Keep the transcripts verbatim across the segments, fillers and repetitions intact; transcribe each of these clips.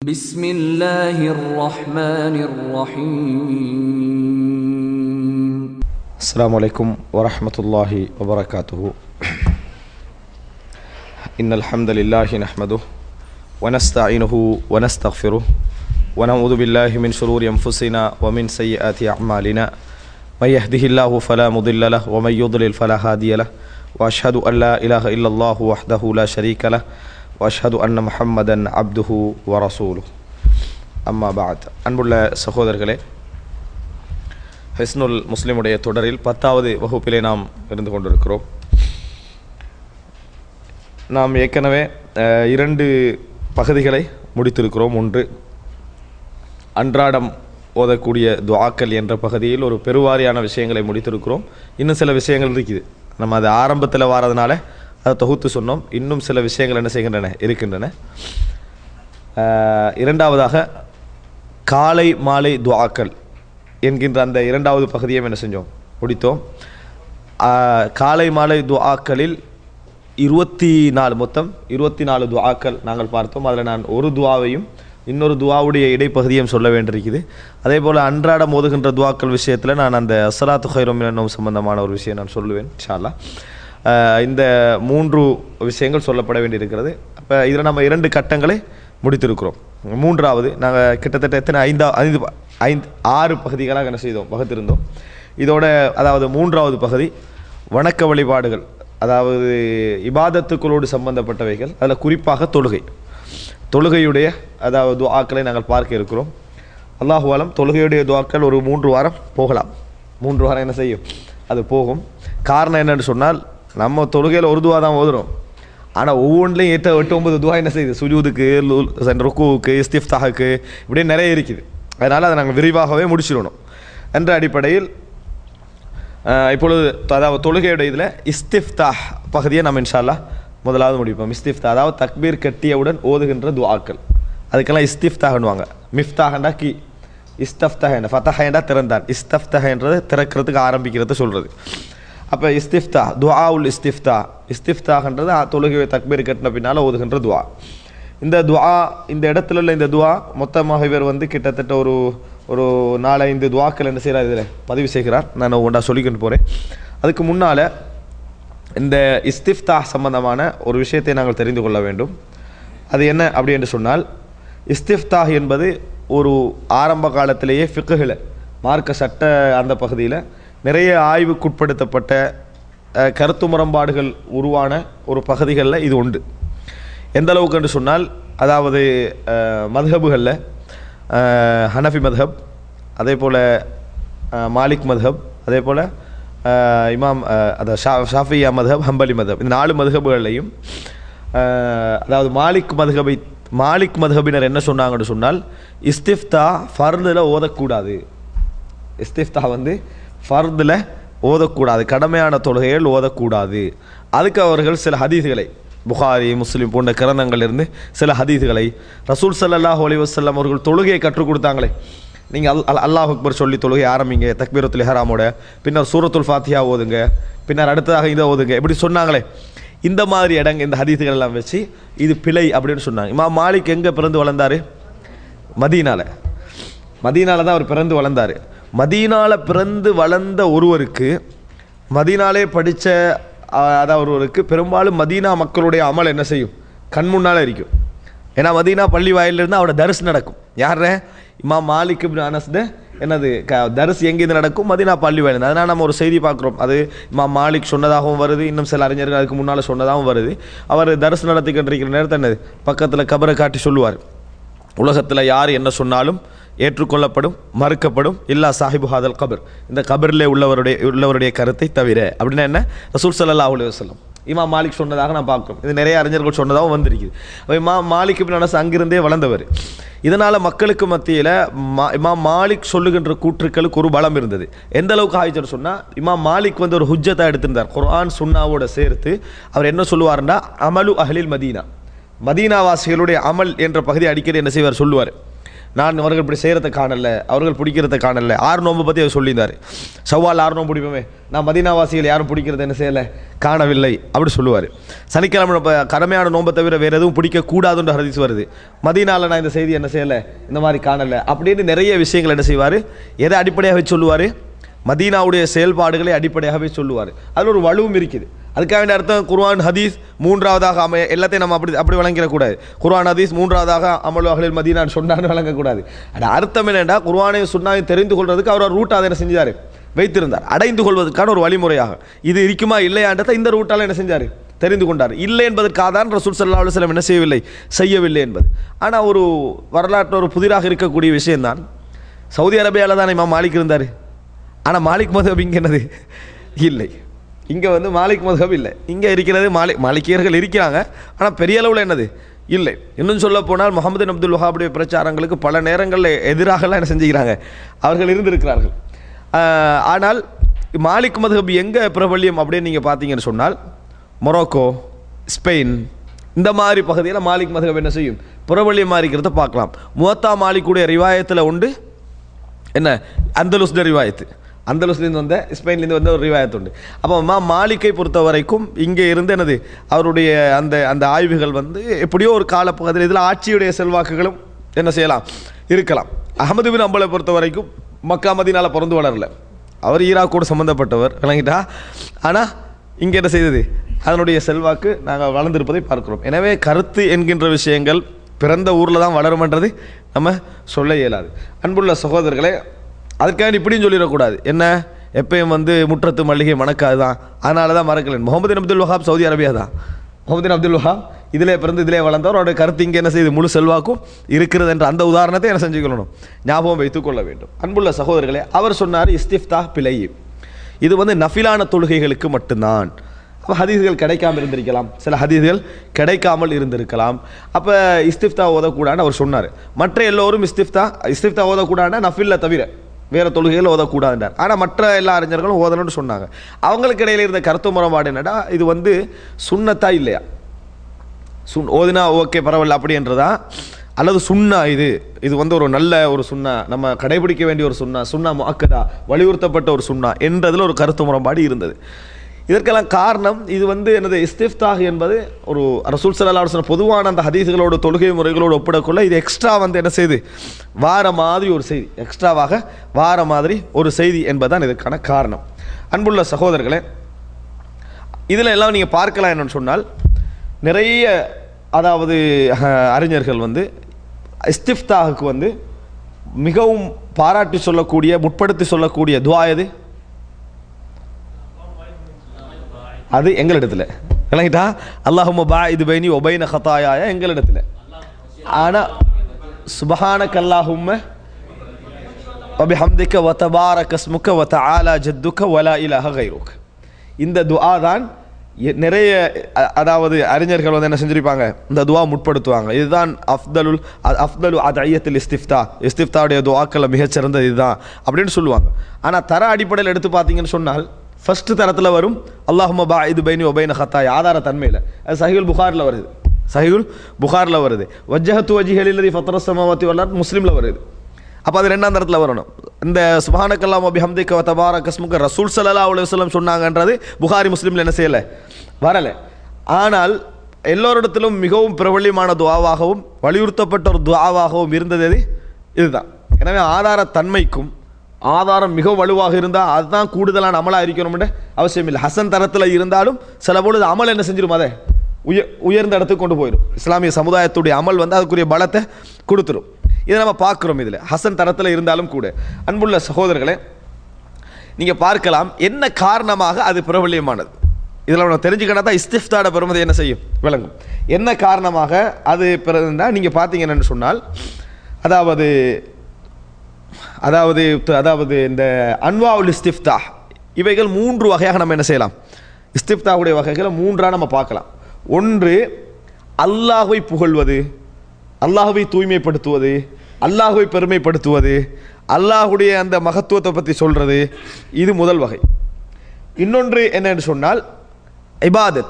بسم الله الرحمن الرحيم. السلام عليكم ورحمة الله وبركاته. إن الحمد لله نحمده ونستعينه ونستغفره ونعوذ بالله من شرور أنفسنا ومن سيئات أعمالنا من يهده الله فلا مضل له ومن يضلل فلا هادي له وأشهد أن لا إله إلا الله وحده لا شريك له وأشهد أن محمدا عبده ورسوله أما بعد. அன்புள்ள சகோதரர்களே, ஹிஸ்னுல் முஸ்லிமுடைய தொடரில் பத்தாவது வகுப்பிலே நாம் இருந்து கொண்டிருக்கிறோம். நாம் ஏற்கனவே இரண்டு பகுதிகளை முடித்திருக்கிறோம். ஒன்று, அன்றாடம் ஓதக்கூடிய துஆக்கள் என்ற பகுதியில் ஒரு பெருவாரியான விஷயங்களை முடித்திருக்கிறோம். இன்னும் சில விஷயங்கள் இருக்குது. நம்ம அது ஆரம்பத்தில் வாரதுனால அதை தொகுத்து சொன்னோம். இன்னும் சில விஷயங்கள் என்ன செய்கின்றன இருக்கின்றன. இரண்டாவதாக காலை மாலை துஆக்கள் என்கின்ற அந்த இரண்டாவது பகுதியை என்ன செஞ்சோம், முடித்தோம். காலை மாலை துஆக்களில் இருபத்தி நாலு மொத்தம் இருபத்தி நாலு துஆக்கள் நாங்கள் பார்த்தோம். அதில் நான் ஒரு துஆவையும் இன்னொரு துஆவுடைய இடைப்பகுதியும் சொல்ல வேண்டியிருக்குது. அதே போல் அன்றாடம் ஓதுகின்ற துஆக்கள் விஷயத்தில் நான் அந்த அஸ்ஸலாத்து கைரும் மினன் நௌம் சம்பந்தமான ஒரு விஷயம் நான் சொல்லுவேன் இன்ஷா அல்லாஹ். இந்த மூன்று விஷயங்கள் சொல்லப்பட வேண்டியிருக்கிறது. அப்போ இதில் நம்ம இரண்டு கட்டங்களை முடித்திருக்கிறோம். மூன்றாவது நாங்கள் கிட்டத்தட்ட எத்தனை ஐந்தா ஐந்து ஐந்து ஆறு பகுதிகளாக என்ன செய்தோம், வகுத்திருந்தோம். இதோட அதாவது மூன்றாவது பகுதி வணக்க வழிபாடுகள், அதாவது இபாதத்துக்களோடு சம்பந்தப்பட்டவைகள். அதில் குறிப்பாக தொழுகை தொழுகையுடைய அதாவது துஆக்களை நாங்கள் பார்க்க இருக்கிறோம். அல்லாஹு அலம் தொழுகையுடைய துஆக்கள் ஒரு மூன்று வாரம் போகலாம். மூன்று வாரம் என்ன செய்யும், அது போகும். காரணம் என்னென்னு சொன்னால், நம்ம தொழுகையில் ஒரு துவா தான் ஓதுறோம். ஆனால் ஒவ்வொன்றிலையும் எட்டு எட்டு ஒன்பது துவா என்ன செய்யுது, சுஜூதுக்கு, ருக்குவுக்கு, இஸ்திஃப்தாஹுக்கு, இப்படியே நிறைய இருக்குது. அதனால் அதை நாங்கள் விரிவாகவே முடிச்சிடணும் என்ற அடிப்படையில் இப்பொழுது அதாவது தொழுகையுடைய இதில் இஸ்திஃப்தாஹ் பகுதியை நம்ம இன்ஷா அல்லாஹ் முதலாவது முடிப்போம். இஸ்திஃப்தா அதாவது தக்பீர் கட்டியவுடன் ஓதுகின்ற துஆக்கள், அதுக்கெல்லாம் இஸ்திஃப்தாஹ்னுவாங்க. மிஃப்தாஹண்டா கி, இஸ்தஃப்தஹ் ஃபதஹண்டா திறந்தான், இஸ்தஃப்தஹன்றது திறக்கிறதுக்கு ஆரம்பிக்கிறது சொல்கிறது. அப்போ இஸ்திஃப்தா துஆ உல் இஸ்திஃப்தா, இஸ்திஃப்தாஹன்றது தொழுகை தக்பீர் கட்டின பின்னால் ஓதுகின்ற துஆ. இந்த துஆ இந்த இடத்துல உள்ள இந்த துஆ மொத்தமாக இவர் வந்து கிட்டத்தட்ட ஒரு ஒரு நாலஞ்சு துஆக்கள் என்ன செய்கிறார், இதில் பதிவு செய்கிறார். நான் ஒன்றா சொல்லிக்கிட்டு போகிறேன். அதுக்கு முன்னால் இந்த இஸ்திஃப்தா சம்பந்தமான ஒரு விஷயத்தை நாங்கள் தெரிந்து கொள்ள வேண்டும். அது என்ன அப்படி என்று சொன்னால், இஸ்திஃப்தா என்பது ஒரு ஆரம்ப காலத்திலேயே ஃபிக்ஹில் மார்க்க சட்ட அந்த பகுதியில் நிறைய ஆய்வுக்குட்படுத்தப்பட்ட கருத்து முரண்பாடுகள் உருவான ஒரு பகுதிகளில் இது உண்டு. எந்த அளவுக்கு என்று சொன்னால், அதாவது மத்ஹபுகளில் ஹனஃபி மத்ஹப், அதே போல் மாலிக் மத்ஹப், அதே போல் இமாம் அதாவது ஷா ஷாஃபியா மத்ஹப், ஹம்பலி மத்ஹப், இந்த நாலு மத்ஹபுகளையும் அதாவது மாலிக் மத்ஹபை மாலிக் மத்ஹபினர் என்ன சொன்னாங்கன்னு சொன்னால், இஸ்திஃப்தா ஃபர்தில் ஓதக்கூடாது. இஸ்திஃப்தா வந்து ஃபர்தில் ஓதக்கூடாது, கடமையான தொழுகைகள் ஓதக்கூடாது. அதுக்கு அவர்கள் சில ஹதீஸ்களை, புகாரி முஸ்லீம் போன்ற கிரந்தங்களிலிருந்து சில ஹதீஸ்களை, ரசூல் ஸல்லல்லாஹு அலைஹி வஸல்லம் அவர்கள் தொழுகையை கற்றுக் கொடுத்தாங்களே, நீங்கள் அல் அல்லாஹ் அக்பர் சொல்லி தொழுகை ஆரம்பிங்க தக்பீரத்துல் இஹ்ராமோட, பின்னர் சூரத்துல் ஃபாத்திஹா ஓதுங்க, பின்னர் அடுத்ததாக இதை ஓதுங்க, இப்படி சொன்னாங்களே, இந்த மாதிரி இடங்க இந்த ஹதீஸ்கள் எல்லாம் வச்சு இது பிழை அப்படின்னு சொன்னாங்க. இமாம் மாலிக் எங்கே பிறந்து வளர்ந்தார்? மதீனால. மதீனால தான் அவர் பிறந்து வளர்ந்தார். மதீனால பிறந்து வளர்ந்த ஒருவருக்கு, மதீனாலே படித்த அதாவது ஒருவருக்கு பெரும்பாலும் மதீனா மக்களுடைய அமல் என்ன செய்யும், கண் முன்னால் இருக்கும். ஏன்னா மதீனா பள்ளி வாயிலிருந்து அவரோட தரிசு நடக்கும். யார? இமாம் மாலிக் இப்னு அனஸ் என்னது க தரிசு எங்கேருந்து நடக்கும், மதீனா பள்ளி வாயிலிருந்து. அதனால் நம்ம ஒரு செய்தி பார்க்குறோம், அது இமாம் மாலிக் சொன்னதாகவும் வருது, இன்னும் சில அறிஞர்கள் அதுக்கு முன்னால் சொன்னதாகவும் வருது. அவர் தரிசு நடத்திக்கின்ற நேரத்தை என்னது பக்கத்தில் கபரை காட்டி சொல்லுவார், உலகத்தில் யார் என்ன சொன்னாலும் ஏற்றுக்கொள்ளப்படும், மறுக்கப்படும், இல்லா சாஹிபு ஹாதல் கபர், இந்த கபரிலே உள்ளவருடைய உள்ளவருடைய கருத்தை தவிர. அப்படின்னா என்ன, ரசூல் ஸல்லல்லாஹு அலைஹி வஸல்லம் இமாம் மாலிக் சொன்னதாக நான் பார்க்குறோம். இது நிறைய அறிஞர்கள் சொன்னதாகவும் வந்திருக்குது. அப்போ இமாம் மாலிக் இப்னு அனஸ் அங்கிருந்தே வளர்ந்தவர். இதனால் மக்களுக்கு மத்தியில் மா இமாம் மாலிக் சொல்லுகின்ற கூற்றுக்களுக்கு ஒரு பலம் இருந்தது. எந்த அளவுக்கு ஆயிடுச்சுன்னு சொன்னால், இமாம் மாலிக் வந்து ஒரு ஹுஜ்ஜத்தாக எடுத்திருந்தார். குர்ஆன் சுன்னாவோட சேர்த்து அவர் என்ன சொல்லுவார்னா, அமலு அஹ்லில் மதீனா, மதீனாவாசிகளுடைய அமல் என்ற பகுதி அடிக்கடி என்ன செய்வார் சொல்லுவார். நான் அவர்கள் இப்படி செய்கிறத காணல, அவர்கள் பிடிக்கிறத காணல. ஆறு நோன்பு பற்றி அவர் சொல்லியிருந்தார். ஷவ்வால் ஆறு நோன்பு பிடிப்போமே, நான் மதீனாவாசிகள் யாரும் பிடிக்கிறது என்ன செய்யலை, காணவில்லை அப்படி சொல்லுவார். சனிக்கிழமை கடமையான நோன்பை தவிர வேறு எதுவும் பிடிக்கக்கூடாதுன்ற ஹதீஸ் வருது. மதீனாவில் நான் இந்த செய்தி என்ன செய்யலை, இந்த மாதிரி காணலை அப்படின்னு நிறைய விஷயங்கள் என்ன செய்வார், எதை அடிப்படையாக வச்சு சொல்லுவார், மதீனாவுடைய செயல்பாடுகளை அடிப்படையாகவே சொல்லுவார். அதில் ஒரு வலுவும் இருக்குது. அதுக்காக வேண்டிய அர்த்தம் குர்ஆன் ஹதீஸ் மூன்றாவதாக அமை எல்லாத்தையும் நம்ம அப்படி அப்படி வழங்கிடக்கூடாது. குர்ஆன் ஹதீஸ் மூன்றாவதாக அமலு அஹ்லில் மதீனான்னு சொன்னான்னு வழங்கக்கூடாது. அது அர்த்தம் என்னென்னா குர்ஆனையும் சுன்னாவையும் தெரிந்து கொள்வதற்கு அவர் ஒரு ரூட் அதை என்ன செஞ்சார், வைத்திருந்தார். அடைந்து கொள்வதற்கான ஒரு வழிமுறையாக இது இருக்குமா இல்லையான்றதை இந்த ரூட்டால் என்ன செஞ்சார், தெரிந்து கொண்டார். இல்லை என்பதற்காக தான் ரசூல் ஸல்லல்லாஹு அலைஹி வஸல்லம் என்ன செய்யவில்லை, செய்யவில்லை என்பது. ஆனால் ஒரு வரலாற்றில் ஒரு புதிராக இருக்கக்கூடிய விஷயம்தான், சவுதி அரேபியாவில் தான் இமாம் மாலிக் இருந்தார். ஆனால் மாலிக் மதுஹப் இங்கே என்னது இல்லை, இங்கே வந்து மாலிக் மதுஹப் இல்லை. இங்கே இருக்கிறது மாலிக் மாலிக்கியர்கள் இருக்கிறாங்க, ஆனால் பெரிய அளவில் என்னது இல்லை. இன்னும் சொல்ல போனால் முகமது பின் அப்துல் வஹாபுடைய பிரச்சாரங்களுக்கு பல நேரங்களில் எதிராகலாம் என்ன செஞ்சுக்கிறாங்க, அவர்கள் இருந்திருக்கிறார்கள். ஆனால் மாலிக் மதுஹப் எங்கே பிரபல்யம் அப்படின்னு நீங்கள் பார்த்தீங்கன்னு சொன்னால் மொரோக்கோ, ஸ்பெயின் இந்த மாதிரி பகுதியில் மாலிக் மதுஹப் என்ன செய்யும், பிரபல்யமாக இருக்கிறத பார்க்கலாம். முவத்தா மாலிக்குடைய ரிவாயத்தில் உண்டு என்ன, அந்தலுஸ்ட ரிவாயத்து, அந்தலுஸ்லேருந்து வந்த ஸ்பெயின்லேருந்து வந்த ஒரு ரிவாயத்து உண்டு. அப்போ மா மாலிக்கை பொறுத்த வரைக்கும் இங்கே இருந்து என்னது அவருடைய அந்த அந்த ஆய்வுகள் வந்து எப்படியோ ஒரு காலப்பகுதியில் இதில் ஆட்சியுடைய செல்வாக்குகளும் என்ன செய்யலாம் இருக்கலாம். அஹமது பின் அம்பலை பொறுத்த வரைக்கும் மக்கா மதீனால பிறந்து வளரல, அவர் ஈராக்கோடு சம்மந்தப்பட்டவர் விளங்கிட்டா. ஆனால் இங்கே என்ன செய்தது, அதனுடைய செல்வாக்கு நாங்கள் வளர்ந்திருப்பதை பார்க்கிறோம். எனவே கருத்து என்கின்ற விஷயங்கள் பிறந்த ஊரில் தான் வளருமென்றது நம்ம சொல்ல இயலாது. அன்புள்ள சகோதரர்களே, அதுக்காக இப்படின்னு சொல்லிடக்கூடாது, என்ன எப்பயும் வந்து முற்றத்து மல்லிகை மணக்காது தான், அதனால தான் மறக்கலை. Muhammad bin Abdul Wahhab Saudi Arabia தான், முகமது பின் அப்துல் வஹாப் இதிலே பிறந்து இதிலே வளர்ந்தவர், அவருடைய கருத்து இங்கே என்ன செய்யுது, முழு செல்வாக்கும் இருக்கிறது என்ற அந்த உதாரணத்தை என்ன செஞ்சுக்கொள்ளணும், ஞாபகம் வைத்துக் கொள்ள வேண்டும். அன்புள்ள சகோதரர்களே, அவர் சொன்னார் இஸ்திஃப்தா பிழை, இது வந்து நஃபிலான தொழுகைகளுக்கு மட்டும்தான். அப்போ ஹதீஸ்கள் கிடைக்காமல் இருந்திருக்கலாம், சில ஹதீஸ்கள் கிடைக்காமல் இருந்திருக்கலாம். அப்போ இஸ்திஃப்தா ஓதக்கூடாதுன்னு அவர் சொன்னார். மற்ற எல்லோரும் இஸ்திஃப்தா இஸ்திஃப்தா ஓதக்கூடாதுன்னா நஃபில்ல தவிர வேறு தொழுகைகள் ஓதக்கூடாதுன்றார். ஆனால் மற்ற எல்லா அறிஞர்களும் ஓதணும்னு சொன்னாங்க. அவங்களுக்கு இடையில இருந்த கருத்து முறைப்பாடு என்னடா, இது வந்து சுன்னத்தா இல்லையா, சுன் ஓதினா ஓகே பரவாயில்ல அப்படின்றதா, அல்லது சுன்னா இது இது வந்து ஒரு நல்ல ஒரு சுன்னா, நம்ம கடைபிடிக்க வேண்டிய ஒரு சுன்னா, சுன்னா முஅக்கதா வலியுறுத்தப்பட்ட ஒரு சுன்னா என்றதில் ஒரு கருத்து முறைப்பாடு இருந்தது. இதற்கெல்லாம் காரணம் இது வந்து எனது இஸ்திஃப்தாஹ் என்பது ஒரு ரசூல் ஸல்லல்லாஹு அலைஹி வஸல்லம் பொதுவான அந்த ஹதீஸ்களோட தொழுகை முறைகளோடு ஒப்பிடக்குள்ள இது எக்ஸ்ட்ரா வந்து என்ன செய்து வார மாதிரி ஒரு செய்தி, எக்ஸ்ட்ராவாக வார மாதிரி ஒரு செய்தி என்பதுதான் இதற்கான காரணம். அன்புள்ள சகோதரர்களே, இதில் எல்லாம் நீங்கள் பார்க்கலாம் என்னன்னு சொன்னால், நிறைய அதாவது அறிஞர்கள் வந்து இஸ்திஃப்தாஹுக்கு வந்து மிகவும் பாராட்டி சொல்லக்கூடிய முற்படுத்தி சொல்லக்கூடிய துஆ எது, அது எங்களிடத்தில் விளங்கிட்டா, அல்லாஹும்ம பாஇத் பைனி வ பைன ஹதாயாய எங்களிடத்தில். ஆனால் சுப்ஹானக அல்லாஹும்ம வ பிஹம்திக வ தபாரக இஸ்முக வ தஆலா ஜத்துக வ லா இலாஹ கைருக், இந்த துஆ தான் நிறைய அதாவது அறிஞர்கள் வந்து என்ன செஞ்சிருப்பாங்க, இந்த துஆ முற்படுத்துவாங்க. இதுதான் அஃப்தலுல் அஃப்தலு அதஇயத்துல் இஸ்திஃப்தா, இஸ்திஃப்தாவுடைய துஆக்கள் மிகச்சிறந்தது இதுதான் அப்படின்னு சொல்லுவாங்க. ஆனால் தர அடிப்படையில் எடுத்து பார்த்தீங்கன்னு சொன்னால் ஃபர்ஸ்ட் தரத்தில் வரும் அல்லாஹும்ம பாஇத் பைனி வ பைன ஹதாயா, ஆதார தன்மையில். அது சஹீஹுல் புகாரில் வருது, சஹீஹுல் புகாரில் வருது. வஜ்ஜஹத்து வஜ்ஹிய லில்லதி ஃபத்தரஸ் ஸமாவாத்தி வல் அர்த் முஸ்லிமில் வருது. அப்போ அது ரெண்டாம் தரத்தில் வரணும். இந்த சுப்ஹானக்கல்லாஹு வ பிஹம்திக வ தபாரக இஸ்முக ரசூல் ஸல்லல்லாஹு அலைஹி வஸல்லம் சொன்னாங்கன்றது புகாரி முஸ்லிமில் என்ன செய்யலை, வரலை. ஆனால் எல்லோரிடத்திலும் மிகவும் பிரபல்யமான துஆவாகவும் வலியுறுத்தப்பட்ட ஒரு துஆவாகவும் இருந்தது எது, இதுதான். எனவே ஆதார தன்மைக்கும் ஆதாரம் மிக வலுவாக இருந்தால் அதுதான் கூடுதலான அமலாக இருக்கணும்னு அவசியம் இல்லை. ஹசன் தரத்தில் இருந்தாலும் சில பொழுது அமல் என்ன செஞ்சிடும், அதை உயர் உயர்ந்த இடத்துக்கு கொண்டு போயிடும். இஸ்லாமிய சமுதாயத்துடைய அமல் வந்து அதுக்குரிய பலத்தை கொடுத்துரும். இதை நம்ம பார்க்குறோம். இதில் ஹசன் தரத்தில் இருந்தாலும் கூட அன்புள்ள சகோதரர்களே, நீங்கள் பார்க்கலாம் என்ன காரணமாக அது பிரபல்யமானது. இதில் நம்ம தெரிஞ்சுக்கினா தான் இஸ்திஃப்தாட பெருமதி என்ன செய்யும் விளங்கும். என்ன காரணமாக அது பிறந்தால் நீங்கள் பார்த்தீங்கன்னு சொன்னால், அதாவது அதாவது அதாவது இந்த அன்வாவுல் இஸ்திஃப்தாஹ் இவைகள் மூன்று வகையாக நம்ம என்ன செய்யலாம், இஸ்திஃப்தாஹுடைய வகைகளை மூன்றாக நம்ம பார்க்கலாம். ஒன்று அல்லாஹ்வை புகழ்வது, அல்லாஹ்வை தூய்மைப்படுத்துவது, அல்லாஹ்வை பெருமைப்படுத்துவது, அல்லாஹுடைய அந்த மகத்துவத்தை பற்றி சொல்கிறது, இது முதல் வகை. இன்னொன்று என்னன்னு சொன்னால் இபாதத்,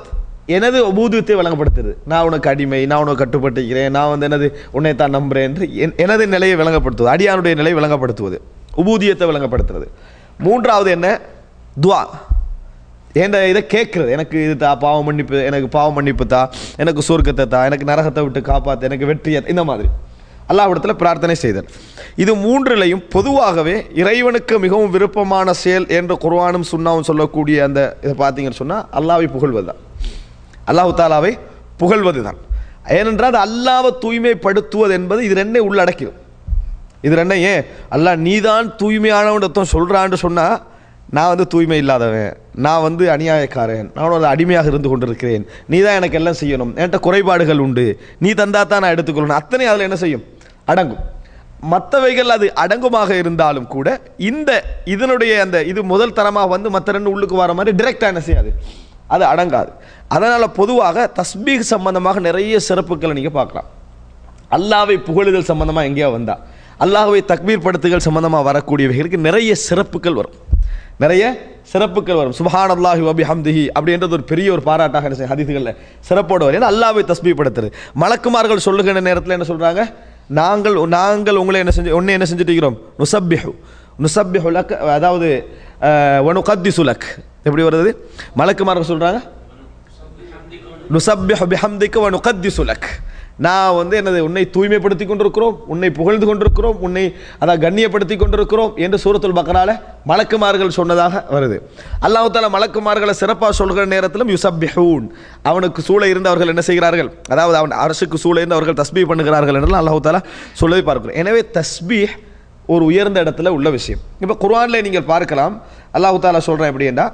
எனது உபூதியத்தை விளங்கப்படுத்துறது. நான் உனக்கு அடிமை, நான் உனக்கு கட்டுப்பட்டிருக்கிறேன், நான் வந்து எனது உன்னை தான் நம்புகிறேன் என்று எனது நிலையை விளங்கப்படுத்துவது, அடியானுடைய நிலையை விளங்கப்படுத்துவது, உபூதியத்தை விளங்கப்படுத்துறது. மூன்றாவது என்ன? துவா. ஏண்ட இதை கேட்குறது, எனக்கு இது தா, பாவம் மன்னிப்பு, எனக்கு பாவம் மன்னிப்பு தா, எனக்கு சொர்க்கத்தை தா, எனக்கு நரகத்தை விட்டு காப்பாற்று, எனக்கு வெற்றியை, இந்த மாதிரி அல்லாஹ்விடத்தில் பிரார்த்தனை செய்தல். இது மூன்றிலையும் பொதுவாகவே இறைவனுக்கு மிகவும் விருப்பமான செயல் என்று குர்ஆனும் சுன்னாவும் சொல்லக்கூடிய அந்த இதை பார்த்தீங்கன்னு சொன்னால் அல்லாஹ்வை புகழ்வது தான், அல்லாஹ் தாலாவை புகழ்வது தான். ஏனென்றால் அது அல்லாஹ்வை தூய்மைப்படுத்துவது என்பது இது ரெண்டே உள்ளடக்கிடும். இது ரெண்டே ஏன் அல்லாஹ் நீதான் தூய்மையானவன் சொல்கிறான்னு சொன்னால் நான் வந்து தூய்மை இல்லாதவன், நான் வந்து அநியாயக்காரன், நான் ஒரு அடிமையாக இருந்து கொண்டிருக்கிறேன், நீ தான் எனக்கு எல்லாம் செய்யணும், என்கிட்ட குறைபாடுகள் உண்டு, நீ தந்தா தான் நான் எடுத்துக்கொள்ளணும், அத்தனை அதில் என்ன செய்யும்? அடங்கும். மற்றவைகள் அது அடங்குமாக இருந்தாலும் கூட இந்த இதனுடைய அந்த இது முதல் தரமாக வந்து மற்ற ரெண்டு உள்ளுக்கு வர மாதிரி டிரெக்டாக என்ன செய்யாது, அது அடங்காது. அதனால் பொதுவாக தஸ்பீக் சம்பந்தமாக நிறைய சிறப்புகளை நீங்கள் பார்க்கலாம். அல்லாஹ்வை புகழுதல் சம்பந்தமாக எங்கேயா வந்தால், அல்லாஹ்வை தக்பீர் படுத்துதல் சம்பந்தமாக வரக்கூடியவைகளுக்கு நிறைய சிறப்புகள் வரும், நிறைய சிறப்புகள் வரும். சுப்ஹானல்லாஹி வ பிஹம்திஹி அப்படின்றது ஒரு பெரிய ஒரு பாராட்டாக என்ன ஹதீஸ்களில் சிறப்போடு வரும். ஏன்னா அல்லாஹ்வை தஸ்பீஹ் படுத்துறது. மலக்குமார்கள் சொல்லுகிற நேரத்தில் என்ன சொல்கிறாங்க? நாங்கள் நாங்கள் உங்களை என்ன செஞ்சு ஒன்று என்ன செஞ்சுட்டு இருக்கிறோம்? நுசப்பிஹு நுசப்பிஹு லக், அதாவது வனுகத்திசு லக். எப்படி வருது? மலக்குமார்கள் சொல்கிறாங்க நுசப்பிஹு பிஹம்திக வனுகத்திசு லக். நான் வந்து என்னது உன்னை தூய்மைப்படுத்தி கொண்டிருக்கிறோம், உன்னை புகழ்ந்து கொண்டிருக்கிறோம், உன்னை அதான் கண்ணியப்படுத்தி கொண்டிருக்கிறோம் என்று சூரத்துல் பக்ரால மலக்குமார்கள் சொன்னதாக வருது. அல்லாஹ் தஆலா மலக்குமார்களை சிறப்பாக சொல்கிற நேரத்திலும் யுசப்பிஹூன், அவனுக்கு சூழ இருந்து அவர்கள் என்ன செய்கிறார்கள், அதாவது அவன் அரசுக்கு சூழ இருந்து அவர்கள் தஸ்பீஹ் பண்ணுகிறார்கள் என்று அல்லாஹ் தஆலா சொல்லி பார்க்கிறோம். எனவே தஸ்பீஹ் ஒரு உயர்ந்த இடத்துல உள்ள விஷயம். இப்போ குர்ஆனில் நீங்கள் பார்க்கலாம், அல்லாஹ் தஆலா சொல்கிறேன் எப்படி என்றால்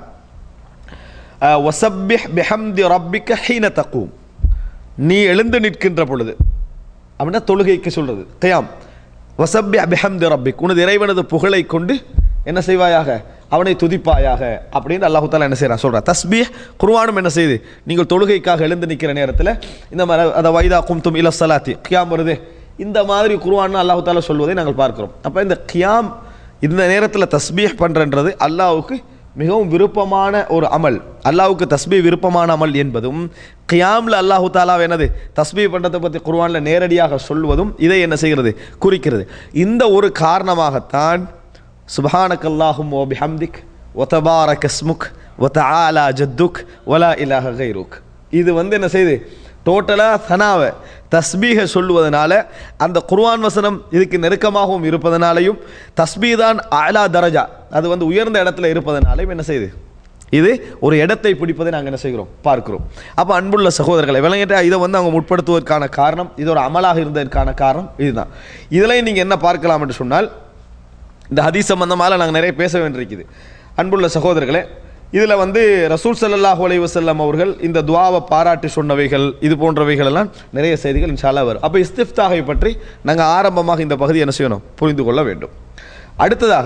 வஸப்பிஹ் பிஹம்தி ரப்பிக ஹீன தகூம், நீ எழுந்து நிற்கின்ற பொழுது அப்படின்னா தொழுகைக்கு சொல்றது கியாம். வஸப்பிஹ் பிஹம்தி ரப்பிக், உனது இறைவனது புகழை கொண்டு என்ன செய்வாயாக, அவனை துதிப்பாயாக அப்படின்னு அல்லாஹ் தஆலா என்ன செய்யறான் சொல்றான். தஸ்பீஹ் குர்ஆனும் என்ன செய்யுது, நீங்கள் தொழுகைக்காக எழுந்து நிற்கிற நேரத்தில் இந்த மாதிரி அதை வைதா கும்தும் இல ஸலாத்தி கியாம் வருது, இந்த மாதிரி குர்ஆன் அல்லாஹ் தஆலா சொல்வதை நாங்கள் பார்க்கிறோம். அப்போ இந்த கியாம் இந்த நேரத்தில் தஸ்பீஹ் பண்றன்றது அல்லாஹ்வுக்கு மிகவும் விருப்பமான ஒரு அமல். அல்லாஹ்வுக்கு தஸ்பீஹ் விருப்பமான அமல் என்பதும் கியாமில் அல்லாஹு தாலா என்னது தஸ்பீஹ் பண்ணுறதை பற்றி குர்ஆனில் நேரடியாக சொல்வதும் இதை என்ன செய்கிறது, குறிக்கிறது. இந்த ஒரு காரணமாகத்தான் சுப்ஹானக்கல்லாஹும்ம வ பிஹம்திக் வ தபாரக இஸ்முக் வ தஆலா ஜத்துக் வ லா இலாஹ கைருக், இது வந்து என்ன செய்யுது, டோட்டலாக சனாவை தஸ்பீஹை சொல்லுவதனால அந்த குர்ஆன் வசனம் இதுக்கு நெருக்கமாகவும் இருப்பதனாலையும் தஸ்பீஹ் தான் அலா தரஜா, அது வந்து உயர்ந்த இடத்துல இருப்பதனாலையும் என்ன செய்யுது, இது ஒரு இடத்தை பிடிப்பதை நாங்கள் என்ன செய்கிறோம், பார்க்கிறோம். அப்போ அன்புள்ள சகோதரர்களை விளங்கிட்ட இதை வந்து அவங்க முற்படுத்துவதற்கான காரணம், இது ஒரு அமலாக இருந்ததற்கான காரணம் இதுதான். இதில் நீங்கள் என்ன பார்க்கலாம் என்று சொன்னால், இந்த ஹதீஸ் சம்பந்தமாக நாங்கள் நிறைய பேச வேண்டியிருக்குது. அன்புள்ள சகோதரர்களே, இதில் வந்து ரசூல் ஸல்லல்லாஹு அலைஹி வஸல்லம் அவர்கள் இந்த துஆவை பாராட்டி சொன்னவைகள் இது போன்றவைகள் எல்லாம் நிறைய செய்திகள் இன்ஷா அல்லாஹ் வரும். அப்போ இஸ்திஃப்தாஹை பற்றி நாங்கள் ஆரம்பமாக இந்த பகுதியை என்ன செய்யணும், புரிந்து கொள்ள வேண்டும். அடுத்ததாக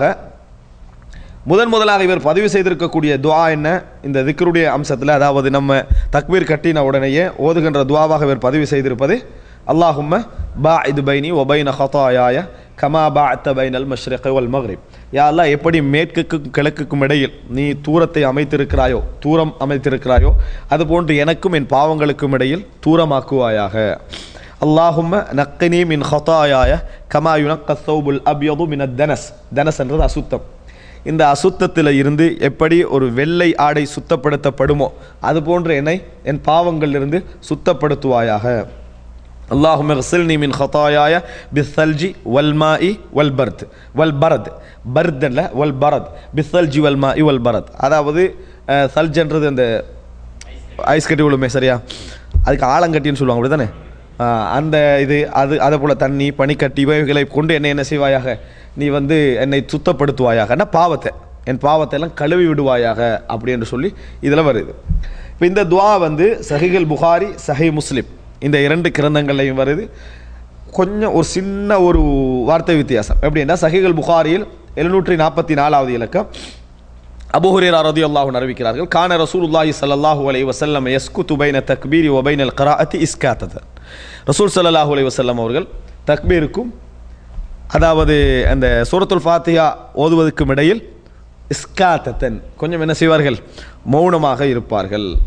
முதன் முதலாக இவர் பதிவு செய்திருக்கக்கூடிய துஆ என்ன, இந்த திக்ருடைய அம்சத்தில், அதாவது நம்ம தக்பீர் கட்டின உடனேயே ஓதுகின்ற துஆவாக இவர் பதிவு செய்திருப்பது அல்லாஹும்ம பாஇத் பைனி வ பைன ஹதாயாய கமா பாஅத்த பைனல் மஷ்ரிக் வல் மக்ரிப், யா அல்லாஹ் எப்படி மேற்குக்கும் கிழக்குக்கும் இடையில் நீ தூரத்தை அமைத்திருக்கிறாயோ, தூரம் அமைத்திருக்கிறாயோ அதுபோன்று எனக்கும் என் பாவங்களுக்கும் இடையில் தூரமாக்குவாயாக. அல்லாஹும்ம நக்கினி மின் ஹதாயாய கமா யுனக்க ஸௌபுல் அப்யது மின் அத்-தனஸ், தனஸ் என்றது அசுத்தம், இந்த அசுத்தத்தில் இருந்து எப்படி ஒரு வெள்ளை ஆடை சுத்தப்படுத்தப்படுமோ அதுபோன்று என்னை என் பாவங்களிலிருந்து சுத்தப்படுத்துவாயாக. அல்லாஹும்ம இக்ஸில்னி மின் ஹதாயாய பிஸ்ஸல்ஜி வல் மாஇ வல் பர்த் வல் பரத், பர்த் அல்ல வல் பரத், பிஸ்ஸல்ஜி வல் மாஇ வல் பரத், அதாவது சல்ஜன்றது அந்த ஐஸ் கட்டி விழுமே சரியா, அதுக்கு ஆலங்கட்டின்னு சொல்லுவாங்க அப்படி தானே, அந்த இது அது அதே போல் தண்ணி பனிக்கட்டி இவைகளை கொண்டு என்னை என்ன செய்வாயாக, நீ வந்து என்னை சுத்தப்படுத்துவாயாகனா பாவத்தை, என் பாவத்தை எல்லாம் கழுவி விடுவாயாக அப்படி என்று சொல்லி இதில் வருது. இப்போ இந்த துஆ வந்து சஹீஹுல் புகாரி சஹீஹ் முஸ்லிம் இந்த இரண்டு கிரந்தங்களையும் வருது. கொஞ்சம் ஒரு சின்ன ஒரு வார்த்தை வித்தியாசம் எப்படின்னா, சஹீஹுல் புகாரியில் எழுநூற்றி நாற்பத்தி நாலாவது இலக்கம் அபூ ஹுரைரா ரலியல்லாஹு அன்ஹு அறிவிக்கிறார்கள், கான ரசூலுல்லாஹி ஸல்லல்லாஹு அலைஹி வஸல்லம் யஸ்குது பைன தக்பீரி வ பைனல் க்ராஅத்தி இஸ்காத்தன், ரசூல் ஸல்லல்லாஹு அலைஹி வஸல்லம் அவர்கள் தக்பீருக்கும் அதாவது அந்த சூரத்துல் ஃபாத்திஹா ஓதுவதற்கும் இடையில் இஸ்காத்தன் கொஞ்சம் என்ன செய்வார்கள், மௌனமாக இருப்பார்கள்.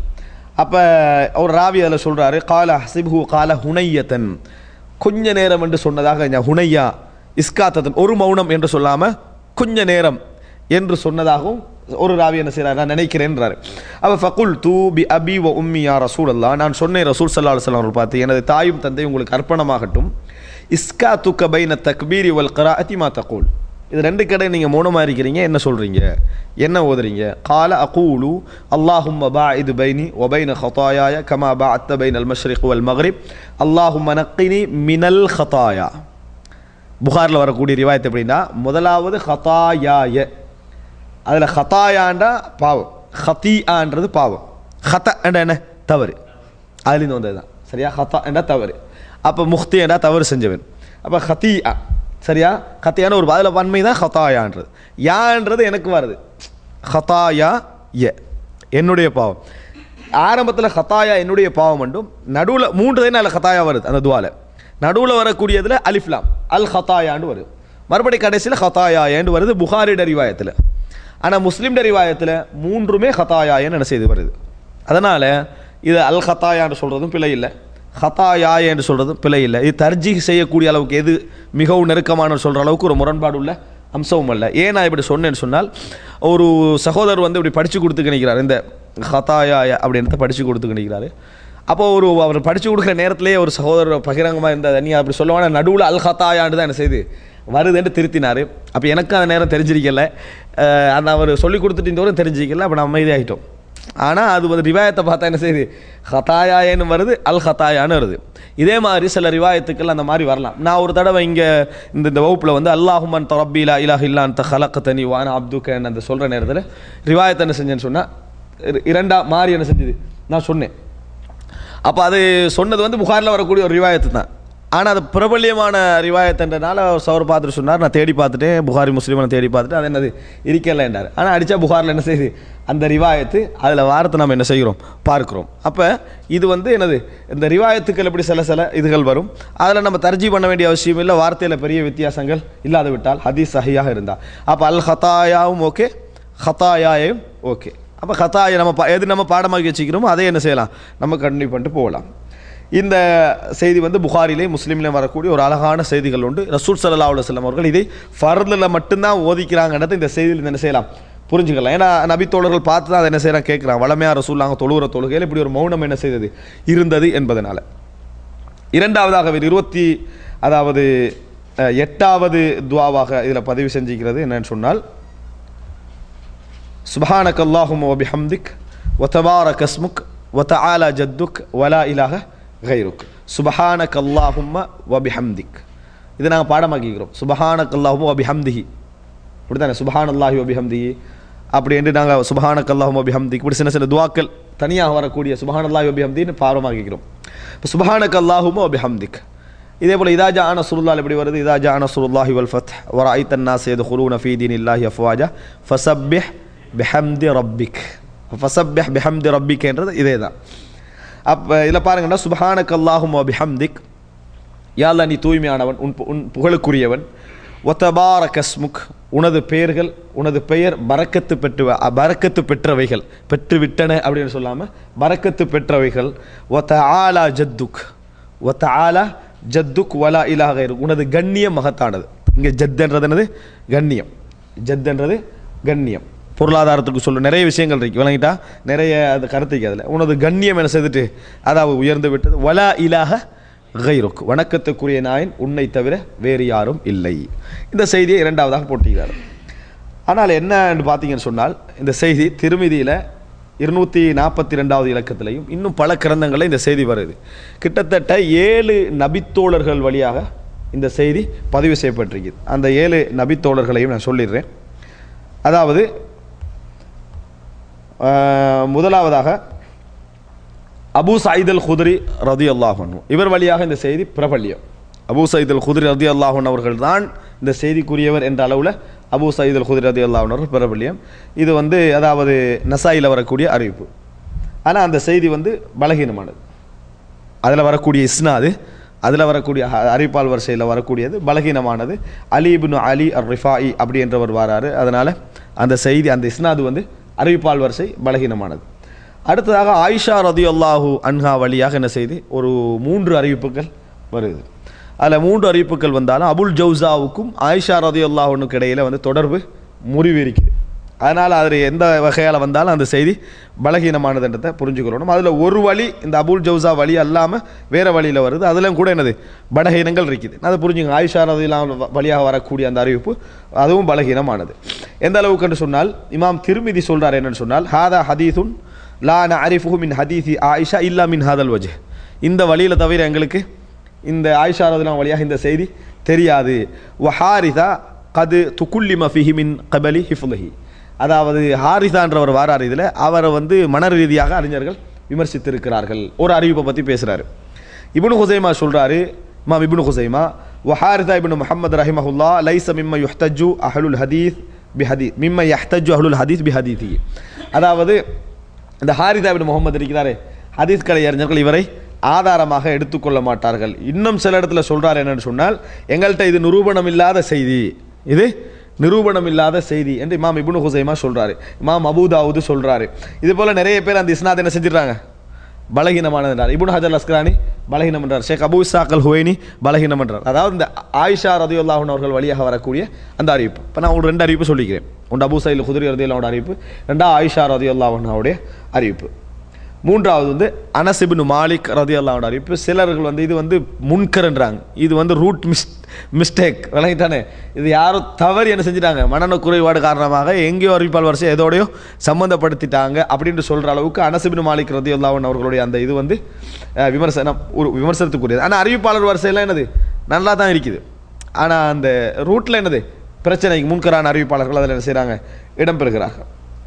அப்போ ஒரு ராவி அதில் சொல்கிறாரு, கால ஹசிபு கால ஹுனையத்தன், கொஞ்ச நேரம் என்று சொன்னதாக, ஹுனையா இஸ்காத்தன் ஒரு மௌனம் என்று சொல்லாமல் கொஞ்ச நேரம் என்று சொன்னதாகவும் ஒரு ராவி என்ன செய்கிறார், நான் நினைக்கிறேன்றாரு. அப்போ ஃபகுல் தூ பி அபி வ உம்மி யா ரசூல் அல்லா, நான் சொன்னேன் ரசூல் ஸல்லல்லாஹு அலைஹி வஸல்லம் அவர்கள் பார்த்து, எனது தாயும் தந்தை உங்களுக்கு அர்ப்பணமாகட்டும், இஸ்காத்துக்க பைன தக்பீரி வல் க்ராஅத்தி மா தகூல், இது ரெண்டு கடை நீங்கள் மௌனமாக இருக்கிறீங்க, என்ன சொல்கிறீங்க, என்ன ஓதுறீங்க? கால அகூலு அல்லாஹும்ம பாஇது பைனி வ பைன ஹதாயாய கமா பஅத்த பைனல் மஷ்ரிக் வல் மக்ரிப் அல்லாஹும்ம நக்கினி மினல் ஹதாயா. புகாரில் வரக்கூடிய ரிவாயத் எப்படின்னா, முதலாவது ஹதாயாய, அதில் ஹதாயாண்டா பாவம், ஹதீஆன்றது பாவம், ஹத என்ற என்ன தவறு, அதுலேருந்து வந்தது தான் சரியா. ஹதா என்றா தவறு, அப்போ முஹ்தி என்றா தவறு செஞ்சவன், அப்போ ஹதீஆ சரியா. ஹத்தியான ஒரு பதில பன்மை தான் ஹதாயான்றது. யான்றது எனக்கு வருது, ஹதாயா ய என்னுடைய பாவம். ஆரம்பத்தில் ஹதாயா என்னுடைய பாவம் என்றும், நடுவில் மூன்று தான் அதில் ஹதாயா வருது அந்த துவால, நடுவில் வரக்கூடியதில் அலிஃப்லாம் அல் ஹதாயான்னு வருது, மறுபடி கடைசியில் ஹதாயா என்று வருது புகாரிட ரிவாயத்தில். ஆனால் முஸ்லீம் ரிவாயத்தில் மூன்றுமே ஹதாயான்னு என்ன செய்து வருது. அதனால் இது அல் ஹதாயான்னு சொல்கிறதும் பிழை இல்லை, ஹதாயா என்று சொல்கிறதும் பிழை இல்லை. இது தர்ஜீஹ் செய்யக்கூடிய அளவுக்கு எது மிகவும் நெருக்கமான சொல்கிற அளவுக்கு ஒரு முரண்பாடு உள்ள அம்சமும் அல்ல. ஏன் நான் இப்படி சொன்னேன்னு சொன்னால், ஒரு சகோதரர் வந்து இப்படி படித்து கொடுத்து நினைக்கிறார், இந்த ஹதாயா அப்படின்றத படித்து கொடுத்து நினைக்கிறாரு. அப்போ ஒரு அவர் படித்து கொடுக்குற நேரத்திலே ஒரு சகோதரர் பகிரங்கமாக இருந்தால், நீ அப்படி சொல்லுவானா நடுவில் அல் ஹதாயான்னு தான் என்ன செய்து வருதுன்னு திருத்தினார். அப்போ எனக்கு அந்த நேரம் தெரிஞ்சிருக்கல, அந்த அவர் சொல்லி கொடுத்துட்டு இந்த வரும் தெரிஞ்சிக்கல, அப்போ நம்ம அமைதியாகிட்டோம். ஆனால் அது வந்து ரிவாயத்தை பார்த்தா என்ன செய்யுது, ஹதாயான்னு வருது, அல் ஹதாயான்னு வருது. இதே மாதிரி சில ரிவாயத்துக்கள் அந்த மாதிரி வரலாம். நான் ஒரு தடவை இங்கே இந்த இந்த வகுப்பில் வந்து அல்லாஹுமன் தரப்பீலா இலாஹ் இல்லா அந்த ஹலக்கத்தனி வான அப்துக்கன் அந்த சொல்கிற நேரத்தில் ரிவாயத்தை என்ன செஞ்சேன்னு சொன்னால், இரண்டா மாறி என்ன செஞ்சது நான் சொன்னேன். அப்போ அது சொன்னது வந்து புகாரில் வரக்கூடிய ஒரு ரிவாயத்து தான். ஆனால் அது பிரபல்யமான ரிவாயத்துன்றனால அவர் சவர் பார்த்துட்டு சொன்னார், நான் தேடி பார்த்துட்டேன் புகாரி முஸ்லீமை தேடி பார்த்துட்டு அது என்னது இருக்கல என்றார். ஆனால் அடித்தா புகாரில் என்ன செய்யுது அந்த ரிவாயத்து, அதில் வாரத்தை நம்ம என்ன செய்கிறோம் பார்க்குறோம். அப்போ இது வந்து என்னது, இந்த ரிவாயத்துக்கள் எப்படி சில சில இதுகள் வரும், அதில் நம்ம தர்ஜி பண்ண வேண்டிய அவசியம் இல்லை, வார்த்தையில் பெரிய வித்தியாசங்கள் இல்லாது விட்டால் ஹதீஸ் சஹியாக இருந்தால். அப்போ அல் ஹதாயாவும் ஓகே, ஹதாயாயும் ஓகே. அப்போ ஹதாயா நம்ம பா எது நம்ம பாடமாக்கி வச்சுக்கிறோமோ அதே என்ன செய்யலாம், நம்ம கண்டினியூ பண்ணிட்டு போகலாம். இந்த செய்தி வந்து புகாரிலே முஸ்லீம்லேயும் வரக்கூடிய ஒரு அழகான செய்திகள் உண்டு. ரசூல் ஸல்லல்லாஹு அலைஹி வஸல்லம் அவர்கள் இதை ஃபர்லில் மட்டும்தான் ஓதிக்கிறாங்கன்றது இந்த செய்தியில் என்ன செய்யலாம் புரிஞ்சுக்கலாம். ஏன்னா நபி தோழர்கள் பார்த்து தான் அதை என்ன செய்கிறாங்க கேட்குறாங்க, வளமையாக ரசூல் நாங்கள் தொழுகிற தொழுகையில் இப்படி ஒரு மௌனம் என்ன செய்தது இருந்தது என்பதனால. இரண்டாவதாக இருபத்தி அதாவது எட்டாவது துவாவாக இதில் பதிவு செஞ்சுக்கிறது என்னன்னு சொன்னால், சுப்ஹானக அல்லாஹும்ம வ பிஹம்திக் வ தபாரக இஸ்முக் வ தஆலா ஜத்துக் வ லா இலாஹ கைருக் சுப்ஹானக அல்லாஹும்ம வ பிஹம்திக். இதை நாங்கள் பாடமாக்கிக்கிறோம், சுப்ஹானக அல்லாஹும்ம வ பிஹம்திஹி, இப்படி தானே சுப்ஹானல்லாஹி வ பிஹம்திஹி அப்படி என்று நாங்கள் சுப்ஹானக அல்லாஹும்ம வ பிஹம்திக் இப்படி சின்ன சின்ன துவாக்கள் தனியாக வரக்கூடிய சுப்ஹானல்லாஹி வ பிஹம்திஹின்னு பாடமாக்கிக்கிறோம். இப்போ சுப்ஹானக அல்லாஹும்ம வ பிஹம்திக். இதே போல் இதா ஜா நஸ்ருல்லாஹ் எப்படி வருது, இதா ஜா நஸ்ருல்லாஹி வல் ஃபத்ஹ் வ ரஅய்தன் நாஸ யதுகுலூன ஃபீ தீனில்லாஹி அஃப்வாஜா ஃபஸப்பிஹ் பிஹம்தி ரப்பிக். ஃபஸப்பிஹ் பிஹம்தி ரப்பிக் என்றது இதே தான். அப்போ இதில் பாருங்கன்னா சுப்ஹானக அல்லாஹும்ம வ பிஹம்திக், யா அல்லாஹ் நீ தூய்மையானவன், உன் உன் புகழுக்குரியவன், வ தபாரக இஸ்முக் உனது பெயர்கள் உனது பெயர் பரக்கத்து பெற்று பரக்கத்து பெற்றவைகள் பெற்றுவிட்டன அப்படின்னு சொல்லாமல் பரக்கத்து பெற்றவைகள், வ தஆலா ஜத்துக் வ தஆலா ஜத்துக் வ லா இலாஹ கைருக் உனது கண்ணியம் மகத்தானது. இங்கே ஜத்துன்றது என்னது கண்ணியம், ஜத்துன்றது கண்ணியம். பொருளாதாரத்துக்கு சொல்ல நிறைய விஷயங்கள் இருக்கு, விளங்கிட்டா நிறைய அது கருத்துக்கு அதில் உனது கண்ணியம் என்ன செய்துட்டு அதாவது உயர்ந்து விட்டது. வ லா இலாஹ கைருக் வணக்கத்துக்குரிய நாயன் உன்னை தவிர வேறு யாரும் இல்லை. இந்த செய்தியை இரண்டாவதாக போட்டுகிறார். ஆனால் என்னன்னு பார்த்தீங்கன்னு சொன்னால், இந்த செய்தி திருமிதியில் இருநூற்றி நாற்பத்தி ரெண்டாவது இலக்கத்திலையும் இன்னும் பல கிரந்தங்களில் இந்த செய்தி வருது. கிட்டத்தட்ட ஏழு நபித்தோழர்கள் வழியாக இந்த செய்தி பதிவு செய்யப்பட்டிருக்குது. அந்த ஏழு நபித்தோழர்களையும் நான் சொல்லிடுறேன். அதாவது முதலாவதாக அபூ சயீத் அல் குத்ரி ரலியல்லாஹு அன்ஹு, இவர் வழியாக இந்த செய்தி பிரபல்யம். அபூ சயீத் அல் குத்ரி ரலியல்லாஹு அன்ஹு அவர்கள் தான் இந்த செய்திக்குரியவர் என்ற அளவில் அபூ சயீத் அல் குத்ரி ரலியல்லாஹு அன்ஹு அவர்கள் பிரபல்யம். இது வந்து அதாவது நசாயில் வரக்கூடிய அறிவிப்பு. ஆனால் அந்த செய்தி வந்து பலகீனமானது. அதில் வரக்கூடிய இஸ்னாது, அதில் வரக்கூடிய அறிவிப்பால் வரிசையில் வரக்கூடியது பலகீனமானது. அலி இப்னு அலி அர் ரிஃபாயி அப்படி என்றவர் வராரு. அதனால் அந்த செய்தி அந்த இஸ்னாது வந்து அறிவிப்பால் வரிசை பலகீனமானது. அடுத்ததாக ஆயிஷா ரதியல்லாஹு அன்ஹா வழியாக என்ன செய்து ஒரு மூன்று அறிவிப்புகள் வருது. அதில் மூன்று அறிவிப்புகள் வந்தாலும் அபுல் ஜவுசாவுக்கும் ஆயிஷா ரதியல்லாஹுனுக்கு இடையில் வந்து தொடர்பு முறிவு இருக்குது. அதனால் அதில் எந்த வகையால் வந்தாலும் அந்த செய்தி பலகீனமானதுன்றதை புரிஞ்சுக்கிறோம். அதில் ஒரு வழி இந்த அபுல் ஜவுசா வழி அல்லாமல் வேறு வழியில் வருது, அதிலும் கூட என்னது பலகீனங்கள் இருக்குது. அதை புரிஞ்சுங்க. ஆயிஷா ரதியல்லாஹு வழியாக வரக்கூடிய அந்த அறிவிப்பு அதுவும் பலகீனமானது. எந்த அளவுக்கு என்று சொன்னால் இமாம் திர்மிதி சொல்கிறார் என்னன்னு சொன்னால், ஹாதா ஹதீசுன் லா நஅரிஃபுஹு மின் ஹதீசி ஆயிஷா இல்லா மின் ஹாதல் வஜ். இந்த வழியில் தவிர எங்களுக்கு இந்த ஆயிஷா ரதியல்லாஹு வழியாக இந்த செய்தி தெரியாது. வஹாரிதா கது துகுல்லிம ஃபிஹி மின் கபலி ஹிஃப்லிஹி. அதாவது ஹாரிசான்றவர் வாரார், இதில் அவரை வந்து மன ரீதியாக அறிஞர்கள் விமர்சித்திருக்கிறார்கள். ஒரு அறிவிப்பை பற்றி பேசுகிறாரு. இப்னு ஹுசைமா சொல்கிறாரு, இமாம் இப்னு ஹுசைமா, வஹாரிதா இப்னு முஹம்மது ரஹிமஹுல்லா லைஸ மிம்ம யுஹ்தஜு அஹ்லுல் ஹதீஸ் பிஹதீஸ் மிம்ம யஹ்தஜு அஹ்லுல் ஹதீஸ் பிஹதீஸி. அதாவது இந்த ஹாரிதா இப்னு முஹம்மது இருக்கிறாரே, ஹதீஸ் கலை அறிஞர்கள் இவரை ஆதாரமாக எடுத்துக்கொள்ள மாட்டார்கள். இன்னும் சில இடத்துல சொல்கிறார் என்னன்னு சொன்னால், எங்கள்கிட்ட இது நிரூபணம் இல்லாத செய்தி, இது நிரூபணம் இல்லாத செய்தி என்று இமாம் இப்னு ஹுசைமா சொல்கிறாரு. இமாம் அபூ தாவூது சொல்கிறாரு. இது போல் நிறைய பேர் அந்த இஸ்னாத் என்ன செஞ்சிடறாங்க, பலகீனமானது என்றார். இப்னு ஹஜர் அஸ்கலானி பலகீனம் என்றார். ஷேக் அபூ இஸ்ஹாக் அல் ஹுவைனி பலகீனம் என்றார். அதாவது இந்த ஆயிஷா ரதியல்லாஹு அன்ஹா அவர்கள் வழியாக வரக்கூடிய அந்த அறிவிப்பு. இப்போ நான் ஒரு ரெண்டு அறிவிப்பு சொல்லிக்கிறேன். ஒன்று அபூ சயீல் குத்ரி ரதியல்லாஹு அன்ஹு அறிவிப்பு, ரெண்டா ஆயிஷா ரதியல்லாஹு அன்ஹாவுடைய அறிவிப்பு. மூன்றாவது வந்து அனஸ் இப்னு மாலிக் ரதியல்லாஹு அன்ஹு அறிவிப்பு. சிலர்கள் வந்து இது வந்து முன்கர்ன்றாங்க, இது வந்து ரூட் மிஸ் மிஸ்டேக் விளங்கிட்டானே, இது யாரும் தவறு என்ன செஞ்சிட்டாங்க, மனநல குறைபாடு காரணமாக எங்கேயோ அறிவிப்பால் வரிசை எதோடையோ சம்மந்தப்படுத்திட்டாங்க அப்படின்ட்டு சொல்கிற அளவுக்கு அனஸ் இப்னு மாலிக் ரதியல்லாஹு அன்ஹு அவர்களுடைய அந்த இது வந்து விமர்சனம் ஒரு விமர்சனத்துக்குரியது. ஆனால் அறிவிப்பாளர் வரிசையெல்லாம் என்னது நல்லா தான் இருக்குது. ஆனால் அந்த ரூட்டில் என்னது பிரச்சனைக்கு முன்கரான அறிவிப்பாளர்கள் அதில் என்ன செய்கிறாங்க, இடம்பெறுகிறார்கள்.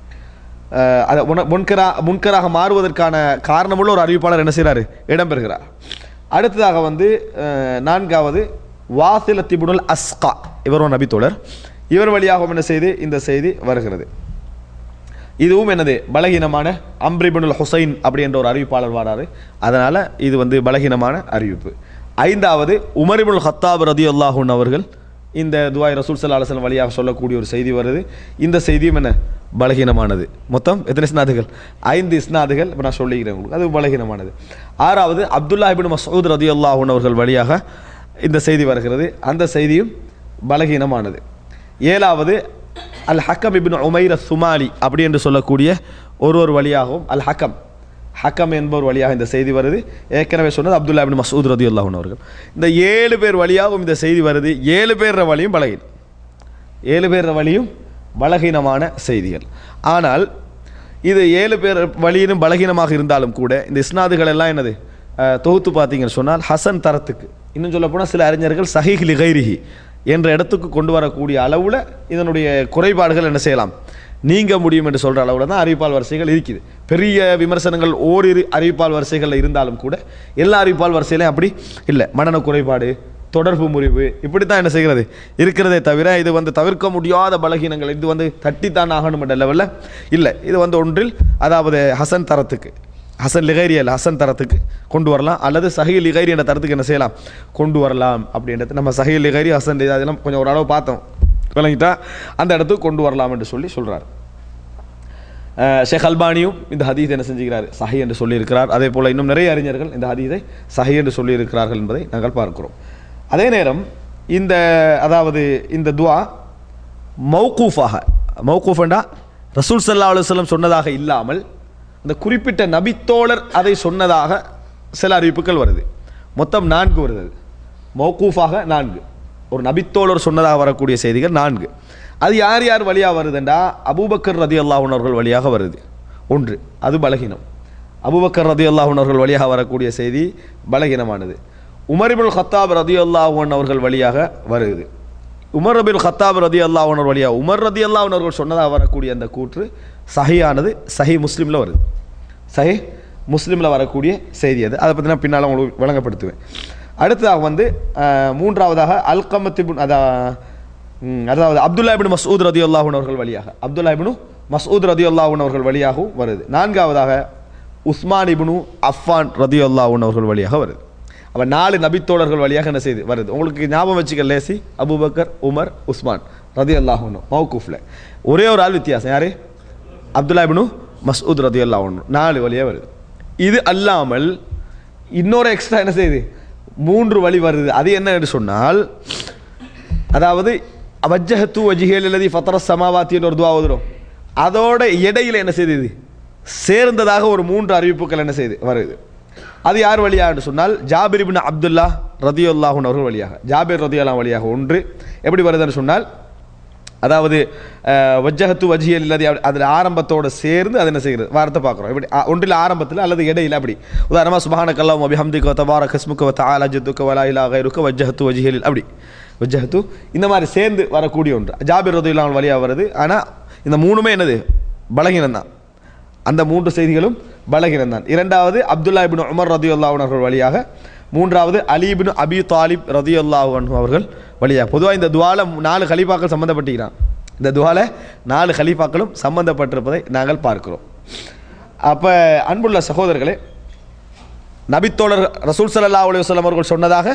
அதை முன்கரா முன்கராக மாறுவதற்கான காரணமுள்ள ஒரு அறிவிப்பாளர் என்ன செய்கிறாரு, இடம்பெறுகிறார். அடுத்ததாக வந்து நான்காவது வாசிலத் இப்னுல் அஸ்கா, இவர் ஒரு நபித்தோழர். இவர் வழியாகவும் என்ன செய்து இந்த செய்தி வருகிறது. இதுவும் என்னது பலகீனமான அம்ர் இப்னுல் ஹுசைன் அப்படி என்ற ஒரு அறிவிப்பாளர் வராரு. அதனால் இது வந்து பலகீனமான அறிவிப்பு. ஐந்தாவது உமர் இப்னுல் ஹத்தாப் ரதியல்லாஹு அன்ஹு அவர்கள் இந்த துஆய் ரசூல் ஸல்லல்லாஹு அலைஹி வஸல்லம் வழியாக சொல்லக்கூடிய ஒரு செய்தி வருது. இந்த செய்தியும் என்ன பலகீனமானது. மொத்தம் எத்தனை இஸ்னாதுகள், ஐந்து இஸ்னாதுகள் இப்போ நான் சொல்லிக்கிறேன் உங்களுக்கு, அது பலகீனமானது. ஆறாவது அப்துல்லா இப்னு மஸ்ஊத் ரதியல்லாஹு அன்ஹு அவர்கள் வழியாக இந்த செய்தி வருகிறது. அந்த செய்தியும் பலகீனமானது. ஏழாவது அல் ஹக்கம் இப்னு உமைர் சுமாலி அப்படி என்று சொல்லக்கூடிய ஒரு ஒரு வழியாகவும் அல் ஹக்கம் ஹக்கம் என்பவர் வழியாக இந்த செய்தி வருது. ஏற்கனவே சொன்னது அப்துல்லா இப்னு மஸ்ஊத் ரதியல்லாஹு அன்ஹு அவர்கள். இந்த ஏழு பேர் வழியாகவும் இந்த செய்தி வருது. ஏழு பேர் வழியும் பலகீனம், ஏழு பேர் வழியும் பலகீனமான செய்திகள். ஆனால் இது ஏழு பேர் வழியிலும் பலகீனமாக இருந்தாலும் கூட இந்த இஸ்னாதுகள் எல்லாம் என்னது தொகுத்து பார்த்தீங்கன்னு சொன்னால் ஹசன் தரத்துக்கு, இன்னும் சொல்ல போனால் சில அறிஞர்கள் சஹீஹ் லிகைரிஹி என்ற இடத்துக்கு கொண்டு வரக்கூடிய அளவில் இதனுடைய குறைபாடுகள் என்ன செய்யலாம், நீங்க முடியும் என்று சொல்கிற அளவில் தான் அறிவிப்பால் வரிசைகள் இருக்குது. பெரிய விமர்சனங்கள் ஓரிரு அறிவிப்பால் வரிசைகளில் இருந்தாலும் கூட எல்லா அறிவிப்பால் வரிசையிலையும் அப்படி இல்லை. மனநல குறைபாடு, தொடர்பு முறிவு, இப்படி தான் என்ன செய்கிறது இருக்கிறதே தவிர இது வந்து தவிர்க்க முடியாத பலகீனங்கள், இது வந்து தட்டித்தான் ஆகணும் என்ற லெவலில் இல்லை. இது வந்து ஒன்றில் அதாவது ஹசன் தரத்துக்கு, ஹசன் லிகைரி அல்ல ஹசன் தரத்துக்கு கொண்டு வரலாம், அல்லது சஹீஹ் லிகைரி என்ற தரத்துக்கு என்ன செய்யலாம் கொண்டு வரலாம். அப்படின்றது நம்ம சஹீஹ் லிகைரி ஹசன் அதெல்லாம் கொஞ்சம் ஓரளவு பார்த்தோம் விளங்கிட்டா, அந்த இடத்துக்கு கொண்டு வரலாம் என்று சொல்லி சொல்கிறார். ஷேக் அல்பானியும் இந்த ஹதீஸ் என்ன செஞ்சுக்கிறார், சஹீஹ் என்று சொல்லியிருக்கிறார். அதே போல் இன்னும் நிறைய அறிஞர்கள் இந்த ஹதீஸை சஹீஹ் என்று சொல்லியிருக்கிறார்கள் என்பதை நாங்கள் பார்க்கிறோம். அதே நேரம் இந்த அதாவது இந்த துஆ மௌகூஃபாக, மௌகூஃபண்டா ரசூல் ஸல்லல்லாஹு அலைஹி வஸல்லம் சொன்னதாக இல்லாமல் அந்த குறிப்பிட்ட நபித்தோழர் அதை சொன்னதாக சில அறிவிப்புகள் வருது. மொத்தம் நான்கு வருது. மௌகூஃபாக நான்கு, ஒரு நபித்தோழர் சொன்னதாக வரக்கூடிய செய்திகள் நான்கு. அது யார் யார் வழியாக வருதுண்டா அபூபக்கர் ரதியல்லாஹு அன்ஹு அவர்கள் வழியாக வருது ஒன்று, அது பலகீனம். அபூபக்கர் ரதியல்லாஹு அன்ஹு அவர்கள் வழியாக வரக்கூடிய செய்தி பலகீனமானது. உமர் இப்னுல் ஹத்தாப் ரதியல்லாஹு அன்ஹு அவர்கள் வழியாக வருது. உமர் இப்னுல் ஹத்தாப் ரதியல்லாஹு அன்ஹு வழியாக உமர் ரதியல்லாஹு அன்ஹு அவர்கள் சொன்னதாக வரக்கூடிய அந்த கூற்று சஹீஹானது, சஹீஹ் முஸ்லிமில் வருது. சஹீஹ் முஸ்லிமில் வரக்கூடிய செய்தி அது. அதை பற்றி நான் பின்னால் உங்களுக்கு வழங்கப்படுத்துவேன். அடுத்ததாக வந்து மூன்றாவதாக அல்கமத் இப்னு அதா அதாவது அப்துல்லா இப்னு மஸ்ஊத் ரதியல்லாஹு அன்ஹு அவர்கள் வழியாக அப்துல்லா இப்னு மஸ்ஊத் ரதியல்லாஹு அன்ஹு அவர்கள் வழியாகவும் வருது. நான்காவதாக உஸ்மான் இப்னு அஃபான் ரதியல்லாஹு அன்ஹு அவர்கள் வழியாக வருது. அப்போ நாலு நபித்தோழர்கள் வழியாக என்ன செய்து வருது. உங்களுக்கு ஞாபகம் வச்சுக்க லேசி, அபூபக்கர், உமர், உஸ்மான் ரதியல்லாஹு அன்ஹு மௌகூஃபில். ஒரே ஒரு ஆள் வித்தியாசம், யாரு, அப்துல்லா இப்னு மஸ்ஊத் ரலியல்லாஹு அன்ஹு நாலு வழியாக வருது. இது அல்லாமல் இன்னொரு எக்ஸ்ட்ரா என்ன செய்யுது, மூன்று வழி வருது. அது என்ன என்று சொன்னால், அதாவது வஜ்ஜஹத்து வஜ்ஹியல் லதி ஃபத்தர ஸமாவாத்தின்னு ஒரு துஆ ஓதுறோம், அதோட இடையில என்ன செய்யுது, சேர்ந்ததாக ஒரு மூன்று அறிவிப்புகள் என்ன செய்யுது வருது. அது யார் வழியாக என்று சொன்னால் ஜாபிர் இப்னு அப்துல்லா ரதியல்லாஹு அன்ஹு அவர்கள் வழியாக, ஜாபிர் ரதியல்லாஹு வழியாக ஒன்று எப்படி வருதுன்னு சொன்னால், அதாவது வஜ்ஜஹத்து வஜ்ஹியல் லதி அதில் ஆரம்பத்தோடு சேர்ந்து அது என்ன செய்கிறது வார்த்தை பார்க்குறோம். இப்படி ஒன்றில் ஆரம்பத்தில் அல்லது இடையில். அப்படி உதாரணமாக சுப்ஹானக அல்லாஹும்ம வபிஹம்திக வ தபாரக இஸ்முக வ தஆலா ஜத்துக வ லா இலாஹ கைருக வஜ்ஜஹத்து வஜ்ஹியல், அப்படி வஜ்ஜஹத்து இந்த மாதிரி சேர்ந்து வரக்கூடிய ஒன்று ஜாபிர் ரதியல்லாஹு அன்ஹு வழியாக வருது. ஆனால் இந்த மூணுமே என்னது பலகீனம் தான், அந்த மூன்று செய்திகளும் பலகீனம் தான். இரண்டாவது அப்துல்லா இப்னு உமர் ரதியல்லாஹு அன்ஹு அவர்கள் வழியாக, மூன்றாவது அலி இப்னு அபி தாலிப் ரதியல்லாஹு அன்ஹு அவர்கள் வழியாக. பொதுவாக இந்த துஆல நாலு கலீஃபாக்கள் சம்மந்தப்பட்டிருக்கிறான். இந்த துஆல நாலு கலீஃபாக்களும் சம்பந்தப்பட்டிருப்பதை நாங்கள் பார்க்கிறோம். அப்போ அன்புள்ள சகோதரர்களே, நபித்தோழர் ரசூல் ஸல்லல்லாஹு அலைஹி வஸல்லம் அவர்கள் சொன்னதாக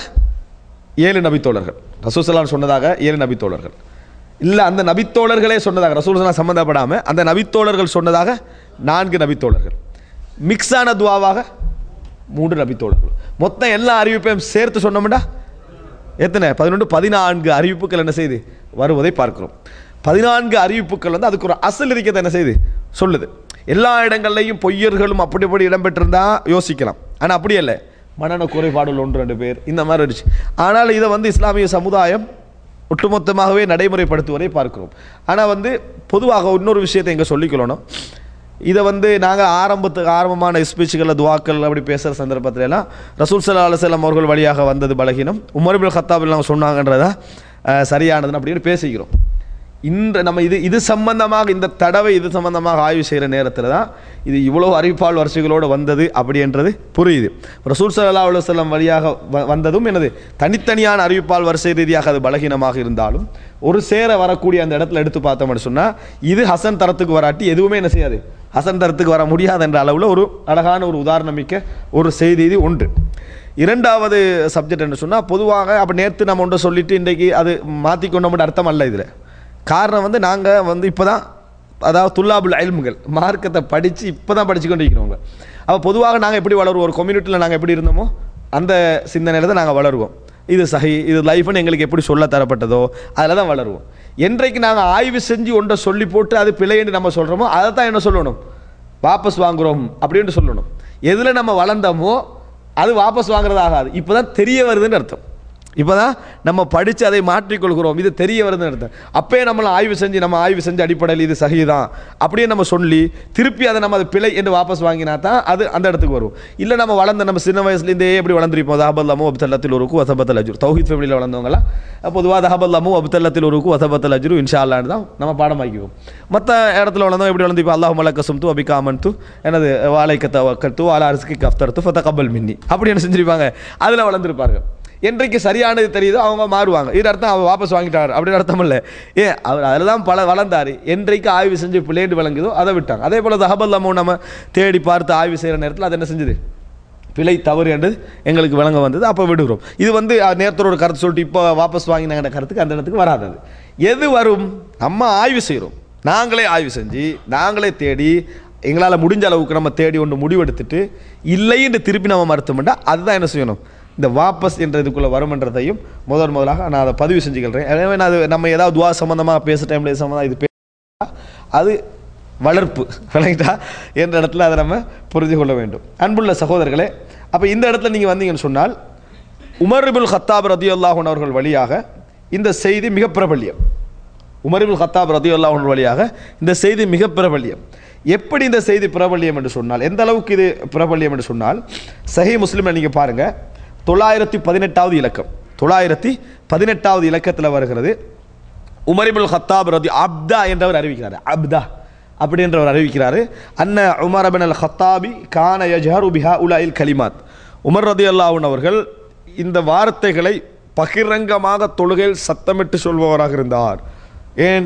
ஏழு நபித்தோழர்கள், ரசூல் ஸல்லல்லாஹு சொன்னதாக ஏழு நபித்தோழர்கள் இல்லை, அந்த நபித்தோழர்களே சொன்னதாக, ரசூல் ஸல்லல்லாஹு சம்மந்தப்படாமல் அந்த நபித்தோழர்கள் சொன்னதாக நான்கு நபித்தோழர்கள், மிக்ஸான துவாவாக மூன்று நபித்தோழர்கள். மொத்தம் எல்லா அறிவிப்பையும் சேர்த்து சொன்னோம்டா எத்தனை, பதினொன்று பதினான்கு அறிவிப்புகள் என்ன செய்து வருவதை பார்க்கிறோம். பதினான்கு அறிவிப்புகள் வந்து அதுக்கு ஒரு அசல் இருக்கிறது என்ன செய்து சொல்லுது. எல்லா இடங்கள்லையும் பொய்யர்களும் அப்படி அப்படி இடம்பெற்றிருந்தா யோசிக்கலாம். ஆனால் அப்படி இல்லை, மனநல குறைபாடுகள் ஒன்று ரெண்டு பேர் இந்த மாதிரி இருந்துச்சு. ஆனால் இதை வந்து இஸ்லாமிய சமுதாயம் ஒட்டுமொத்தமாகவே நடைமுறைப்படுத்துவதை பார்க்கிறோம். ஆனால் வந்து பொதுவாக இன்னொரு விஷயத்தை இங்கே சொல்லிக்கொள்ளணும். இதை வந்து நாங்கள் ஆரம்பத்துக்கு ஆரம்பமான ஸ்பீச்சுகளில் துவாக்கள் அப்படி பேசுகிற சந்தர்ப்பத்தில் எல்லாம் ரசூல் ஸல்லல்லாஹு அலைஹி வஸல்லம் அவர்கள் வழியாக வந்தது பலகீனம், உமர் இப்னு கத்தாப் எல்லாம் சொன்னாங்கன்றதா சரியானதுன்னு அப்படின்னு பேசிக்கிறோம். இன்று நம்ம இது இது சம்பந்தமாக இந்த தடவை இது சம்பந்தமாக ஆய்வு செய்கிற நேரத்தில் தான் இது இவ்வளோ அறிவிப்பால் வரிசைகளோடு வந்தது அப்படின்றது புரியுது. ரசூல் ஸல்லல்லாஹு அலைஹி வஸல்லம் வழியாக வந்ததும் என்னது தனித்தனியான அறிவிப்பால் வரிசை ரீதியாக அது பலகீனமாக இருந்தாலும் ஒரு சேர வரக்கூடிய அந்த இடத்துல எடுத்து பார்த்தோம்னு சொன்னால் இது ஹசன் தரத்துக்கு வராட்டி எதுவுமே என்ன செய்யாது, ஹசன் தரத்துக்கு வர முடியாது என்ற அளவில் ஒரு அழகான ஒரு உதாரணமிக்க ஒரு செய்தி இது ஒன்று. இரண்டாவது சப்ஜெக்ட் என்று சொன்னால், பொதுவாக அப்போ நேற்று நம்ம ஒன்றை சொல்லிவிட்டு இன்றைக்கு அது மாற்றிக்கொண்டோம்னு அர்த்தம் அல்ல. இதில் காரணம் வந்து நாங்கள் வந்து இப்போ தான், அதாவது துல்லாபுல் இல்முகள் மார்க்கத்தை படித்து இப்போ தான் படித்து கொண்டு இருக்கிறவங்க. அப்போ பொதுவாக நாங்கள் எப்படி வளருவோம், ஒரு கம்யூனிட்டியில் நாங்கள் எப்படி இருந்தோமோ அந்த சிந்தனையில் தான் நாங்கள் வளருவோம். இது சஹி, இது லைஃப்னு எங்களுக்கு எப்படி சொல்ல தரப்பட்டதோ அதில் தான் வளருவோம். என்றைக்கு நாங்கள் ஆய்வு செஞ்சு ஒன்றை சொல்லி போட்டு அது பிழைன்னு நம்ம சொல்கிறோமோ அதை தான் என்ன சொல்லணும், வாபஸ் வாங்குகிறோம் அப்படின்னு சொல்லணும். எதில் நம்ம வளர்ந்தோமோ அது வாபஸ் வாங்குறது ஆகாது. இப்போ தான் தெரிய வருதுன்னு அர்த்தம். இப்போ தான் நம்ம படித்து அதை மாற்றிக்கொள்கிறோம், இது தெரிய வருதுன்னு அர்த்தம். அப்பயே நம்மளை ஆய்வு செஞ்சு நம்ம ஆய்வு செஞ்சு அடிப்படையில் இது சஹிதான் அப்படியே நம்ம சொல்லி திருப்பி அதை நம்ம அது பிழை என்று வாபஸ் வாங்கினா தான் அது அந்த இடத்துக்கு வரும். இல்லை நம்ம வளர்ந்த நம்ம சின்ன வயசுலேருந்தே எப்படி வளர்ந்துருப்போம், தஹபல்லாமு அப்தல்லத்தில் ஒருக்கு வசபத்தல் அஜ்ரு, தௌஹீத் ஃபேமிலியில் வளர்ந்தவங்களாம் பொதுவாக தஹபல்லாமு அப்தல்லத்தில் ஒருக்கு வசபத்தல் அஜ்ரு இன்ஷா அல்லாஹ்னு தான் நம்ம பாடமாக்கிக்குவோம். மற்ற இடத்துல வளர்ந்தோம் எப்படி வளர்ந்து இப்போ அல்லாஹ் மலக்கசும் தூ அபிகாமன் தூ எனது வாழைக்கத்த வக்கத்து வாழ அரிசிக்கு கஃப்தர் தூ ஃபத்த கபல் மின்னி அப்படி என்ன செஞ்சுருப்பாங்க, அதில் வளர்ந்துருப்பார்கள். என்றைக்கு சரியானது தெரியுதோ அவங்க மாறுவாங்க. இது அர்த்தம் அவர் வாபஸ் வாங்கிட்டார் அப்படின்னு அர்த்தம் இல்லை. ஏன் அவர் அதில் தான் பல வளர்ந்தார். என்றைக்கு ஆய்வு செஞ்சு பிள்ளைண்டு விளங்குதோ அதை விட்டாங்க. அதே போல் தஹபல்லாமோ நம்ம தேடி பார்த்து ஆய்வு செய்கிற நேரத்தில் அது என்ன செஞ்சுது, பிழை தவறு என்று எங்களுக்கு விளங்க வந்தது, அப்போ விடுகிறோம். இது வந்து நேரத்தோட ஒரு கருத்து சொல்லிட்டு இப்போ வாபஸ் வாங்கினாங்கிற கருத்துக்கு அந்த இடத்துக்கு வராது. எது வரும், நம்ம ஆய்வு செய்கிறோம், நாங்களே ஆய்வு செஞ்சு நாங்களே தேடி எங்களால் முடிஞ்ச அளவுக்கு நம்ம தேடி ஒன்று முடிவெடுத்துட்டு இல்லைன்னு திருப்பி நம்ம மறுத்தோம்னா அதுதான் என்ன செய்யணும், இந்த வாபஸ் என்ற இதுக்குள்ளே வருமன்றதையும் முதல் முதலாக நான் அதை பதிவு செஞ்சுக்கிறேன். எனவே நான் அது நம்ம ஏதாவது துவா சம்மந்தமாக பேச டைமில் சம்மந்தமாக இது பேச அது வளர்ப்பு விளங்கிட்டா என்ற இடத்துல அதை நம்ம புரிந்து கொள்ள வேண்டும். அன்புள்ள சகோதரர்களே, அப்போ இந்த இடத்துல நீங்கள் வந்தீங்கன்னு சொன்னால் உமர் இப்னுல் கத்தாப் ரலியல்லாஹு அன்ஹு அவர்கள் வழியாக இந்த செய்தி மிக பிரபல்யம். உமர் இப்னுல் கத்தாப் ரலியல்லாஹு அன்ஹு வழியாக இந்த செய்தி மிக பிரபல்யம். எப்படி இந்த செய்தி பிரபல்யம் என்று சொன்னால், எந்த அளவுக்கு இது பிரபல்யம் என்று சொன்னால், சஹீஹ் முஸ்லிமில் நீங்கள் பாருங்கள், தொள்ளாயிரத்தி பதினெட்டாவது இலக்கம் தொள்ளாயிரத்தி பதினெட்டாவது இலக்கத்தில் வருகிறது. உமர் இப்னுல் கத்தாப் ரதி அப்தா என்றவர் அறிவிக்கிறார். அப்தா அப்படி என்றவர் அறிவிக்கிறார். அன்ன உமர் இப்னுல் கத்தாபி கான யஜ்ஹரு பிஹா உலாயில் கலிமாத். உமர் ரலியல்லாஹு அன்ஹு அவர்கள் இந்த வார்த்தைகளை பகிரங்கமாக தொழுகையில் சத்தமிட்டு சொல்பவராக இருந்தார். ஏன்,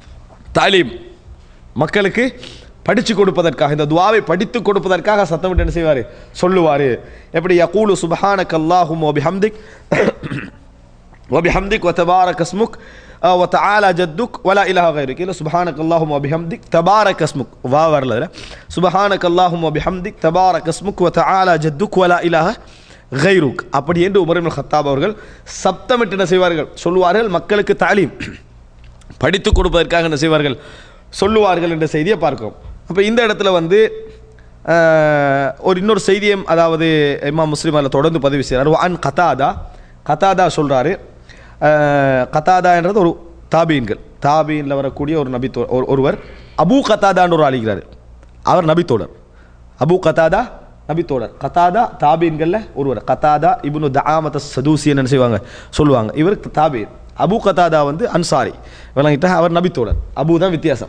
தாலீம் மக்களுக்கு படித்து கொடுப்பதற்காக, இந்த துவாவை படித்து கொடுப்பதற்காக சத்தமிட்டு என்ன செய்வார், சொல்லுவார். எப்படி, யகூலு சுப்ஹானக அல்லாஹும்ம வபிஹம்திக் வபிஹம்திக் வதபாரக இஸ்முக் வ தஆலா ஜத்துக் வலா இலாஹ கைருக். இல்லை சுப்ஹானக்கல்லாஹும்ம வ பிஹம்திக் தபாரக இஸ்முக், வா வரல இதில். சுப்ஹானக்கல்லாஹும்ம வ பிஹம்திக் தபாரக இஸ்முக் வ தஆலா ஜத்துக் வலா இலாஹ கைருக். அப்படி என்று உமர் இப்னு கத்தாப் அவர்கள் சப்தமிட்டு என்ன செய்வார்கள், சொல்லுவார்கள். மக்களுக்கு தாலீம் படித்துக் கொடுப்பதற்காக என்ன செய்வார்கள், சொல்லுவார்கள் என்ற செய்தியை பார்க்கிறோம். அப்போ இந்த இடத்துல வந்து ஒரு இன்னொரு செய்தியும், அதாவது இமாம் முஸ்லிம் அதில் தொடர்ந்து பதிவு செய்கிறார். அன் கதாதா, கதாதா சொல்கிறாரு. கதாதா என்றது ஒரு தாபீன்கள், தாபீனில் வரக்கூடிய ஒரு நபி ஒருவர். அபு கதாதான்னு ஒரு ஆளிக்கிறார், அவர் நபித்தோழர். அபு கதாதா நபித்தோழர், கதாதா தாபீன்களில் ஒருவர். கதாதா இப்னு தஆமத் அஸ்-சதூசி என்ன செய்வாங்க, சொல்லுவாங்க. இவர் தாபீன். அபு கதாதா வந்து அன்சாரி, விளங்கிட்டா, அவர் நபித்தோழர். அபு தான் வித்தியாசம்.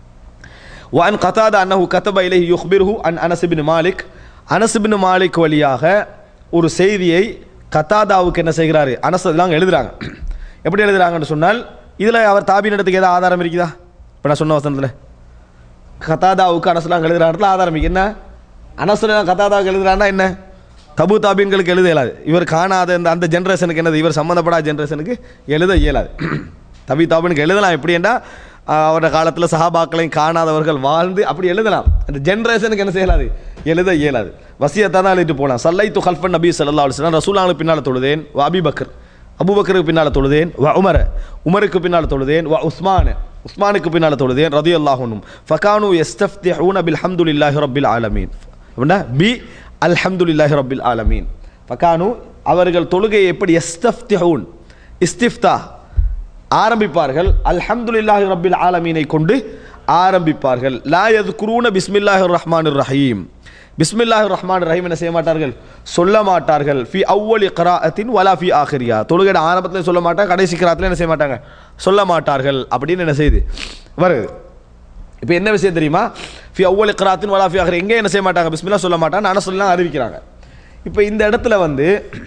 وعن قتادة أنه كتب إليه يخبره عن أنس بن مالك. அனஸ் பின் மாலிக் வழியாக ஒரு செய்தியை கத்தாதாவுக்கு என்ன செய்கிறாரு, அனஸ் இதெல்லாம் எழுதுறாங்க. எப்படி எழுதுறாங்கன்னு சொன்னால், இதில் அவர் தாபீன் இடத்துக்கு ஏதாவது ஆதாரம் இருக்குதா? இப்போ நான் சொன்ன வசனத்தில் கத்தாதாவுக்கு அனஸ்லாம் எழுதுறாங்க, ஆதாரம் இருக்கு. என்ன அனஸ்லாம் கத்தாதாவுக்கு எழுதுறான்னா என்ன, தபு தாபீன்களுக்கு எழுத இயலாது. இவர் காணாத இந்த அந்த ஜென்ரேஷனுக்கு என்னது, இவர் சம்மந்தப்படாத ஜென்ரேஷனுக்கு எழுத இயலாது. தபி தாபீனுக்கு எழுதலாம். எப்படி என்றால் அவருடைய காலத்தில் சஹாபாக்களையும் காணாதவர்கள் வாழ்ந்து அப்படி எழுதலாம். அந்த ஜென்ரேஷனுக்கு என்ன செய்யலாது, எழுத இயலாது. வசியத்தான் தான் எழுதிட்டு போகலாம். சல்லைத்து ஹல்ஃபன் நபி ஸல்லல்லாஹு அலைஹி வஸல்லம், ரசூலுல்லாஹ்வுக்கு பின்னால் தொழுதேன். வ அபி பக்கர், அபூபக்கருக்கு பின்னால் தொழுதேன். வ உமர், உமருக்கு பின்னால் தொழுதேன். வ உஸ்மான், உஸ்மானுக்கு பின்னால் தொழுதேன். ரலியல்லாஹு அன்ஹும். ஃபகானு யஸ்தஃப்திஹூன பில்ஹம்துலில்லாஹி ரப்பில் ஆலமீன். அப்படின்னா பி அல்ஹம்துலில்லாஹி ரப்பில் ஆலமீன். ஃபகானு அவர்கள் தொழுகையை எப்படி, யஸ்தஃப்திஹூன் இஸ்திஃப்தா ஆரம்பிப்பார்கள், அல்ஹம்துலில்லாஹி ரப்பில் ஆலமீனை கொண்டு ஆரம்பிப்பார்கள். லா யذ்குரூன பிஸ்மில்லாஹிர் ரஹ்மானிர் ரஹீம், பிஸ்மில்லாஹிர் ரஹ்மானிர் ரஹீம் என்ன செய்ய மாட்டார்கள், சொல்ல மாட்டார்கள். ஃபி அவ்வலி க்ராஅத்தின் வலா ஃபி ஆகிரியா, தொழுகையோட ஆரம்பத்தில் சொல்ல மாட்டாங்க, கடைசி கிராத்தில் என்ன செய்ய மாட்டாங்க, சொல்ல மாட்டார்கள் அப்படின்னு என்ன செய்யுது வருது. இப்போ என்ன விஷயம் தெரியுமா, ஃபி அவ்வலி க்ராஅத்தின் வலா ஃபி ஆகிரியா, எங்கே என்ன செய்ய மாட்டாங்க, பிஸ்மில்லா சொல்ல மாட்டாங்க, நான் சொல்லலாம் அறிவிக்கிறாங்க. இப்போ இந்த இடத்துல வந்து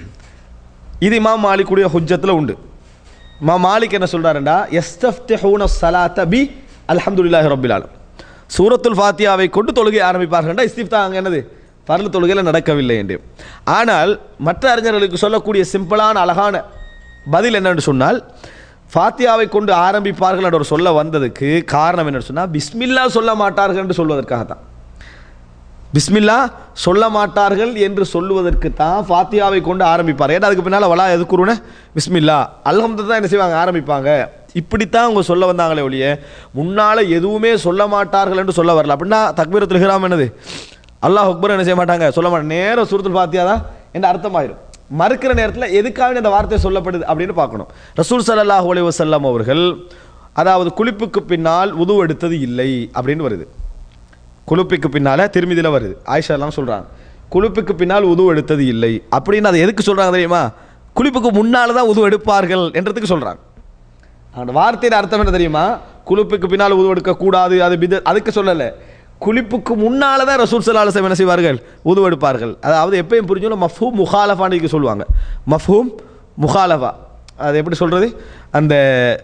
இது இமாம் மாலிக்குடைய ஹுஜ்ஜத்தில் உண்டு. மா மாலிக் என்ன சொல்றாருண்டா, யஸ்தஃப்திஹூன ஸலாத பி அல்ஹம்துலில்லாஹி ரப்பில் ஆலமீன், சூரத்துல் ஃபாத்தியாவை கொண்டு தொழுகை ஆரம்பிப்பார்கள்டா. இஸ்திஃப்தா அங்கே என்னது, ஃபர்ல் தொழுகையில் நடக்கவில்லை என்று. ஆனால் மற்ற அறிஞர்களுக்கு சொல்லக்கூடிய சிம்பிளான அழகான பதில் என்னென்று சொன்னால், ஃபாத்தியாவை கொண்டு ஆரம்பிப்பார்கள் என்ற ஒரு சொல்ல வந்ததுக்கு காரணம் என்னென்னு சொன்னால், பிஸ்மில்லா சொல்ல மாட்டார்கள் என்று சொல்வதற்காகத்தான். பிஸ்மில்லா சொல்ல மாட்டார்கள் என்று சொல்லுவதற்கு தான் ஃபாத்தியாவை கொண்டு ஆரம்பிப்பார். ஏன்னா அதுக்கு பின்னால் வலா எதுக்குருன பிஸ்மில்லா அல்ஹம்து தான் என்ன செய்வாங்க, ஆரம்பிப்பாங்க. இப்படித்தான் அவங்க சொல்ல வந்தாங்களே ஒழிய முன்னால் எதுவுமே சொல்ல மாட்டார்கள் என்று சொல்ல வரல. அப்படின்னா தக்பீரத்துல் இஹ்ராம் என்னது, அல்லாஹ் அக்பர் என்ன செய்ய மாட்டாங்க, சொல்ல மாட்டாங்க, நேரம் சூரத்துல் ஃபாத்தியா தான் என்ற அர்த்தமாயிரும். மறுக்கிற நேரத்தில் எதுக்காக இந்த வார்த்தை சொல்லப்படுது அப்படின்னு பார்க்கணும். ரசூல் ஸல்லல்லாஹு அலைஹி வஸல்லம் அவர்கள் அதாவது குளிப்புக்கு பின்னால் உது எடுத்தது இல்லை அப்படின்னு வருது. குளிப்புக்கு பின்னால் திருமிதியில் வருது, ஆயிஷா எல்லாம் சொல்கிறாங்க குளிப்புக்கு பின்னால் உது எடுத்தது இல்லை அப்படின்னு. அதை எதுக்கு சொல்கிறாங்க தெரியுமா, குளிப்புக்கு முன்னால் தான் உது எடுப்பார்கள் என்றதுக்கு சொல்கிறாங்க. அந்த வார்த்தையின் அர்த்தம் என்ன தெரியுமா, குளிப்புக்கு பின்னால் உது எடுக்கக்கூடாது, அது பித அதுக்கு சொல்லலை, குளிப்புக்கு முன்னால் தான் ரசூல் ஸல்லல்லாஹு அலைஹி வஸல்லம் என்ன செய்வார்கள், உது எடுப்பார்கள். அதாவது எப்பயும் புரிஞ்சோம், மஃபூம் முகாலஃபான்னு சொல்லுவாங்க. மஃபூம் முகாலஃபா அது எப்படி சொல்கிறது, அந்த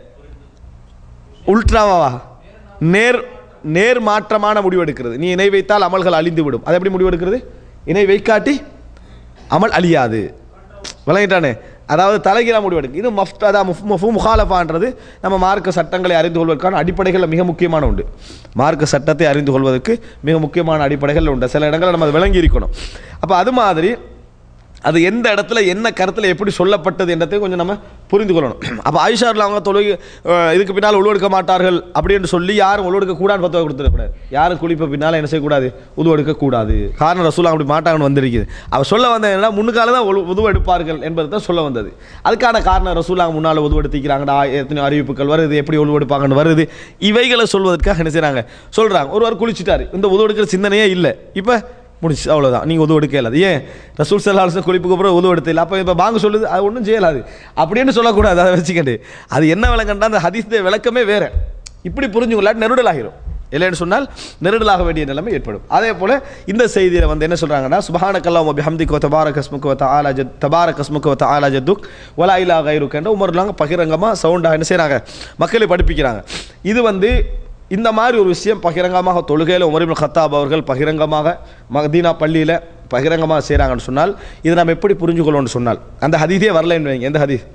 உல்ட்ராவா நேர் நேர் மாற்றமான முடிவு எடுக்கிறது. நீ இணை வைத்தால் அமல்கள் அழிந்து விடும், அது எப்படி முடிவு எடுக்கிறது, இணை வைக்காட்டி அமல் அழியாது, விளங்கிட்டானே. அதாவது தலைகீழாக முடிவு எடுக்கு. இது மஃப் அதான் மஃபூம் முகாலஃபான்றது நம்ம மார்க்க சட்டங்களை அறிந்து கொள்வதற்கான அடிப்படைகளில் மிக முக்கியமான உண்டு. மார்க்க சட்டத்தை அறிந்து கொள்வதற்கு மிக முக்கியமான அடிப்படைகள் உண்டு. சில இடங்களில் நம்ம அதை விளங்கி இருக்கணும். அப்போ அது மாதிரி அது எந்த இடத்துல என்ன கருத்தில் எப்படி சொல்லப்பட்டது என்றதை கொஞ்சம் நம்ம புரிந்து கொள்ளணும். அப்போ ஆயிஷாரில் அவங்க தொழுகை இதுக்கு பின்னால் உழுவெடுக்க மாட்டார்கள் அப்படின்னு சொல்லி யாரும் உழுவெடுக்க கூடாது பத்தவ கொடுத்துடக்கூடாது. யாரும் குளிப்ப பின்னால் என்ன செய்யக்கூடாது, உது எடுக்கக்கூடாது. காரணம் ரசூலா அப்படி மாட்டாங்கன்னு வந்திருக்குது. அவர் சொல்ல வந்த என்னன்னா முன்னுக்கால தான் உது எடுப்பார்கள் என்பது தான் சொல்ல வந்தது. அதுக்கான காரணம் ரசூலா முன்னால் உது எடுத்திக்கிறாங்கடா, எத்தனை அறிவிப்புகள் வருது, எப்படி உழு எடுப்பாங்கன்னு வருது, இவைகளை சொல்வதற்காக என்ன செய்கிறாங்க சொல்கிறாங்க. ஒருவர் குளிச்சுட்டாரு, இந்த உது எடுக்கிற சிந்தனையே இல்லை, இப்போ முடிச்சு அவ்வளோதான், நீங்கள் உதவு எடுக்க இயலாது. ஏன் ரசூல் ஸல்லல்லாஹு அலைஹி வஸல்லம் குளிப்புக்கு அப்புறம் உதவு எடுத்து இல்லை, அப்போ இப்போ பாங்க சொல்லுது அது ஒன்றும் செய்யலாது அப்படின்னு சொல்லக்கூடாது. அதை வச்சுக்கிட்டு அது என்ன விளக்கண்டா, அந்த ஹதீஸுடைய விளக்கமே வேறு. இப்படி புரிஞ்சுக்கொள்ளாட்டி நெருடலாகிரும். இல்லைன்னு சொன்னால் நெருடலாக வேண்டிய நிலைமை ஏற்படும். அதே போல் இந்த செய்தியில் வந்து என்ன சொல்கிறாங்கன்னா, சுப்ஹானக்கல்லாஹு வ பிஹம்திக வ தபாரக இஸ்முக வ தஆலா ஜத் தபாரக இஸ்முக வ தஆலா ஜத்துக் வலா இலாஹ கைருக என்ற உமர்லாங்க பகிரங்கமாக சவுண்டாக என்ன செய்கிறாங்க, மக்களை படிப்பிக்கிறாங்க. இது வந்து இந்த மாதிரி ஒரு விஷயம் பகிரங்கமாக தொழுகையில் உமர் இப்னு கத்தாப் அவர்கள் பகிரங்கமாக மதீனா பள்ளியில் பகிரங்கமாக செய்கிறாங்கன்னு சொன்னால், இதை நம்ம எப்படி புரிஞ்சுக்கொள்ளணும்னு சொன்னால், அந்த ஹதீஸே வரலைன்னு வைங்க. எந்த ஹதீஸ்,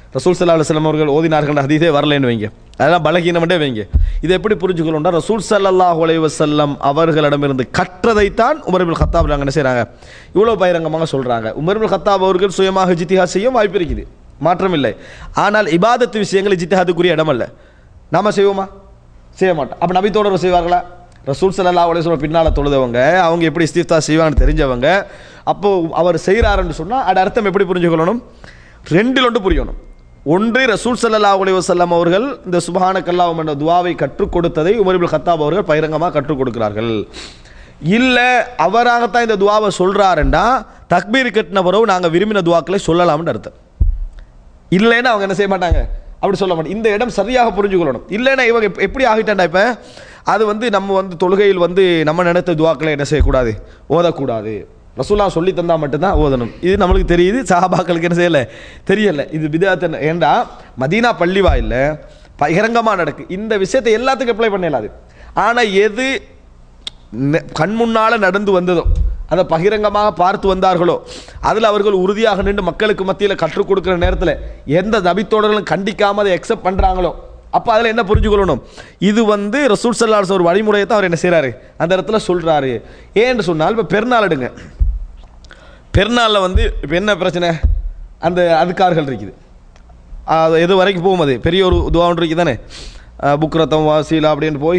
ரசூல் ஸல்லல்லாஹு அலைஹி வஸல்லம் அவர்கள் ஓதினார்கள் ஹதீஸே வரலைன்னு வைங்க, அதெல்லாம் பலகீனம்டே வைங்க. இதை எப்படி புரிஞ்சுக்கணும்னா ரசூல் ஸல்லல்லாஹு அலைஹி வஸல்லம் அவர்களிடமிருந்து கற்றதைத்தான் உமர் இப்னு கத்தாப் நாங்கள் என்ன செய்கிறாங்க இவ்வளோ பகிரங்கமாக சொல்கிறாங்க. உமர் இப்னு கத்தாப் அவர்கள் சுயமாக இஜ்திஹாத் செய்ய வாய்ப்பு இருக்குது, மாற்றம் இல்லை. ஆனால் இபாதத்து விஷயங்கள் இஜ்திஹாதுக்குரிய இடம் அல்ல. நாம செய்வோமா? செய்ய மாட்டோம். அப்போ நபி தோழர் செய்வார்களா? ரசூல் ஸல்லல்லாஹு அலைஹி வஸல்லம் பின்னால் தொழுதவங்க, அவங்க எப்படி இஸ்திஃப்தா செய்வாங்கன்னு தெரிஞ்சவங்க. அப்போ அவர் செய்கிறாருன்னு சொன்னால் அது அர்த்தம் எப்படி புரிஞ்சுக்கொள்ளணும்? ரெண்டில் ஒன்று புரியணும். ஒன்று, ரசூல் ஸல்லல்லாஹு அலைஹி வஸல்லம் அவர்கள் இந்த சுப்ஹானக அல்லாஹும்ம என்ற துஆவை கற்றுக் கொடுத்ததை உமர் இப்னு கத்தாப் அவர்கள் பகிரங்கமாக கற்றுக் கொடுக்கிறார்கள். இல்லை அவராகத்தான் இந்த துஆவை சொல்கிறாருண்டா தக்பீர் கட்டின பிறகு நாங்கள் விரும்பின துஆக்களை சொல்லலாம்னு அர்த்தம். இல்லைன்னா அவங்க என்ன செய்ய மாட்டாங்க, அப்படி சொல்ல மாட்டாங்க. இந்த இடம் சரியாக புரிஞ்சுக்கொள்ளணும். இல்லைன்னா இவங்க எப்படி ஆகிட்டாண்டா இப்போ அது வந்து நம்ம வந்து தொழுகையில் வந்து நம்ம நினைத்த துஆக்களை என்ன செய்யக்கூடாது, ஓதக்கூடாது. ரசூலுல்லாஹ் சொல்லி தந்தால் மட்டும்தான் ஓதணும். இது நம்மளுக்கு தெரியுது, சஹாபாக்களுக்கு என்ன செய்யலை, தெரியலை. இது பிதாத். ஏண்டா மதீனா பள்ளி வாயில்ல பகிரங்கமாக நடக்கு. இந்த விஷயத்தை எல்லாத்துக்கும் அப்ளை பண்ணலாது. ஆனால் எது கண் முன்னால் நடந்து வந்ததோ அதை பகிரங்கமாக பார்த்து வந்தார்களோ அதில் அவர்கள் உறுதியாக நின்று மக்களுக்கு மத்தியில் கற்றுக் கொடுக்குற நேரத்தில் எந்த நபித்தோடர்களும் கண்டிக்காமல் அதை அக்செப்ட் பண்ணுறாங்களோ அப்போ அதில் என்ன புரிஞ்சுக்கொள்ளணும், இது வந்து ரசூல் ஸல்லல்லாஹு அலைஹி வஸல்லம் ஒரு வழிமுறையை தான் அவர் என்ன செய்கிறாரு அந்த இடத்துல சொல்கிறாரு. ஏன்னு சொன்னால் இப்போ பெருநாள் எடுங்க, பெருநாளில் வந்து இப்போ என்ன பிரச்சனை, அந்த அதுக்கார்கள் இருக்குது. அது எது வரைக்கும் போகும், அது பெரிய ஒரு துஆன் இருக்குது தானே, புக்ரத்தம் வாசீலா அப்படின்னு போய்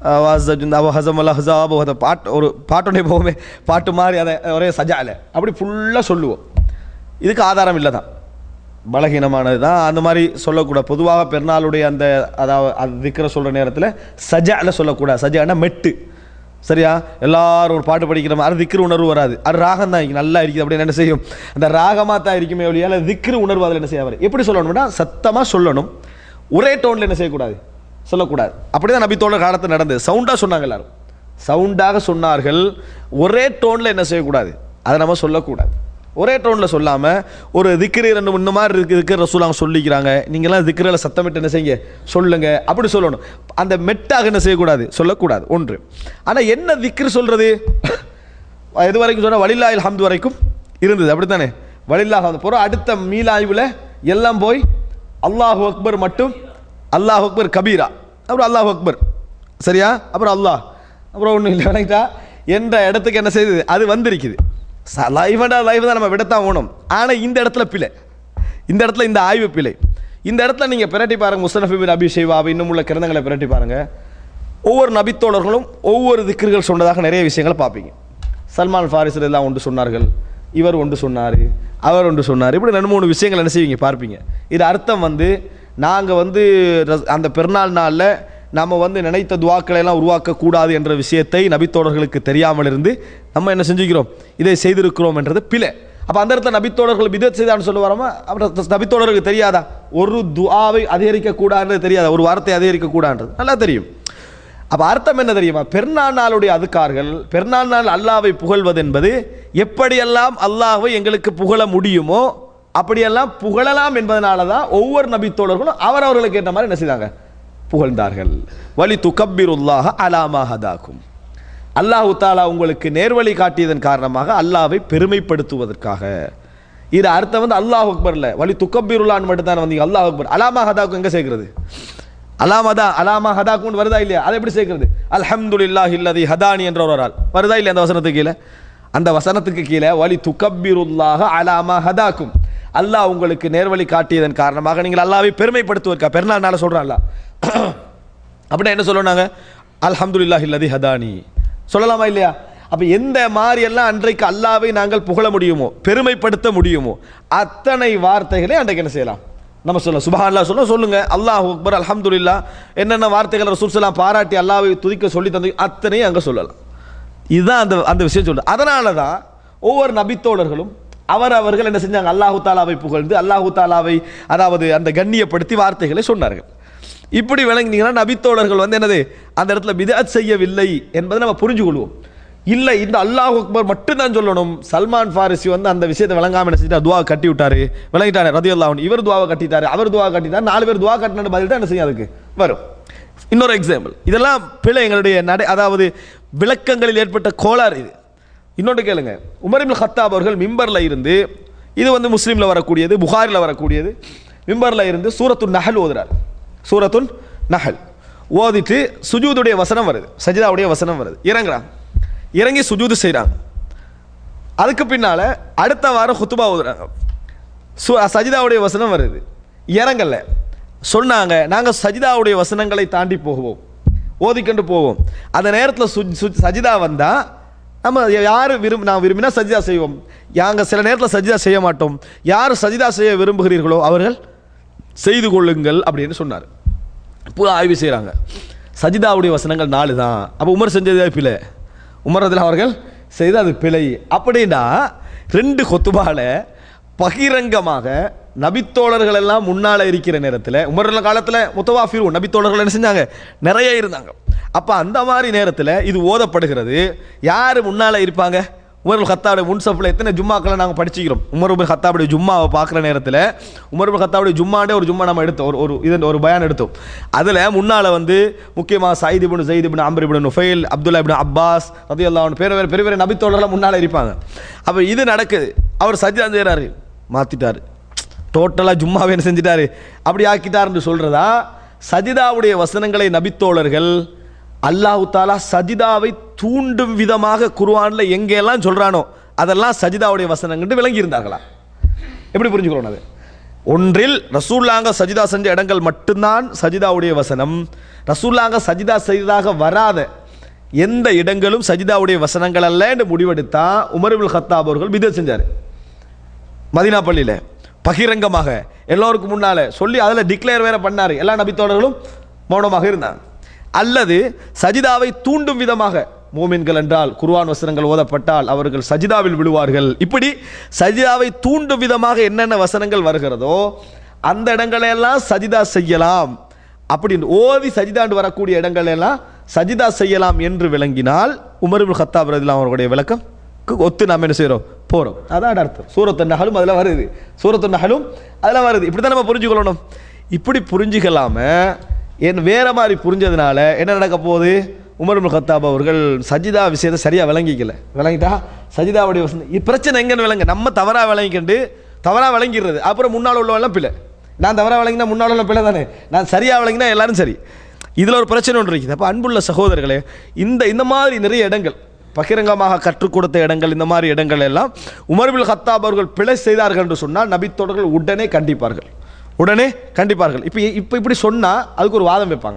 பாட்டு ஒரு பாட்டுனே போகுமே, பாட்டு மாதிரி அதை ஒரே சஜால அப்படி ஃபுல்லாக சொல்லுவோம். இதுக்கு ஆதாரம் இல்லை தான், பலகீனமானது தான். அந்த மாதிரி சொல்லக்கூடாது. பொதுவாக பெருநாளுடைய அந்த அதாவது அது திக்கிற சொல்கிற நேரத்தில் சஜால சொல்லக்கூடாது. சஜானா மெட்டு, சரியா? எல்லாரும் ஒரு பாட்டு படிக்கிற மாதிரி அது திக்ரு உணர்வு வராது. அது ராகம் தான் நல்லா இருக்குது அப்படின்னு என்ன செய்யும், அந்த ராகமாக தான் இருக்குமே ஒழிய அல்ல திக்ரு உணர்வு அதில் என்ன செய்ய வரும். எப்படி சொல்லணும்னா சத்தமாக சொல்லணும், ஒரே டோனில் என்ன செய்யக்கூடாது, சொல்லக்கூடாது. அப்படி தான் நபி தோழர் காலத்தில் நடந்தது. சவுண்டாக சொன்னாங்க, எல்லாரும் சவுண்டாக சொன்னார்கள். ஒரே டோனில் என்ன செய்யக்கூடாது, அதை நம்ம சொல்லக்கூடாது. ஒரே டோனில் சொல்லாமல் ஒரு திக்ரு ரெண்டு முன்ன மாதிரி இருக்கு இருக்கிற ரசூலாங்க சொல்லிக்கிறாங்க, நீங்களாம் திக்ரில் சத்தமிட்டு என்ன செய்யுங்க சொல்லுங்க அப்படி சொல்லணும். அந்த மெட்டாக என்ன செய்யக்கூடாது, சொல்லக்கூடாது. ஒன்று. ஆனால் என்ன திக்ரு சொல்கிறது, எது வரைக்கும் சொன்னால் வலில்லாஹில் ஹம்து வரைக்கும் இருந்தது, அப்படித்தானே? வலில்லாஹ் ஹம்து போகிற அடுத்த மீளாய்வில் எல்லாம் போய் அல்லாஹு அக்பர் மட்டும், அல்லாஹு அக்பர் கபீரா, அப்புறம் அல்லாஹு அக்பர், சரியா? அப்புறம் அல்லாஹ், அப்புறம் ஒன்றும் இல்லை விளங்கிட்டா என்ற இடத்துக்கு என்ன செய்யுது, அது வந்திருக்குது. லைஃப்டா லைஃப் தான் நம்ம விடத்தான் ஓணும். ஆனால் இந்த இடத்துல பிழை, இந்த இடத்துல இந்த ஆய்வு பிழை. இந்த இடத்துல நீங்கள் பிரட்டி பாருங்கள், முஸ்னஃப் இப்னு அபி ஷைபா இன்னும் உள்ள கிரந்தங்களை பிரட்டி பாருங்கள். ஒவ்வொரு நபித்தோழர்களும் ஒவ்வொரு திக்ர்கள் சொன்னதாக நிறைய விஷயங்களை பார்ப்பீங்க. சல்மான் ஃபாரிஸில் எல்லாம் ஒன்று சொன்னார்கள், இவர் ஒன்று சொன்னார், அவர் ஒன்று சொன்னார், இப்படி ரெண்டு மூணு விஷயங்கள் என்ன செய்வீங்க பார்ப்பீங்க. இது அர்த்தம் வந்து நாங்கள் வந்து அந்த பெருநாள் நாளில் நம்ம வந்து நினைத்த துவாக்களை எல்லாம் உருவாக்கக்கூடாது என்ற விஷயத்தை நபித்தோழர்களுக்கு தெரியாமல் இருந்து நம்ம என்ன செஞ்சுக்கிறோம், இதை செய்திருக்கிறோம் என்றது பிழை. அப்போ அந்த இடத்துல நபித்தோழர்கள் பிதத் செய்தான்னு சொல்ல வராம, அப்புறம் நபித்தோழர்களுக்கு தெரியாதா ஒரு துஆவை அதிகரிக்கக்கூடாதுன்றது தெரியாதா, ஒரு வார்த்தை அதிகரிக்கக்கூடாதுன்றது நல்லா தெரியும். அப்போ அர்த்தம் என்ன தெரியுமா, பெருநாள் நாளுடைய அதுக்கார்கள் பெருநாள் நாள் அல்லாஹ்வை புகழ்வது என்பது எப்படியெல்லாம் அல்லாஹ்வை எங்களுக்கு புகழ முடியுமோ அப்படியெல்லாம் புகழலாம் என்பதனால தான் ஒவ்வொரு நபித்தோழர்களும் அவர் அவர்களுக்கு ஏற்ற மாதிரி என்ன செய்தாங்க, புகழ்ந்தார்கள். வலி துகப்பிருல்லாஹ அலாமா ஹதாக்கும், அல்லாஹு தாலா உங்களுக்கு நேர்வழி காட்டியதன் காரணமாக அல்லாஹ்வை பெருமைப்படுத்துவதற்காக. இது அர்த்தம் வந்து அல்லாஹ் அக்பர்ல வலி துகப்பிருல்லான்னு மட்டும் தான் வந்தீங்க. அல்லாஹ் அக்பர் அலாமா ஹதாக்கும் எங்க சேர்க்கிறது, அலாமதா அலாமா ஹதாக்கும் வருதா இல்லையா, அதை எப்படி சேர்க்கிறது? அல்ஹம்துலில்லாஹி அல்லதி ஹதானி என்ற ஒரு ஆள் வருதா இல்லையா அந்த வசனத்துக்கு கீழே? அந்த வசனத்துக்கு கீழே வலி துகப்பிருல்லாஹ அலாமா ஹதாக்கும், அல்லாஹ் உங்களுக்கு நேர்வழி காட்டியதன் காரணமாக நீங்கள் அல்லாஹ்வை பெருமைப்படுத்துவதற்கா பெருநாள் நாள சொல்றான் அல்லாஹ். அப்படின்னா என்ன சொல்லணுங்க, அல்ஹம்துலில்லாஹி அல்லதி ஹதானி சொல்லலாமா இல்லையா? அப்போ எந்த மாதிரி எல்லாம் அன்றைக்கு அல்லாஹ்வை நாங்கள் புகழ முடியுமோ பெருமைப்படுத்த முடியுமோ அத்தனை வார்த்தைகளை அன்றைக்கு என்ன செய்யலாம், நம்ம சொல்லலாம். சுப்ஹானல்லாஹ் சொல்ல சொல்லுங்க, அல்லாஹ் அக்பர், அல்ஹம்துலில்லாஹ், என்னென்ன வார்த்தைகள் ரசூல் ஸல்லல்லாஹு பாராட்டி அல்லாஹ்வை துதிக்க சொல்லி தந்து அத்தனையும் அங்கே சொல்லலாம். இதுதான் அந்த அந்த விஷயம் சொல்லுது. அதனால தான் ஒவ்வொரு நபித்தோழர்களும் அவர் அவர்கள் என்ன செஞ்சாங்க, அல்லாஹு தாலாவை புகழ்ந்து அல்லாஹு தாலாவை அதாவது அந்த கண்ணியப்படுத்தி வார்த்தைகளை சொன்னார்கள். இப்படி விளங்கினீங்கன்னா நபித்தோழர்கள் வந்து என்னது அந்த இடத்துல பிதஅத் செய்யவில்லை என்பதை நம்ம புரிஞ்சு கொள்வோம். இல்லை இந்த அல்லாஹ் அக்பர் மட்டும்தான் சொல்லணும். சல்மான் ஃபாரிசி வந்து அந்த விஷயத்தை விளங்காம என்ன செஞ்சுட்டு துவா கட்டி விட்டாரு, விளங்கிட்டாரு ரதியல்லாஹு அன்ஹு, இவர் துவாவை கட்டிட்டாரு, அவர் துவா கட்டிட்டார், நாலு பேர் துவா கட்டின பதில் தான் என்ன செய்யும் அதுக்கு வரும். இன்னொரு எக்ஸாம்பிள், இதெல்லாம் பிழை எங்களுடைய நடை அதாவது விளக்கங்களில் ஏற்பட்ட கோளாறு இது. இன்னொன்று கேளுங்க, உமர் இப்னு கத்தாப் அவர்கள் மிம்பரில் இருந்து, இது வந்து முஸ்லீமில் வரக்கூடியது, புகாரில் வரக்கூடியது, மிம்பரில் இருந்து சூரத்துன் நஹல் ஓதுறார். சூரத்துன் நஹல் ஓதிட்டு சுஜூதுடைய வசனம் வருது, சஜிதாவுடைய வசனம் வருது. இறங்குறாங்க, இறங்கி சுஜூது செய்கிறாங்க. அதுக்கு பின்னால் அடுத்த வாரம் ஹுத்துபா ஓதுறாங்க. சு சஜிதாவுடைய வசனம் வருது, இறங்கல. சொன்னாங்க, நாங்கள் சஜிதாவுடைய வசனங்களை தாண்டி போகுவோம், ஓதிக்கொண்டு போவோம். அந்த நேரத்தில் சு சஜிதா வந்தால் நம்ம யார் விரும்ப நான் விரும்பினா சஜிதா செய்வோம், நாங்கள் சில நேரத்தில் சஜிதா செய்ய மாட்டோம். யார் சஜிதா செய்ய விரும்புகிறீர்களோ அவர்கள் செய்து கொள்ளுங்கள் அப்படின்னு சொன்னார். இப்போ ஆய்வு செய்கிறாங்க, சஜிதாவுடைய வசனங்கள் நாலு தான். அப்போ உமர் செஞ்சது பிழை, உமர் அதில் அவர்கள் செய்து அது பிழை. அப்படின்னா ரெண்டு கொத்துபால பகிரங்கமாக நபித்தோழர்கள் எல்லாம் முன்னால் இருக்கிற நேரத்தில், உமர் காலத்தில் முத்தவாஃபிரும் நபித்தோழர்கள் என்ன செஞ்சாங்க, நிறைய இருந்தாங்க. அப்போ அந்த மாதிரி நேரத்தில் இது ஓதப்படுகிறது. யார் முன்னால் இருப்பாங்க? உமர் ஹத்தாவுடைய முன்சஃபில் எத்தனை ஜும்மாக்களை நாங்கள் படிச்சுக்கிறோம். உமர் ஹத்தாவுடைய ஜும்மாவை பார்க்குற நேரத்தில் உமர் ஹத்தாவுடைய ஜும்மாண்டே ஒரு ஜும்மா நம்ம எடுத்தோம், ஒரு ஒரு இதன் ஒரு பயான் எடுத்தோம். அதில் முன்னால் வந்து முக்கியமாக Saeed ibn Zaid ibn Amr ibn Nufail, Abdullah ibn Abbas ரலியல்லாஹு அன்ஹு பேர் பெரிய பெரிய நபித்தோழர்கள் முன்னால் இருப்பாங்க. அப்போ இது நடக்குது. அவர் சஜ்ஜா செய்கிறாரு, மாற்றிட்டார், டோட்டலாக ஜும்மாவை என்ன செஞ்சிட்டாரு, அப்படி ஆக்கிட்டார்னு சொல்கிறதா? சஜிதாவுடைய வசனங்களை நபித்தோழர்கள் அல்லாஹு தாலா சஜிதாவை தூண்டும் விதமாக குர்ஆன்ல எங்கெல்லாம் சொல்கிறானோ அதெல்லாம் சஜிதாவுடைய வசனங்கள் விளங்கி இருந்தார்களா? எப்படி புரிஞ்சுக்கிறோம்? அது ஒன்றில் ரசூல்லாங்க சஜிதா செஞ்ச இடங்கள் மட்டும்தான் சஜிதாவுடைய வசனம். ரசூல்லாங்க சஜிதா செய்ததாக வராத எந்த இடங்களும் சஜிதாவுடைய வசனங்கள் அல்ல என்று முடிவெடுத்தா உமர் இப்னு கத்தாப் அவர்கள் பிதஅத் செஞ்சார். மதீனா பள்ளியில் பகிரங்கமாக எல்லோருக்கும் முன்னால் சொல்லி அதில் டிக்ளேர் வேற பண்ணார். எல்லா நபித்தோழர்களும் மௌனமாக இருந்தாங்க. அல்லது சஜிதாவை தூண்டும் விதமாக, மூமின்கள் என்றால் குர்ஆன் வசனங்கள் ஓதப்பட்டால் அவர்கள் சஜிதாவில் விழுவார்கள், இப்படி சஜிதாவை தூண்டும் விதமாக என்னென்ன வசனங்கள் வருகிறதோ அந்த இடங்களெல்லாம் சஜிதா செய்யலாம். அப்படின்னு ஓதி சஜிதாண்டு வரக்கூடிய இடங்களெல்லாம் சஜிதா செய்யலாம் என்று விளங்கினால் உமர் இப்னு கத்தாப் ரலியல்லாஹு அவர்களுடைய விளக்கம் ஒத்து நாம் என்ன செய்கிறோம், போகிறோம். அதான் அர்த்தம். சூரத்து நஹலும் அதில் வருது, சூரத்து நஹலும் அதில் வருது. இப்படி தான் நம்ம புரிஞ்சுக்கொள்ளணும். இப்படி புரிஞ்சுக்கலாம என் வேற மாதிரி புரிஞ்சதுனால என்ன நடக்க போகுது? உமர் இப்னு கத்தாப் அவர்கள் சஜிதா விஷயத்தை சரியாக விளங்கிக்கல. விளங்கிட்டா சஜிதாவுடைய வசனம் பிரச்சனை எங்கன்னு விளங்க, நம்ம தவறாக விளங்கிக்கிண்டு தவறாக விளங்கிடுறது. அப்புறம் முன்னால் உள்ளவெல்லாம் பிள்ளை, நான் தவறாக விளங்கினா முன்னால் உள்ள பிள்ளை தானே, நான் சரியாக விளங்கினா எல்லாரும் சரி. இதில் ஒரு பிரச்சனை ஒன்று இருக்குது. அப்போ அன்புள்ள சகோதரர்களே, இந்த இந்த மாதிரி நிறைய இடங்கள் பகிரங்கமாக கற்றுக் கொடுத்த இடங்கள், இந்த மாதிரி இடங்கள் எல்லாம் உமர் இப்னு கத்தாப் அவர்கள் பிழை செய்தார்கள் என்று சொன்னால் நபித்தோழர்கள் உடனே கண்டிப்பார்கள், உடனே கண்டிப்பார்கள். இப்போ இப்போ இப்படி சொன்னால் அதுக்கு ஒரு வாதம் வைப்பாங்க.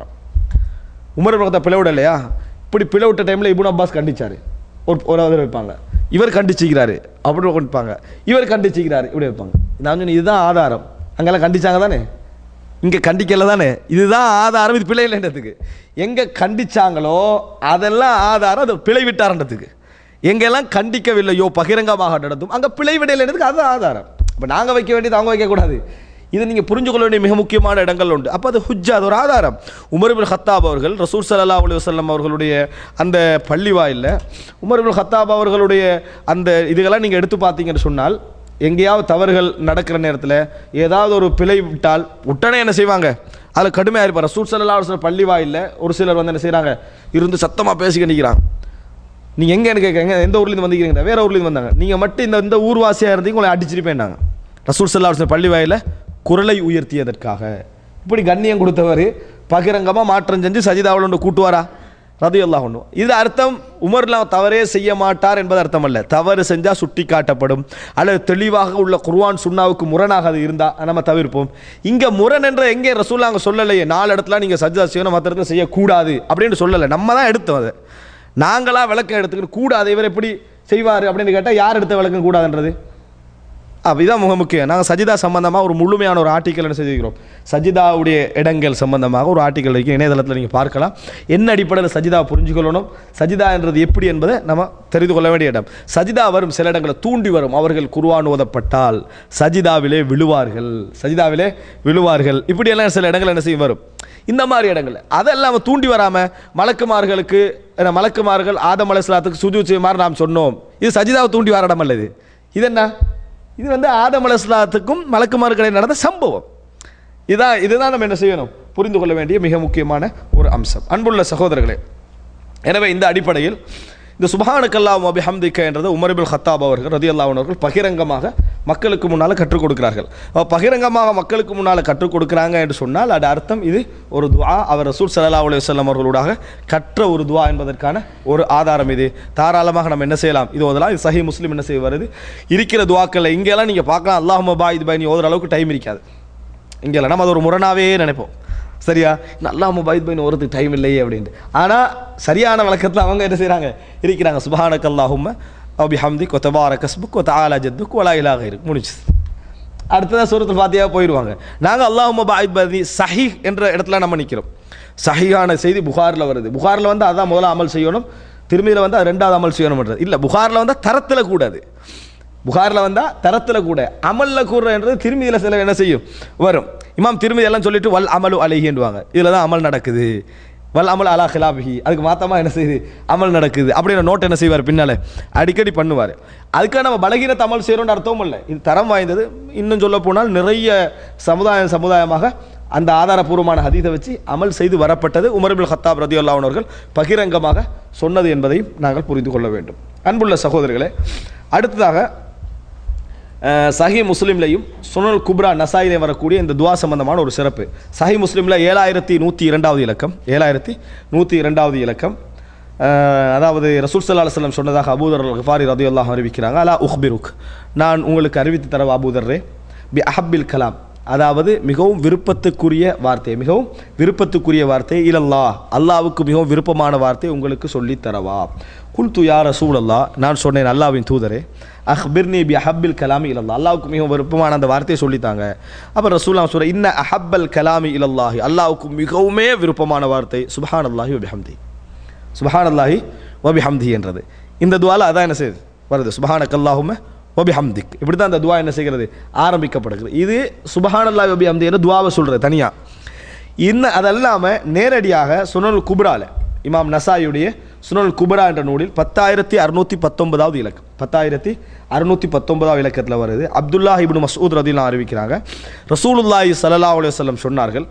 உமர் இப்னு கத்தாப் பிழை விட இல்லையா, இப்படி பிழை விட்ட டைமில் இப்னு அப்பாஸ் கண்டிச்சார், ஒரு ஒரு வாதம் வைப்பாங்க. இவர் கண்டிச்சுக்கிறாரு அப்படி வைப்பாங்க, இவர் கண்டிச்சுக்கிறாரு இப்படி வைப்பாங்க. நான் சொன்னேன் இதுதான் ஆதாரம். அங்கெல்லாம் கண்டிச்சாங்க தானே, இங்கே கண்டிக்கல தானே, இதுதான் ஆதாரம், இது பிழை இல்லைன்றதுக்கு. எங்கே கண்டிச்சாங்களோ அதெல்லாம் ஆதாரம், அது பிழை விட்டார்ன்றதுக்கு. எங்கெல்லாம் கண்டிக்கவில்லையோ பகிரங்கமாக நடந்தும் அங்கே பிழை விடையில்ன்றதுக்கு அதுதான் ஆதாரம். இப்போ நாங்கள் வைக்க வேண்டியது அவங்க வைக்கக்கூடாது. இது நீங்கள் புரிஞ்சு கொள்ள வேண்டிய மிக முக்கியமான இடங்கள் உண்டு. அப்போ அது ஹுஜ்ஜா, அது ஒரு ஆதாரம். உமர் இப்னு கத்தாப் அவர்கள் ரசூல் ஸல்லல்லாஹு அலைஹி வஸல்லம் அவர்களுடைய அந்த பள்ளி வாயில்ல உமர் இப்னு கத்தாப் அவர்களுடைய அந்த இதுகளாம் நீங்கள் எடுத்து பார்த்தீங்கன்னு சொன்னால், எங்கேயாவது தவறுகள் நடக்கிற நேரத்தில் ஏதாவது ஒரு பிழை விட்டால் உடனே என்ன செய்வாங்க, அதில் கடுமையாக இருப்பார். ரசூல் ஸல்லல்லாஹு அலைஹி வஸல்லம் பள்ளி வாயில்ல ஒரு சிலர் வந்து என்ன செய்கிறாங்க, இருந்து சத்தமாக பேசிக்க நிற்கிறாங்க. நீங்கள் எங்கே எனக்கு கேட்குறீங்க, எந்த ஊர்லேருந்து வந்திருக்கீங்க, வேறு ஊர்லேருந்து வந்தாங்க, நீங்கள் மட்டும் இந்த இந்த ஊர்வாசியாக இருந்தீங்க உங்களை அடிச்சிருப்பேன்டாங்க. ரசூல் ஸல்லல்லாஹு அலைஹி வஸல்லம் பள்ளி வாயில குரலை உயர்த்தியதற்காக இப்படி கண்ணியம் கொடுத்தவர் பகிரங்கமாக மாற்றம் செஞ்சு சஜிதாவில் ஒன்று கூட்டுவாரா? ரலியல்லாஹு அன்ஹு. இது அர்த்தம் உமர்லாம் தவறே செய்ய மாட்டார் என்பது அர்த்தம் அல்ல. தவறு செஞ்சால் சுட்டி காட்டப்படும், அல்லது தெளிவாக உள்ள குர்ஆன் சுன்னாவுக்கு முரணாக அது இருந்தால் நம்ம தவிர்ப்போம். இங்கே முரண் என்ற எங்கே ரசூல் அங்கே சொல்லலையே, நாலு இடத்துல நீங்கள் சஜிதா செய்யணும், மற்ற இடத்துல செய்யக்கூடாது அப்படின்னு சொல்லலை. நம்ம தான் எடுத்தோம் அதை, நாங்களாக விளக்கம் எடுத்துக்கிட்டு கூடாது இவர் எப்படி செய்வார் அப்படின்னு கேட்டால் யார் எடுத்த விளக்கம் கூடாதுன்றது? அப்படிதான் மிக முக்கியம். நாங்கள் சஜிதா சம்பந்தமாக ஒரு முழுமையான ஒரு ஆர்டிக்கல் என்ன செஞ்சுக்கிறோம், சஜிதாவுடைய இடங்கள் சம்பந்தமாக ஒரு ஆர்டிக்கல் வைக்க இணையதளத்தில் நீங்கள் பார்க்கலாம். என்ன அடிப்படையில் சஜிதா புரிஞ்சுக்கொள்ளணும், சஜிதா என்றது எப்படி என்பதை நம்ம தெரிந்து கொள்ள வேண்டிய இடம். சஜிதா வரும் சில இடங்களில் தூண்டி வரும், அவர்கள் குர்ஆன் ஓதப்பட்டால் சஜிதாவிலே விழுவார்கள், சஜிதாவிலே விழுவார்கள், இப்படியெல்லாம் சில இடங்கள் என்ன செய்ய வரும். இந்த மாதிரி இடங்கள் அதெல்லாம் தூண்டி வராமல் மலக்குமார்களுக்கு மலக்குமார்கள் ஆதம் அலைஹிஸ்ஸலாத்துக்கு சுஜூத் செய்யுமாறு நாம் சொன்னோம், இது சஜிதாவை தூண்டி வர இடம் அல்லது. இது என்ன, இது வந்து ஆதம் அலைஹிஸ்ஸலாத்துக்கும் மலக்குமார்களை நடந்த சம்பவம். இதான் இதுதான் நம்ம என்ன செய்யணும், புரிந்து கொள்ள வேண்டிய மிக முக்கியமான ஒரு அம்சம். அன்புள்ள சகோதரர்களே, எனவே இந்த அடிப்படையில் இந்த சுப்ஹானக்கல்லாஹு வ பிஹம்திக என்றது உமர் இப்னு கத்தாப் அவர்கள் ரலியல்லாஹு அன்ஹு அவர்கள் பகிரங்கமாக மக்களுக்கு முன்னால் கற்றுக் கொடுக்கிறார்கள். பகிரங்கமாக மக்களுக்கு முன்னால் கற்றுக் கொடுக்குறாங்க என்று சொன்னால் அது அர்த்தம் இது ஒரு துஆ, அவர் ரசூல் ஸல்லல்லாஹு அலைஹி வஸல்லம் அவர்களூடாக கற்ற ஒரு துஆ என்பதற்கான ஒரு ஆதாரம் இது. தாராளமாக நம்ம என்ன செய்யலாம், இது ஓதலாம். இது சஹீஹ் முஸ்லிம் என்ன செய்ய வருது, இருக்கிற துஆக்கள் இங்கெல்லாம் நீங்கள் பார்க்கலாம். அல்லாஹும்ம பாயித் பைனி ஓதுற அளவுக்கு டைம் இருக்காது இங்கெல்லாம். நம்ம அது ஒரு முரணாவே நினைப்போம், சரியா, அல்லாஹும்ம பாயித் பைனி ஓதுறதுக்கு டைம் இல்லையே அப்படின்ட்டு. ஆனால் சரியான வழக்கத்தில் அவங்க என்ன செய்கிறாங்க, இருக்கிறாங்க. சுப்ஹானக அல்லாஹும்ம வ பிஹம்திக் வ தபாரக ஸ்முக் வ தஆலா ஜத்துக் வ லா இலாஹ கய்ருக், முடிச்சு. அடுத்ததான் சூரத்துல் ஃபாத்திஹா போயிடுவாங்க. நாங்கள் அல்லாஹும்ம பாயித் பைனி சஹீஹ் என்ற இடத்துல நம்ம நிற்கிறோம். சஹீஹான செய்தி புகாரில் வருது. புகாரில் வந்து அதான் முதல்ல அமல் செய்யணும், திரும்பியில் வந்து அது ரெண்டாவது அமல் செய்யணும்ன்றது இல்லை. புகாரில் வந்தால் தரத்தில் கூடாது, புகாரில் வந்தால் தரத்தில் கூட அமலில் கூடுறன்றது திரும்பியில் சில என்ன செய்யும் வரும். இமாம் திரும்பி எல்லாம் சொல்லிட்டு வல் அமலு அலைஹின்னுவாங்க. இதில் தான் அமல் நடக்குது. வல் அமல் அலா ஹிலாபிஹி, அதுக்கு மாத்தமாக என்ன செய்யுது, அமல் நடக்குது அப்படின்னு நோட் என்ன செய்வார், பின்னால் அடிக்கடி பண்ணுவார். அதுக்காக நம்ம பலகீனத்தை அமல் செய்கிறோன்னு அர்த்தம் இல்லை. இது தரம் வாய்ந்தது. இன்னும் சொல்ல போனால் நிறைய சமுதாயம் சமுதாயமாக அந்த ஆதாரபூர்வமான ஹதீஸை வச்சு அமல் செய்து வரப்பட்டது. உமர் இப்னு கத்தாப் ரலியல்லாஹு அன்ஹு அவர்கள் பகிரங்கமாக சொன்னது என்பதையும் நாங்கள் புரிந்து கொள்ள வேண்டும். அன்புள்ள சகோதரர்களே, அடுத்ததாக சஹீஹ் முஸ்லிம்லையும் சுனல் குப்ரா நசாயிலே வரக்கூடிய இந்த துவா சம்பந்தமான ஒரு சிறப்பு. சஹீஹ் முஸ்லிமில் ஏழாயிரத்தி நூற்றி இரண்டாவது இலக்கம் ஏழாயிரத்தி நூற்றி இரண்டாவது இலக்கம் அதாவது ரசூல் ஸல்லல்லாஹு அலைஹி வஸல்லம் சொன்னதாக அபூதர் அல் கிஃபாரி ரலியல்லாஹு அன்ஹு அறிவிக்கிறாங்க. அலா உஹ்பிருக், நான் உங்களுக்கு அறிவித்து தரவா அபூதர்ரே, பி அஹப்பில் கலாம், அதாவது மிகவும் விருப்பத்துக்குரிய வார்த்தை, மிகவும் விருப்பத்துக்குரிய வார்த்தை, இலல்லாஹ், அல்லாவுக்கு மிகவும் விருப்பமான வார்த்தை உங்களுக்கு சொல்லி தரவா. குல்து யா ரசூலல்லாஹ், நான் சொன்னேன் அல்லாஹ்வின் தூதரே, அஹ்பிர்னி பி அஹப்பில் கலாமி இலல்லாஹ், அல்லாவுக்கு மிகவும் விருப்பமான அந்த வார்த்தையை சொல்லித்தாங்க. அப்போ ரசூலுல்லாஹ் சொல்ற இன்ன அஹப்பல் கலாமி இலல்லாஹி, அல்லாவுக்கு மிகவுமே விருப்பமான வார்த்தை சுப்ஹானல்லாஹி வ பிஹம்தி, சுப்ஹானல்லாஹி வ பிஹம்தி என்றது. இந்த துஆல அதான் என்ன செய்யுது வருது, சுப்ஹானக்கல்லாஹும்ம வ பிஹம்திக். இப்படி தான் அந்த துஆ என்ன செய்கிறது, ஆரம்பிக்கப்படுகிறது. இது சுப்ஹானல்லாஹி வ பிஹம்தி என்ற துஆவை சொல்கிறது தனியாக. இன்னும் அதல்லாமல் நேரடியாக சுனல் குப்ரால இமாம் நசாயுடைய சுனல் குப்ரா என்ற நூலில் பத்தாயிரத்தி அறுநூற்றி பத்தொன்பதாவது இலக்கம் பத்தாயிரத்தி அறுநூற்றி பத்தொன்பதாவது இலக்கத்தில் வருது. அப்துல்லாஹ் இப்னு மஸ்ஊத் ரலியல்லாஹு அறிவிக்கிறாங்க, ரசூலுல்லாஹி ஸல்லல்லாஹு அலைஹி வஸல்லம் சொன்னார்கள்,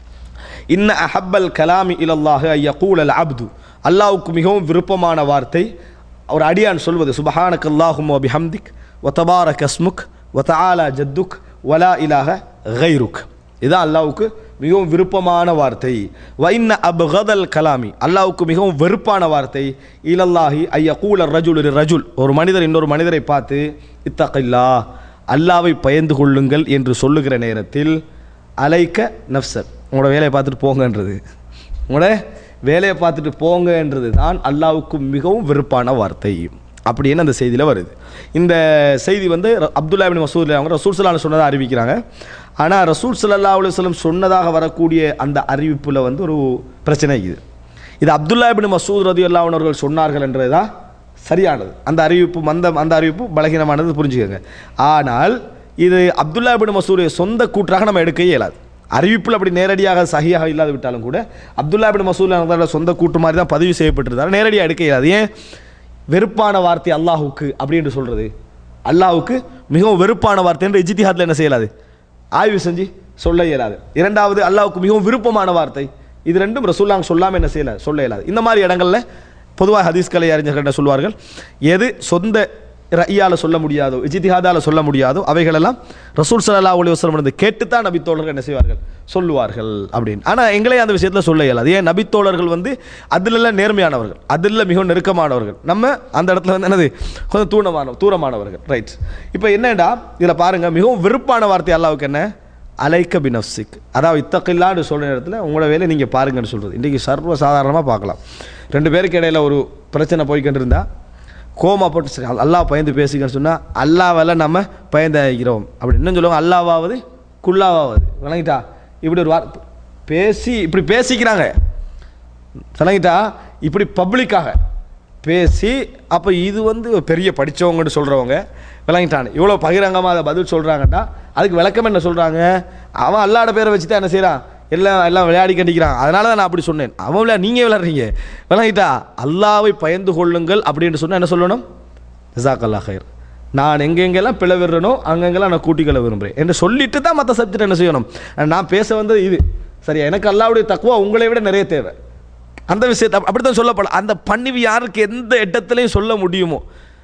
இன்ன அஹப்பல் கலாமி இலல்லாஹி அன் யகூலல் அப்து, அல்லாஹ்வுக்கு மிகவும் விருப்பமான வார்த்தை ஒரு அடியான் சொல்வது சுப்ஹானக்கல்லாஹும்ம வ பிஹம்திக் வ தபாரக ஸ்முக் வ தஆலா ஜத்துக் வ லா இலாஹ கைருக். இதுதான் அல்லாஹ்வுக்கு மிகவும் விருப்பமான வார்த்தை. வ இன்ன அப்கதல் கலாமி, அல்லாஹ்வுக்கு மிகவும் வெறுப்பான வார்த்தை இலல்லாஹி ஐ யகூல ரஜுல் ரஜுல், ஒரு மனிதர் இன்னொரு மனிதரை பார்த்து இத்தகில்லாஹ், அல்லாஹ்வை பயந்து கொள்ளுங்கள் என்று சொல்லுகிற நேரத்தில் அலைக்க நஃப்ஸக், உங்களோட வேலையை பார்த்துட்டு போங்கன்றது, உங்களோட வேலையை பார்த்துட்டு போங்கன்றது தான் அல்லாஹ்வுக்கு மிகவும் வெறுப்பான வார்த்தை அப்படின்னு அந்த செய்தியில் வருது. இந்த செய்தி வந்து அப்துல்லா இப்னு மஸ்ஊத் அவங்க ரசூல் ஸல்லல்லாஹு அலைஹி வஸல்லம் சொன்னதாக அறிவிக்கிறாங்க. ஆனால் ரசூல் ஸல்லல்லாஹு அலைஹி வஸல்லம் சொன்னதாக வரக்கூடிய அந்த அறிவிப்பில் வந்து ஒரு பிரச்சனை இது. இது அப்துல்லா இப்னு மஸ்ஊத் ரலியல்லாஹு அன்ஹு அவர்கள் சொன்னார்கள் என்றது தான் சரியானது. அந்த அறிவிப்பு அந்த அந்த அறிவிப்பு பலகீனமானது, புரிஞ்சுக்கோங்க. ஆனால் இது அப்துல்லா இப்னு மஸ்ஊதுடைய சொந்த கூற்றாக நம்ம எடுக்க இயலாது. அறிவிப்பில் அப்படி நேரடியாக சஹியாக இல்லாது விட்டாலும் கூட அப்துல்லா இப்னு மஸ்ஊத் சொந்த கூற்று மாதிரி தான் பதிவு செய்யப்பட்டிருந்தாலும் நேரடியாக எடுக்க இயலாது. ஏன் வெறுப்பான வார்த்தை அல்லாஹுக்கு அப்படி என்று சொல்கிறது, அல்லாஹுக்கு மிகவும் வெறுப்பான வார்த்தை என்று இஜ்திஹாத்ல என்ன செய்யலாது, ஆய்வு செஞ்சு சொல்ல இயலாது. இரண்டாவது அல்லாஹ்வுக்கு மிகவும் விருப்பமான வார்த்தை, இது ரெண்டும் ரசூலுல்லாஹ் சொல்லாமல் என்ன செய்யல சொல்ல இயலாது. இந்த மாதிரி இடங்களில் பொதுவாக ஹதீஸ் கலை அறிஞர்கள் என்ன சொல்வார்கள், எது சொந்த ரய்யால் சொல்ல முடியாதோ இஜ்திஹாதால சொல்ல முடியாதோ அவைகளெல்லாம் ரசூல் ஸல்லல்லாஹு அலைஹி வஸல்லம் வந்து கேட்டுத்தான் நபித்தோழர்கள் என்ன செய்வார்கள் சொல்லுவார்கள் அப்படின்னு. ஆனால் எங்களே அந்த விஷயத்தில் சொல்ல இயலாது. ஏன், நபித்தோழர்கள் வந்து அதிலெல்லாம் நேர்மையானவர்கள், அதில் மிகவும் நெருக்கமானவர்கள், நம்ம அந்த இடத்துல வந்து என்னது கொஞ்சம் தூணமான தூரமானவர்கள். ரைட். இப்போ என்னடா இதில் பாருங்கள், மிகவும் விருப்பான வார்த்தை அல்லாஹ்வுக்கு என்ன, அலைக்க பினஃப்சிக், அதாவது இத்தகில்லான்னு சொல்கிற இடத்துல உங்களோட வேலை நீங்கள் பாருங்கன்னு சொல்கிறது. இன்றைக்கி சர்வ சாதாரணமாக பார்க்கலாம். ரெண்டு பேருக்கு இடையில ஒரு பிரச்சனை போய்கிட்டு இருந்தால் கோமா போட்டு சரி அல்லாஹ் பயந்து பேசிக்கன்னு சொன்னால் அல்லாவெல்லாம் நம்ம பயந்தாகிறோம் அப்படி இன்னும் சொல்லுவாங்க, அல்லாவாவது குல்லாவாவது, விளங்கிட்டா, இப்படி ஒரு வார் பேசி இப்படி பேசிக்கிறாங்க, விளங்கிட்டா, இப்படி பப்ளிக்காக பேசி, அப்போ இது வந்து பெரிய படித்தவங்கன்னு சொல்கிறவங்க, விளங்கிட்டான், இவ்வளோ பகிரங்கமாக அதை பதில் சொல்கிறாங்கட்டா அதுக்கு விளக்கம் என்ன சொல்கிறாங்க, அவன் அல்லாட பேரை வச்சு தான் என்ன செய்கிறான், எல்லாம் எல்லாம் விளையாடி கட்டிக்கிறான், அதனால தான் நான் அப்படி சொன்னேன், அவன் விளையா நீங்கள் விளையாடுறீங்க, விளங்கிட்டா, அல்லாவை பயந்து கொள்ளுங்கள் அப்படின்னு சொன்னால் என்ன சொல்லணும், ஜஸாக்கல்லாஹ் ஹைர், நான் எங்கெங்கெல்லாம் பிளவிடுறனோ அங்கெங்கெல்லாம் நான் கூட்டிக்கொள்ள விரும்புகிறேன் என்று சொல்லிட்டு தான் மற்ற சப்ஜெக்ட் என்ன செய்யணும். நான் பேச வந்தது இது சரியா, எனக்கு அல்லாவுடைய தக்குவா உங்களை விட நிறைய தேவை, அந்த விஷயத்தை அப்படி தான் சொல்லப்படலாம். அந்த பணிவு யாருக்கு எந்த இடத்துலையும் சொல்ல முடியுமோ,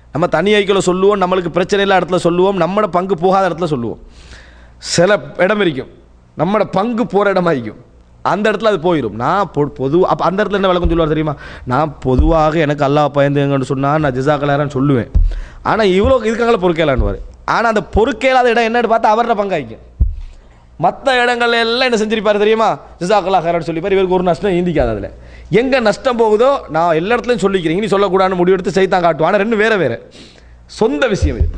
நம்ம தனி ஐக்கியில் சொல்லுவோம், நம்மளுக்கு பிரச்சனை இல்லாத இடத்துல சொல்லுவோம், நம்மளோட பங்கு போகாத இடத்துல சொல்லுவோம். சில இடம் இருக்கும் நம்மளோட பங்கு போகிற இடமா இருக்கும், அந்த இடத்துல அது போயிடும். நான் பொ பொது அப்போ அந்த இடத்துல என்ன விளக்கம் சொல்லுவார் தெரியுமா? நான் பொதுவாக எனக்கு அல்லாஹ் பயந்துங்கன்னு சொன்னால் நான் ஜிசாக்கலாரான்னு சொல்லுவேன், ஆனால் இவ்வளோ இதுக்காக பொறுக்கலான்னுவார். ஆனால் அந்த பொறுக்கேலாத இடம் என்னன்னு பார்த்தா அவரோட பங்காய்க்கும். மற்ற இடங்கள்ல எல்லாம் என்ன செஞ்சிருப்பார் தெரியுமா? ஜிசாக்கல்லா ஹைரான்னு சொல்லிப்பார். இவருக்கு ஒரு நஷ்டம் ஈந்திக்காது. அதில் எங்கே நஷ்டம் போகுதோ நான் எல்லா இடத்துலையும் சொல்லிக்கிறேன், நீ சொல்லக்கூடாதுன்னு முடிவெடுத்து செய்தான் காட்டுவான். ஆனால் ரெண்டு வேறு வேறு சொந்த விஷயம் இது.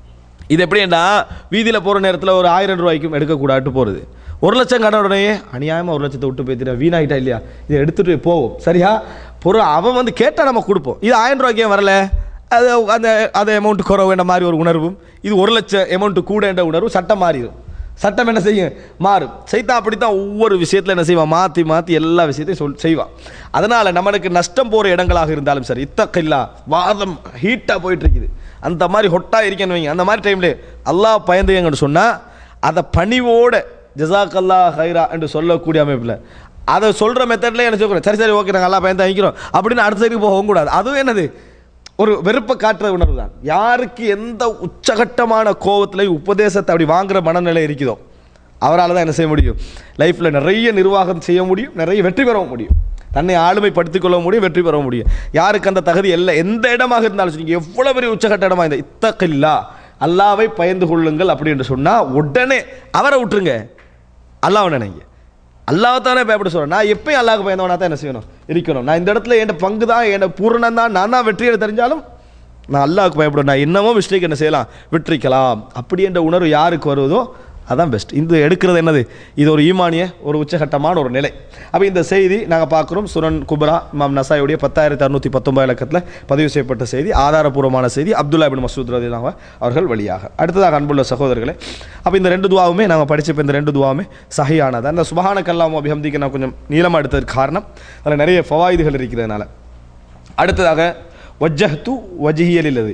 இது எப்படின்னா வீதியில் போகிற நேரத்தில் ஒரு ஆயிரம் ரூபாய்க்கும் எடுக்கக்கூடாது போகிறது, ஒரு லட்சம் கடை உடனே அநியாயமாக ஒரு லட்சத்தை விட்டு போய்த்துட்டா வீணாகிட்டா இல்லையா, இதை எடுத்துகிட்டு போவோம் சரியா பொருள் அவன் வந்து கேட்டால் நம்ம கொடுப்போம். இது ஆயிரம் ரூபாய்க்கு ஏன் வரல, அது அந்த அந்த அமௌண்ட்டு குறவுன்ற மாதிரி ஒரு உணர்வும், இது ஒரு லட்சம் அமௌண்ட்டு கூட என்ற உணர்வும் சட்டம் மாறிடும். சட்டம் என்ன செய்யும்? மாறும். சைத்தான் அப்படித்தான் ஒவ்வொரு விஷயத்தில் என்ன செய்வான்? மாற்றி மாற்றி எல்லா விஷயத்தையும் சொல் செய்வான். அதனால் நம்மளுக்கு நஷ்டம் போகிற இடங்களாக இருந்தாலும் சரி, இத்தக்கில்லா வாதம் ஹீட்டாக போயிட்டுருக்குது, அந்த மாதிரி ஹொட்டாக இருக்கேன்னு வைங்க, அந்த மாதிரி டைமில் அல்லாஹ் பயந்துங்கன்னு சொன்னால் அதை பணிவோட ஜஸாக்கல்லா ஹைரா என்று சொல்லக்கூடிய அமைப்பில் அதை சொல்கிற மெத்தட்லேயே என்ன சொல்கிறேன், சரி சரி ஓகே நாங்கள் அல்லாஹ் பயந்து வாங்கிக்கிறோம் அப்படின்னு அடுத்த சைடுக்கு போகவும் கூடாது. அதுவும் என்னது? ஒரு வெறுப்பை காட்டுற உணர்வு தான். யாருக்கு எந்த உச்சகட்டமான கோபத்திலையும் உபதேசத்தை அப்படி வாங்குகிற மனநிலை இருக்குதோ அவரால் தான் என்ன செய்ய முடியும்? லைஃப்பில் நிறைய நிர்வாகம் செய்ய முடியும், நிறைய வெற்றி பெறவும் முடியும், தன்னை ஆளுமைப்படுத்திக் கொள்ள முடியும், வெற்றி பெற முடியும். யாருக்கு அந்த தகுதி இல்லை, எந்த இடமாக இருந்தாலும் சரி, எவ்வளோ பெரிய உச்சகட்ட இடமாக இருந்தால் இத்தக்கில்லா அல்லாவை பயந்து கொள்ளுங்கள் அப்படின்னு சொன்னால் உடனே அவரை விட்டுருங்க, அல்லாஹ்வை நினைங்க. அல்லாஹ் தானே பயப்பட சொல்கிறேன். நான் எப்பயும் அல்லாஹ்வுக்கு பயந்தவனா தான் என்ன செய்யணும்? இருக்கணும். நான் இந்த இடத்துல என் பங்கு தான், என் பூரணம் தான், நான் தான் வெற்றியை தெரிஞ்சாலும் நான் அல்லாஹ்வுக்கு பயப்படும். நான் என்னமோ மிஸ்டேக் என்ன செய்யலாம், விட்டுரிக்கலாம். அப்படி என்ற உணர்வு யாருக்கு வருவதோ அதான் பெஸ்ட். இந்த எடுக்கிறது என்னது? இது ஒரு ஈமானிய ஒரு உச்சகட்டமான ஒரு நிலை. அப்போ இந்த செய்தி நாங்கள் பார்க்குறோம் சுனன் குப்ரா இமாம் நசாயுடைய பத்தாயிரத்தி அறுநூற்றி பத்தொன்பது இலக்கத்தில் பதிவு செய்யப்பட்ட செய்தி, ஆதாரபூர்வமான செய்தி, அப்துல்லா இப்னு மஸ்ஊத் ரலியல்லாஹு அவர்கள் வழியாக. அடுத்ததாக அன்புள்ள சகோதரர்களே, அப்போ இந்த ரெண்டு துவாவுமே நாங்கள் படிச்சப்போ இந்த ரெண்டு துவாவுமே சஹீஹானது. அந்த சுப்ஹானக அல்லாஹும்ம வ பிஹம்திக நான் கொஞ்சம் நீளமாக எடுத்ததுக்கு காரணம் அதில் நிறைய ஃபவாயிதுகள் இருக்கிறதுனால. அடுத்ததாக வஜ்ஜஹ்து வஜ்ஹிய லில்லதி,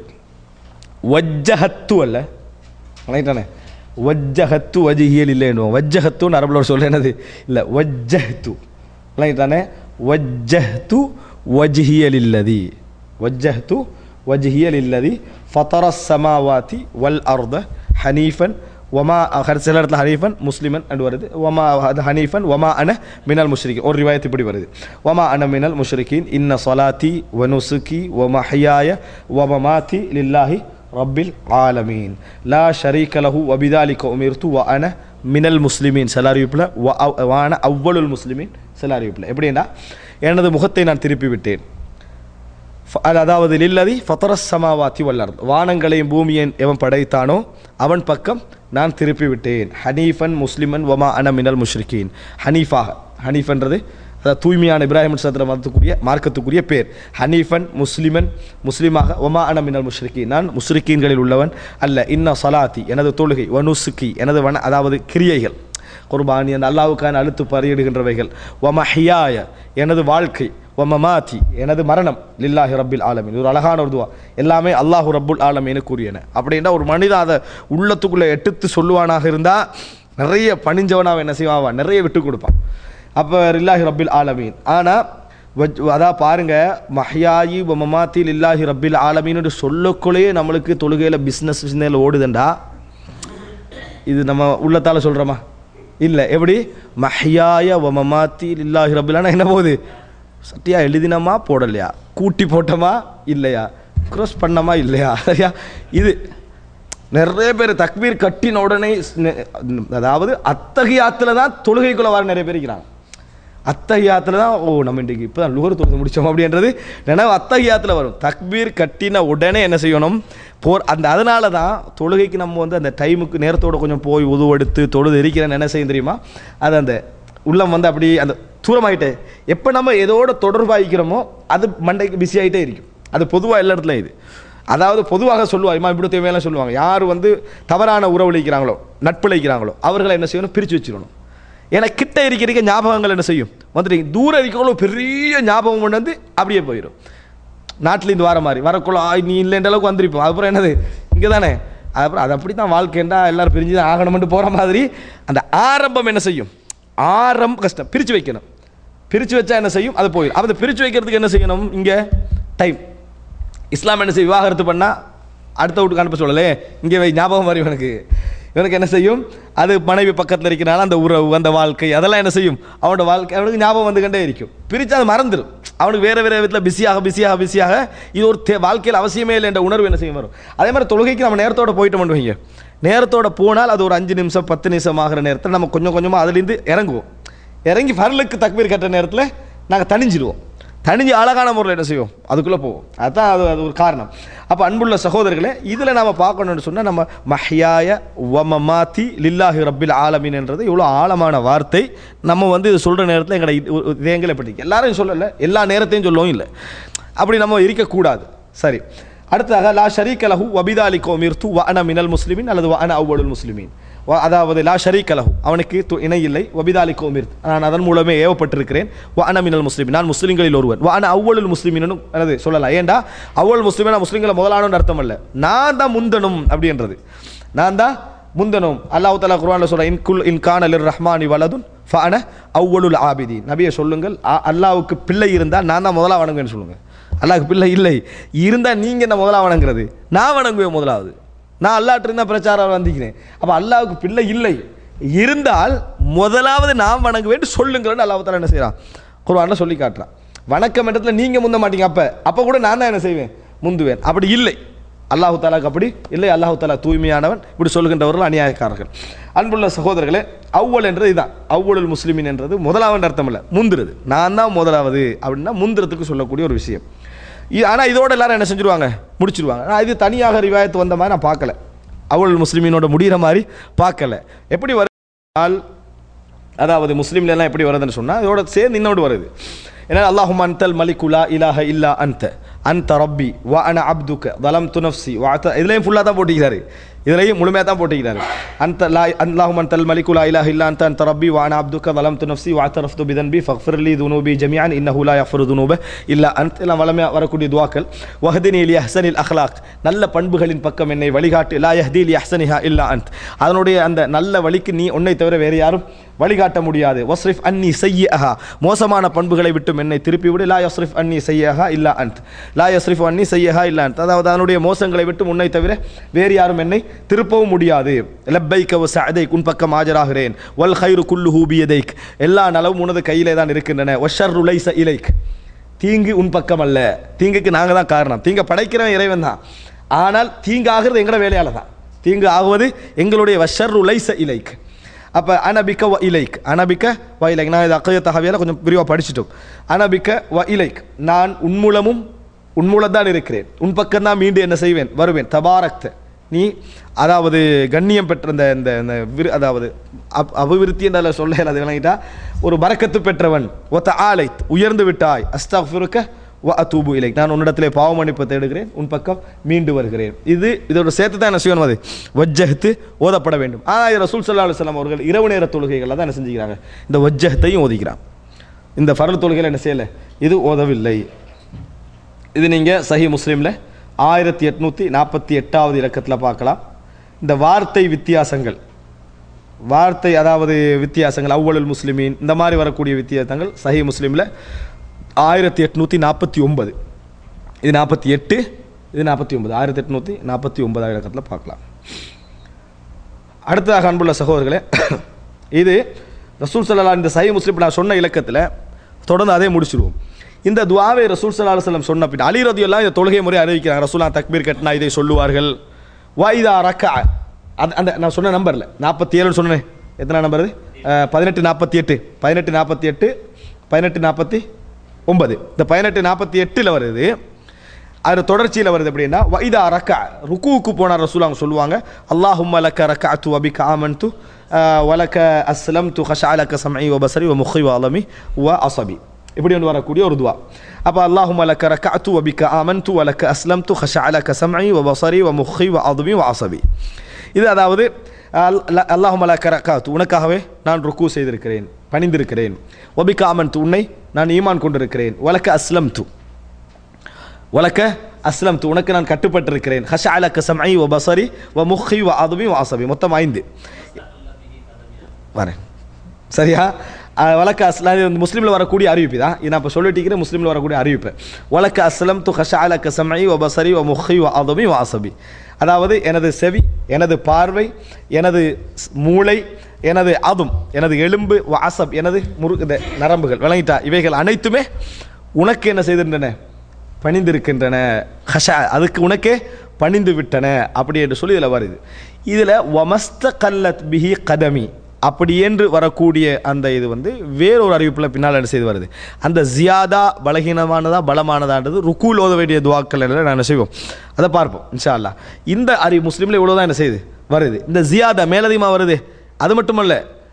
வஜ்ஜஹத்து அல்ல ரைட்டானே, வஜ்ஜஹத்து வஜ்ஹியல் இல்லைன்னு வஜ்ஜஹத்துன்னு அரபில் சொல்ல என்னது இல்லை, வஜ்ஜஹ்து ரைட்டானே, வஜ்ஜஹ்து வஜ்ஹியல் இல்லதி, வஜ்ஜஹ்து வஜ்ஹியல் இல்லதி ஃபதரஸ் ஸமாவாதி வல் அர்த ஹனீஃபன் வமா சில இடத்துல ஹனீஃபன் முஸ்லிமன் அண்டு வருது, வமா அது ஹனீஃபன் வமா அன மினல் முஷ்ரிகீன். ஒரு ரிவாயத்து இப்படி வருது, வமா அன மினல் முஷ்ரிகீன் இன்ன ஸலாத்தி வ நுசுகி வ மஹ்யாய வ மமாத்தி லில்லாஹி ரப்பில் ஆலமீன் லா ஷரீக லஹு வ பிதாலிக உமிர்து வ அன மினல் முஸ்லிமீன். சில அறிவிப்பில் வ அன அவ்வளுல் முஸ்லிமீன், சில அறிவிப்பில் எப்படின்னா எனது முகத்தை நான் திருப்பி விட்டேன். அதாவது லில்லதி ஃபதரஸ் ஸமாவாதி வல் அர்த், வானங்களையும் பூமியையும் எவன் படைத்தானோ அவன் பக்கம் நான் திருப்பி விட்டேன். ஹனீஃபன் முஸ்லிமன் வமா அன மினல் முஷ்ரிகீன். ஹனீஃபாக, ஹனீஃபன்றது அதாவது தூய்மையான இப்ராஹிம் சத்திர மதத்துக்குரிய மார்க்கத்துக்குரிய பேர். ஹனீஃபன் முஸ்லிமன், முஸ்லிமாக, ஒமா அன மினல் முஷ்ரிகீன் நான் முஷ்ரிகீன்களில் உள்ளவன் அல்ல. இன்ன ஸலாத்தி எனது தொழுகை, வனுசுக்கி எனது வன அதாவது கிரியைகள், குர்பானி அந்த அல்லாஹ்வுக்கான அழுத்து பறியிடுகின்றவைகள், வமஹியாய எனது வாழ்க்கை, வமமாத்தி எனது மரணம், லில்லாஹி ரப்பில் ஆலமீன். ஒரு அழகான ஒரு துவா, எல்லாமே அல்லாஹு ரப்புல் ஆலமீனு கூறியன. அப்படின்னா ஒரு மனிதன் அதை உள்ளத்துக்குள்ளே எடுத்து சொல்லுவானாக இருந்தால் நிறைய பணிஞ்சவனாக என்ன செய்வான், நிறைய விட்டு கொடுப்பான். அப்போ லில்லாஹி ரப்பில் ஆலமீன். ஆனால் அதான் பாருங்கள், மஹ்யாயி வ மமாத்தி லில்லாஹி ரப்பில் ஆலமீன்னு சொல்லக்குள்ளேயே நம்மளுக்கு தொழுகையில் பிஸ்னஸ் பிஸ்னஸில் ஓடுதுண்டா, இது நம்ம உள்ளத்தால் சொல்கிறோமா? இல்லை. எப்படி? மஹ்யாய வ மமாத்தி லில்லாஹி ரப்பில் ஆலமீன். என்ன போகுது? சட்டியா எழுதினமா போடலையா, கூட்டி போட்டோமா இல்லையா, க்ரோஸ் பண்ணமா இல்லையா, சரியா? இது நிறைய பேர் தக்பீர் கட்டின உடனே அதாவது அத்தகையாத்தில் தான் தொழுகைக்குள்ளே வர நிறைய பேர் இருக்கிறாங்க. அத்தகையாத்தில் தான் ஓ நம்ம இன்றைக்கு இப்போ தான் லுகர் தொழுகை முடித்தோம் அப்படின்றது நினைவு அத்தகையாத்தில் வரும். தக்பீர் கட்டின உடனே என்ன செய்யணும் போர் அந்த அதனால தான் தொழுகைக்கு நம்ம வந்து அந்த டைமுக்கு நேரத்தோடு கொஞ்சம் போய் உதுவெடுத்து தொழுது இருக்கிறேன்னு என்ன செய்யும் தெரியுமா, அது அந்த உள்ளம் வந்து அப்படி அந்த தூரமாகிட்டே எப்போ நம்ம எதோட தொடர்பாகிக்கிறோமோ அது மண்டைக்கு பிஸி ஆகிட்டே இருக்கும். அது பொதுவாக எல்லா இடத்துலையும் இது. அதாவது பொதுவாக சொல்லுவாங்க, இம்மா இப்படி தேவையெல்லாம் சொல்லுவாங்க, யார் வந்து தவறான உறவுளிக்கிறாங்களோ நட்புழைக்கிறாங்களோ அவர்களை என்ன செய்யணும், பிரித்து வச்சுக்கணும். ஏன்னா கிட்ட இருக்கிற ஞாபகங்கள் என்ன செய்யும் வந்துட்டு தூரம் இருக்கிறவங்களோ பெரிய ஞாபகம் கொண்டு வந்து அப்படியே போயிடும். நாட்டிலேருந்து வர மாதிரி வரக்குள்ள நீ இல்லைன்ற அளவுக்கு வந்துருப்போம். அதுக்கப்புறம் என்னது இங்கே தானே, அதுக்கப்புறம் அது அப்படி தான் வாழ்க்கைண்டா எல்லோரும் பிரிஞ்சு தான் ஆகணும்னு போகிற மாதிரி அந்த ஆரம்பம் என்ன செய்யும், ஆரம்பம் கஷ்டம், பிரித்து வைக்கணும். பிரித்து வச்சா என்ன செய்யும், அது போயிடும். அப்போ பிரித்து வைக்கிறதுக்கு என்ன செய்யணும், இங்கே டைம் இஸ்லாம் என்ன செய்ய, விவாகரத்து பண்ணால் அடுத்த வீட்டுக்கு அனுப்ப சொல்லலே, இங்கே வை ஞாபகம் வரும் இவனுக்கு. இவனுக்கு என்ன செய்யும், அது மனைவி பக்கத்தில் இருக்கிறனால அந்த உறவு அந்த வாழ்க்கை அதெல்லாம் என்ன செய்யும், அவனோட வாழ்க்கை அவனுக்கு ஞாபகம் வந்துக்கிட்டே இருக்கும். பிரித்து அது மறந்துடும். அவனுக்கு வேறு வேறு விதத்தில் பிஸியாக பிஸியாக பிஸியாக இது ஒரு தே வாழ்க்கையில் அவசியமே இல்லை என்ற உணர்வு என்ன செய்யும் வரும். அதே மாதிரி தொழுகைக்கு நம்ம நேரத்தோடு போயிட்டு பண்ணுவீங்க. நேரத்தோடு போனால் அது ஒரு அஞ்சு நிமிஷம் பத்து நிமிஷம் ஆகிற நேரத்தில் நம்ம கொஞ்சம் கொஞ்சமாக அதுலேருந்து இறங்குவோம். இறங்கி ஃபர்லுக்கு தக்பீர் கட்டுற நேரத்தில் நாங்கள் தனிஞ்சிடுவோம். தனிஞ்சு அழகான முறையில் என்ன செய்வோம், அதுக்குள்ளே போவோம். அதுதான் அது அது ஒரு காரணம். அப்போ அன்புள்ள சகோதரர்களே, இதில் நாம் பார்க்கணுன்னு சொன்னால் நம்ம மஹ்யாய வமமாத்தி லில்லாஹி ரப்பில் ஆலமீன் என்றது இவ்வளோ ஆழமான வார்த்தை. நம்ம வந்து இது சொல்கிற நேரத்தில் எங்களை இதயங்களை பற்றி எல்லாரும் சொல்லலை, எல்லா நேரத்தையும் சொல்லவும் இல்லை, அப்படி நம்ம இருக்கக்கூடாது. சரி, அடுத்ததாக லா ஷரீக லஹு வபிதாலிக உமிர்து வ அன மினல் முஸ்லிமின் அல்லது வ அன அவ்வலுல் முஸ்லிமீன். அதாவது லா ஷரீக லஹு, அவனுக்கு இணை இல்லை, வபிதாலிக உமிர்து, நான் அதன் மூலமே ஏவப்பட்டிருக்கிறேன், வ அன மினல் முஸ்லிமின், நான் முஸ்லிம்களில் ஒருவன், வ அன அவ்வலுல் முஸ்லிமீனும் அல்லது சொல்லலாம். ஏண்டா அவ்வல் முஸ்லிமின் முஸ்லிம்களை முதலானோன்னு அர்த்தம் அல்ல, நான் தான் முந்தனும் அப்படின்றது, நான் தான் முந்தனும். அல்லாஹ் தஆலா குர்ஆன்ல சொல்ற இன் குல் இன் கான லிர் ரஹ்மானி வலதுன் ஃபஅன அவ்வலுல் ஆபிதீன். நபியே சொல்லுங்கள், அல்லாஹ்வுக்கு பிள்ளை இருந்தால் நான் தான் முதலாக வணங்குவேன்னு சொல்லுங்கள். அல்லாஹ்வுக்கு பிள்ளை இல்லை இருந்தால் நீங்கள் என்ன முதலாக வணங்குறது, நான் வணங்குவேன் முதலாவது, நான் அல்லாஹ்ட்ட இருந்தால் பிரச்சாரம் வந்திக்கிறேன். அப்போ அல்லாஹ்வுக்கு பிள்ளை இல்லை இருந்தால் முதலாவது நான் வணங்குவேன் சொல்லுங்கள்னு அல்லாஹ் தஆலா என்ன செய்கிறான், குர்ஆன்ல சொல்லி காட்டுறான். வணக்கம் இடத்துல நீங்கள் முந்த மாட்டீங்க, அப்போ அப்போ கூட நான் தான் என்ன செய்வேன், முந்துவேன். அப்படி இல்லை, அல்லாஹு தாலாக்கு அப்படி இல்லை. அல்லாஹு தாலா தூய்மையானவன். இப்படி சொல்லுகின்றவர்கள் அநியாயக்காரர்கள். அன்புள்ள சகோதரர்களே, அவ்வல் என்றது இதுதான், அவ்வலுல் முஸ்லிமின் என்றது முதலாவது அர்த்தம் இல்லை, முந்துறது. நான் தான் முதலாவது அப்படின்னா முந்திரத்துக்கு சொல்லக்கூடிய ஒரு விஷயம். ஆனால் இதோட எல்லாரும் என்ன செஞ்சுருவாங்க, முடிச்சிருவாங்க. நான் இது தனியாக ரிவாயத்து வந்த மாதிரி நான் பார்க்கல, அவ்வலுல் முஸ்லிமினோட முடிகிற மாதிரி பார்க்கல. எப்படி வருது, அதாவது முஸ்லீம்ல எல்லாம் எப்படி வருதுன்னு சொன்னால் இதோட சேர்ந்து இன்னொன்று வருது. ஏன்னா அல்லாஹும்ம அன்தல் மலிக்கு லா இலாஹ இல்லா அன்த அன்த ரப்பி வ அன அப்துக ஸலம்து நஃப்ஸி வ அத, இதுலையும் ஃபுல்லாக தான் போட்டிக்கிறாரு, இதுலையும் முழுமையாக தான் போட்டிக்கிறாரு. அந்த லா அல்லாஹும்ம அன்தல் மலிக்கு லா இலாஹ இல்லா அன்த அன்த ரப்பி வ அன அப்துக ஸலம்து நஃப்ஸி வ அத்தரஃப்து பிதன்பி ஃபக்ஃபிர் லி துனூபி ஜமீஅன் இன்னஹு லா யஃபிரு துனூப இல்லா அன்த். எல்லாம் வளமையாக வரக்கூடிய துஆக்கள். வஹ்தினி லி அஹ்ஸனில் அக்லாக், நல்ல பண்புகளின் பக்கம் என்னை வழிகாட்டு. லா யஹ்தி லி அஹ்ஸனிஹா இல்லா அன்த், அதனுடைய அந்த நல்ல வழிக்கு நீ உன்னை தவிர வேறு யாரும் வழிகாட்ட முடியாது. வஸ்ரிஃப் அன்னி செய்யஹா, மோசமான பண்புகளை விட்டும் என்னை திருப்பி விடு. லா யஸ்ரிஃப் அன்னி செய்யஹா இல்லா அன்த், லா யஸ்ரிஃப் அன்னி செய்யஹா இல்லா அன்த், அதாவது அதனுடைய மோசங்களை விட்டும் உன்னை தவிர வேறு யாரும் என்னை திருப்பவும் முடியாது. லப்பைக வ சஅதைக், உன் பக்கம் ஆஜராகிறேன். வல் கைரு குல்லுஹு பியதைக், எல்லா நலவும் உனது கையிலே தான் இருக்கின்றன. வஷர்ரு லைஸ இலைக், தீங்கு உன் பக்கம் அல்ல, தீங்குக்கு நாங்கள் தான் காரணம். தீங்க படைக்கிறவன் இறைவன் தான், ஆனால் தீங்கு ஆகிறது எங்களோட வேலையால் தான், தீங்கு ஆகுவது எங்களுடைய. வஷர்ரு லைஸ இலைக், அப்போ அனபிக்க வ இலைக், அனபிக்க வ இலைக். நான் இது அக்கைய தகவியால் கொஞ்சம் விரிவாக படிச்சுட்டோம். அனபிக்க வ இலைக், நான் உன்மூலமும் உன்மூலத்தான் இருக்கிறேன், உன் பக்கம் தான் மீண்டு என்ன செய்வேன், வருவேன். தபாரக்த, நீ அதாவது கண்ணியம் பெற்ற இந்த இந்த விரு அதாவது அப் அபிவிருத்தி என்ற சொல்ல அது விளங்கிட்டா ஒரு பரக்கத்து பெற்றவன். ஒத்த ஆலைத், உயர்ந்து விட்டாய். அஸ்தக்ஃபிருக்க வ அதூபு இலைக், நான் உன்னிடத்திலே பாவ மன்னிப்பு தேடுகிறேன், உன் பக்கம் மீண்டு வருகிறேன். இது இதோட சேர்த்து தான் என்ன செய்யணும், அது வஜ்ஜஹத்து ஓதப்பட வேண்டும். ஆனால் ரசூல் ஸல்லல்லாஹு அலைஹி வஸல்லம் அவர்கள் இரவு நேர தொழுகைகளில் தான் என்ன செஞ்சுக்கிறாங்க, இந்த வஜ்ஜஹத்தையும் ஓதிக்கிறான். இந்த ஃபர்ல் தொழுகையில் என்ன செய்யலை, இது ஓதவில்லை. இது நீங்கள் சஹீஹ் முஸ்லீமில் ஆயிரத்தி எட்நூற்றி நாற்பத்தி எட்டாவது இலக்கத்தில் பார்க்கலாம். இந்த வார்த்தை வித்தியாசங்கள், வார்த்தை அதாவது வித்தியாசங்கள், அவ்வலுல் முஸ்லிமீன் இந்த மாதிரி வரக்கூடிய வித்தியாசங்கள் சஹீஹ் முஸ்லீமில் ஆயிரத்தி எட்நூற்றி நாற்பத்தி ஒன்பது, இது நாற்பத்தி எட்டு, இது நாற்பத்தி ஒன்பது, ஆயிரத்தி எட்நூற்றி நாற்பத்தி ஒன்பதாவது இலக்கத்தில் பார்க்கலாம். அடுத்ததாக அன்புள்ள சகோதரர்களே, இது ரசூல் ஸல்லல்லாஹு இந்த சஹீஹ் முஸ்லிம் நான் சொன்ன இலக்கத்தில் தொடர்ந்து அதே முடிச்சிடுவோம். இந்த துஆவை ரசூல் ஸல்லல்லாஹு அலைஹி வஸல்லம் சொன்ன பின் அலி ரலியல்லாஹு இந்த தொழுகை முறை அறிவிக்கிறாங்க. ரசூலா தக்பீர் கட்டினா இதை சொல்லுவார்கள். வைதா ரக்கா, அது அந்த நான் சொன்ன நம்பரில் நாற்பத்தி ஏழுன்னு சொன்னேன். எத்தனை நம்பர் அது, பதினெட்டு நாற்பத்தி எட்டு பதினெட்டு நாற்பத்தி எட்டு பதினெட்டு நாற்பத்தி ஒன்பது. இந்த பதினெட்டு நாற்பத்தி எட்டில் வருது, அது தொடர்ச்சியில் வருது. எப்படின்னா வைதா ரக்கா, ருக்குவுக்கு போனார் ரசூல் அவங்க சொல்லுவாங்க, அல்லாஹும்ம லக்க ரக்கஅத்து வ பிக ஆமன்து வலக்க அஸ்லம்து ஹஷஅலக சம்இ வ பஸரி வ முஹி வ அலமி வ அஸபி, இப்படி ஒன்று வரக்கூடிய ஒரு துவா. அப்போ அல்லாஹும்ம லக்க ரக்கஅத்து வ பிக ஆமன்து வலக்க அஸ்லம்து ஹஷஅலக சம்இ வ பஸரி வ முஹி வ அலமி வ அஸபி. இது அதாவது அல்லாஹும்ம லக்க ரக்கஅத்து, உனக்காகவே நான் ருக்கு செய்திருக்கிறேன், பணிந்திருக்கிறேன். வ பிக ஆமன்து, உன்னை நான் ஈமான் கொண்டிருக்கிறேன். வலக்க அஸ்லம்து, வலக்க அஸ்லம்து, உனக்கு நான் கட்டுப்பட்டிருக்கிறேன். ஹஷஅலக சம்இ வ பஸரி வ முஹி வ அலமி வ அஸபி, மொத்தம் ஐந்து வரேன். சரியா? வழக்கு அஸ்லாம் வந்து முஸ்லீமில் வரக்கூடிய அறிவிப்பு தான். இது நான் இப்போ சொல்லிட்டு முஸ்லீமில் வரக்கூடிய அறிவிப்பு. வழக்கு அஸ்லம் து ஹஷால கசமை ஒ பசரி ஒ முஹி ஒ அதமி ஒ அசபி. அதாவது எனது செவி, எனது பார்வை, எனது மூளை, எனது அதும், எனது எலும்பு, வாசப், எனது முரு நரம்புகள் விளங்கிட்டா, இவைகள் அனைத்துமே உனக்கு என்ன செய்திருந்தன, பணிந்திருக்கின்றன. ஹஷா அதுக்கு உனக்கே பணிந்து விட்டன அப்படி என்று சொல்லி இதில் வருது. இதில் வமஸ்த கல்லத் பிஹி கதமி அப்படி என்று வரக்கூடிய அந்த இது வந்து வேறொரு அறிவிப்பில் பின்னால் என்ன செய்து வருது. அந்த ஜியாதா பலகீனமானதா பலமானதான்றது ருக்கூல் ஓத வேண்டிய துவாக்கள் எல்லாம் நான் செய்வோம், அதை பார்ப்போம் இன்ஷா அல்லாஹ். இந்த அறிவு முஸ்லீமில் இவ்வளோதான் என்ன செய்யுது வருது. இந்த ஜியாதா மேலதிகமாக வருது. அது மட்டுமல்ல,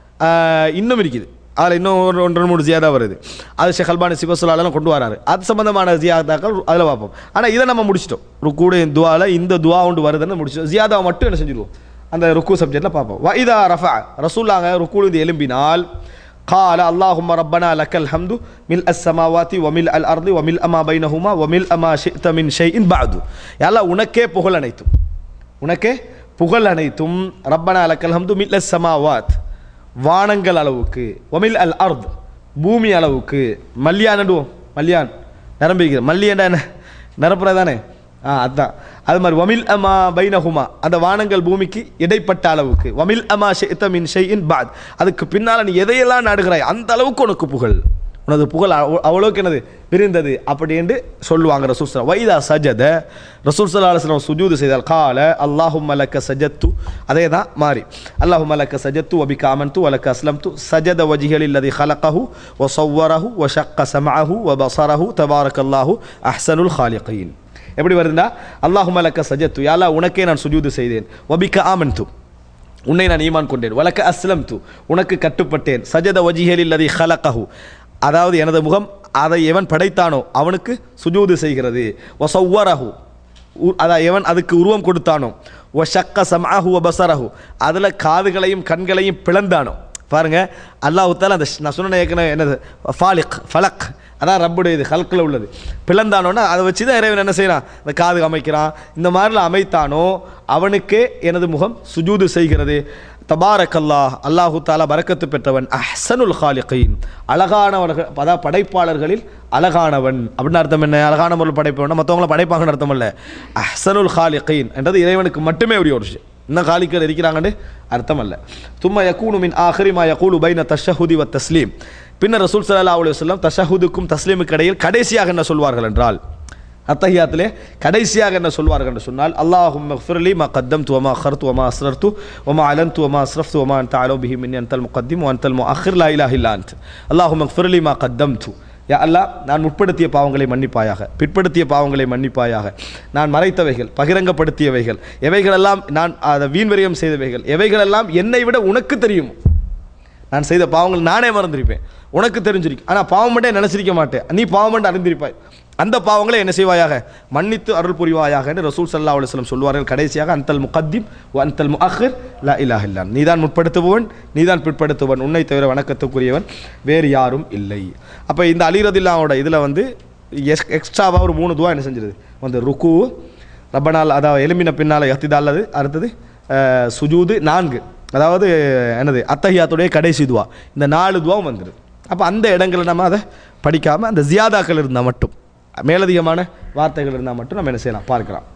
இன்னும் இருக்குது, அதில் இன்னும் ஒரு ஒன்று மூணு ஜியாதா வருது. அது ஷேக் அல்பானி சிவசுல்லாலாம் கொண்டு வராரு. அது சம்பந்தமான ஜியாதாக்கள் அதில் பார்ப்போம். ஆனால் இதை நம்ம முடிச்சிட்டோம். ருக்கூட துவாவில் இந்த துவா ஒன்று வருதுன்னு முடிச்சிட்டோம். ஜியாதாவை மட்டும் என்ன செஞ்சுருவோம், அந்த ருக்கு சப்ஜெக்டில் பார்ப்போம். வைதா ரஃபா ரசூல்லாங்க ருக்கூலிருந்து எலும்பினால் கால அல்லாஹும்ம ரப்பனா லக்கல் ஹம்து மில் அஸ் சமாவாத்தி வமில் அல் அர்தி வமில் அமா பைனஹுமா வமில் அமா ஷிஅத மின் ஷைஇன் பஅது. யா அல்லாஹ் உனக்கே புகழ் அனைத்தும், உனக்கே புகழ் அனைத்தும். ரப்பனா லக்கல் ஹம்து மில் அஸ் சமாவாத் வானங்கள் அளவுக்கு, வமில் அல் அர்த் பூமி அளவுக்கு. மல்லியான் நடுவோம், மல்லியான் நிரம்பிக்கிற மல்லியண்டா என்ன நிரப்புறதானே, ஆ அதுதான். அது மாதிரி வமில் அமா பைனஹுமா அந்த வானங்கள் பூமிக்கு இடைப்பட்ட அளவுக்கு. வமில் அமா ஷிஅத மின் ஷைஇன் பஅத் அதுக்கு பின்னால் நீ எதையெல்லாம் நாடுகிறாய் அந்த அளவுக்கு உனக்கு புகழ், உனது புகழ் அவ்வளோக்கு என்னது விரிந்தது அப்படி என்று சொல்லுவாங்க ரசூல் ஸல்லல்லாஹு அலைஹி வஸல்லம். வைதா சஜத ரசூல் ஸல்லல்லாஹு அலைஹி வஸல்லம் சுஜூது செய்தால் கால அல்லாஹும்ம லக்க சஜத்து, அதே தான் மாறி அல்லாஹும்ம லக்க சஜத்து வபிக ஆமன்து வலக்க அஸ்லம்து சஜத வஜ்ஹில் அல்லதி ஹலகஹு வ ஸவ்வரஹு வ ஷக்க ஸமஅஹு வ பஸரஹு தபாரக்கல்லாஹு அஹ்ஸனுல் ஹாலிகீன். எப்படி வருதுன்னா, அல்லாஹும்ம லக்க சஜத்து யா அல்லாஹ் உனக்கே நான் சுஜூது செய்தேன், வபிக ஆமன்து உன்னை நான் ஈமான் கொண்டேன், வலக்க அஸ்லம்து உனக்கு கட்டுப்பட்டேன், சஜத வஜ்ஹில் அல்லதி ஹலகஹு அதாவது எனது முகம் அதை எவன் படைத்தானோ அவனுக்கு சுஜூது செய்கிறது, வஸவ்வரஹு அதான் எவன் அதுக்கு உருவம் கொடுத்தானோ, வஷக்க ஸமஅஹு வ பஸரஹு அதில் காதுகளையும் கண்களையும் பிளந்தானோ. பாருங்க அல்லாஹ் தஆலா அந்த நான் சொன்ன ஏற்கனவே என்னது ஃபாலிக் ஃபலக் அதான் ரப்புடைய இது ஹல்கில் உள்ளது. பிளந்தானோன்னா அதை வச்சு தான் இறைவன் என்ன செய்யறான், அந்த காது அமைக்கிறான். இந்த மாதிரிலாம் அமைத்தானோ அவனுக்கே எனது முகம் சுஜூது செய்கிறது. தபாரக்கல்லாஹ் அல்லாஹு தாலா பரக்கத்து பெற்றவன், அஹ்ஸனுல் ஹாலிகீன் அழகானவர்கள், அதாவது படைப்பாளர்களில் அழகானவன் அப்படின்னு அர்த்தம். என்ன அழகான முறையில் படைப்பவன் மற்றவங்களை படைப்பாங்கன்னு அர்த்தம் அல்ல. அஹ்ஸனுல் ஹாலிகீன் என்றது இறைவனுக்கு மட்டுமே உரிய ஒரு விஷயம், இன்னும் காலிக்கர் இருக்கிறாங்கன்னு அர்த்தம் அல்ல. தும்ம யகூனு மின் ஆஹிரி மா யகூலு பைன தஷஹுதி வ தஸ்லீம். பின்னர் ரசூல் ஸல்லல்லாஹு அலைஹி வஸல்லம் தஷஹுதுக்கும் தஸ்லீமுக்கு இடையில் கடைசியாக என்ன சொல்வார்கள் என்றால், அத்தஹியாத்திலே கடைசியாக என்ன சொல்வார்கள் என்று சொன்னால், அல்லாஹும்ம ஃபிர்லி மா கத்தம்து வ மா அഖர்து வ மா அஸ்ரர்து வ மா அலன்து வ மா அஸ்ரஃப்து வ மா அன்த அலு பிஹி மின்னி அன்தல் முகத்திம் வ அன்தல் முஅখির லா இலாஹ இல்லா அன்த். அல்லாஹும்ம ஃபிர்லி மா கத்தம்து யா அல்லாஹ் நான் முற்படுத்திய பாவங்களை மன்னிப்பாயாக, பிற்படுத்திய பாவங்களை மன்னிப்பாயாக, நான் மறைத்தவைகள் பகிரங்கப்படுத்தியவைகள் எவைகளெல்லாம் நான் அதை வீண்வரியம் செய்தவைகள் எவைகளெல்லாம் என்னை விட உனக்கு தெரியும். நான் செய்த பாவங்கள் நானே மறந்திருப்பேன், உனக்கு தெரிஞ்சிருக்கும், ஆனால் பாவம் மட்டும் நினைச்சிருக்க மாட்டேன், நீ பாவம் மட்டும் அறிந்திருப்பாய். அந்த பாவங்களை என்ன செய்வாயாக, மன்னித்து அருள் புரிவாயாக என்று ரசூல் ஸல்லல்லாஹு அலைஹி வஸல்லம் சொல்வார்கள். கடைசியாக அன்தல் முகத்திம் வ அன்தல் முஅখির லா இலாஹ இல்லா, நீதான் முற்படுத்துபவன் நீதான் பிற்படுத்துவன், உன்னை தவிர வணக்கத்துக்குரியவன் வேறு யாரும் இல்லை. அப்போ இந்த அலி ரதியல்லாஹு அன்ஹு இதில் வந்து எக்ஸ்ட்ராவாக ஒரு மூணு துவா என்ன செஞ்சிருது, வந்து ருக்கு ரப்பனால் அதாவது எலும்பின பின்னால் யஹ்திதா அல்லது அடுத்தது சுஜூது நான்கு, அதாவது என்னது அத்தஹியாத்துடைய கடைசி துவா, இந்த நாலு துவாவும் வந்துடுது. அப்போ அந்த இடங்களில் நம்ம அதை படிக்காமல் அந்த ஜியாதாக்கள் இருந்தால் மட்டும், மேலதிகமான வார்த்தைகள் இருந்தால் மட்டும் நம்ம என்ன செய்யலாம் பார்க்கலாம்.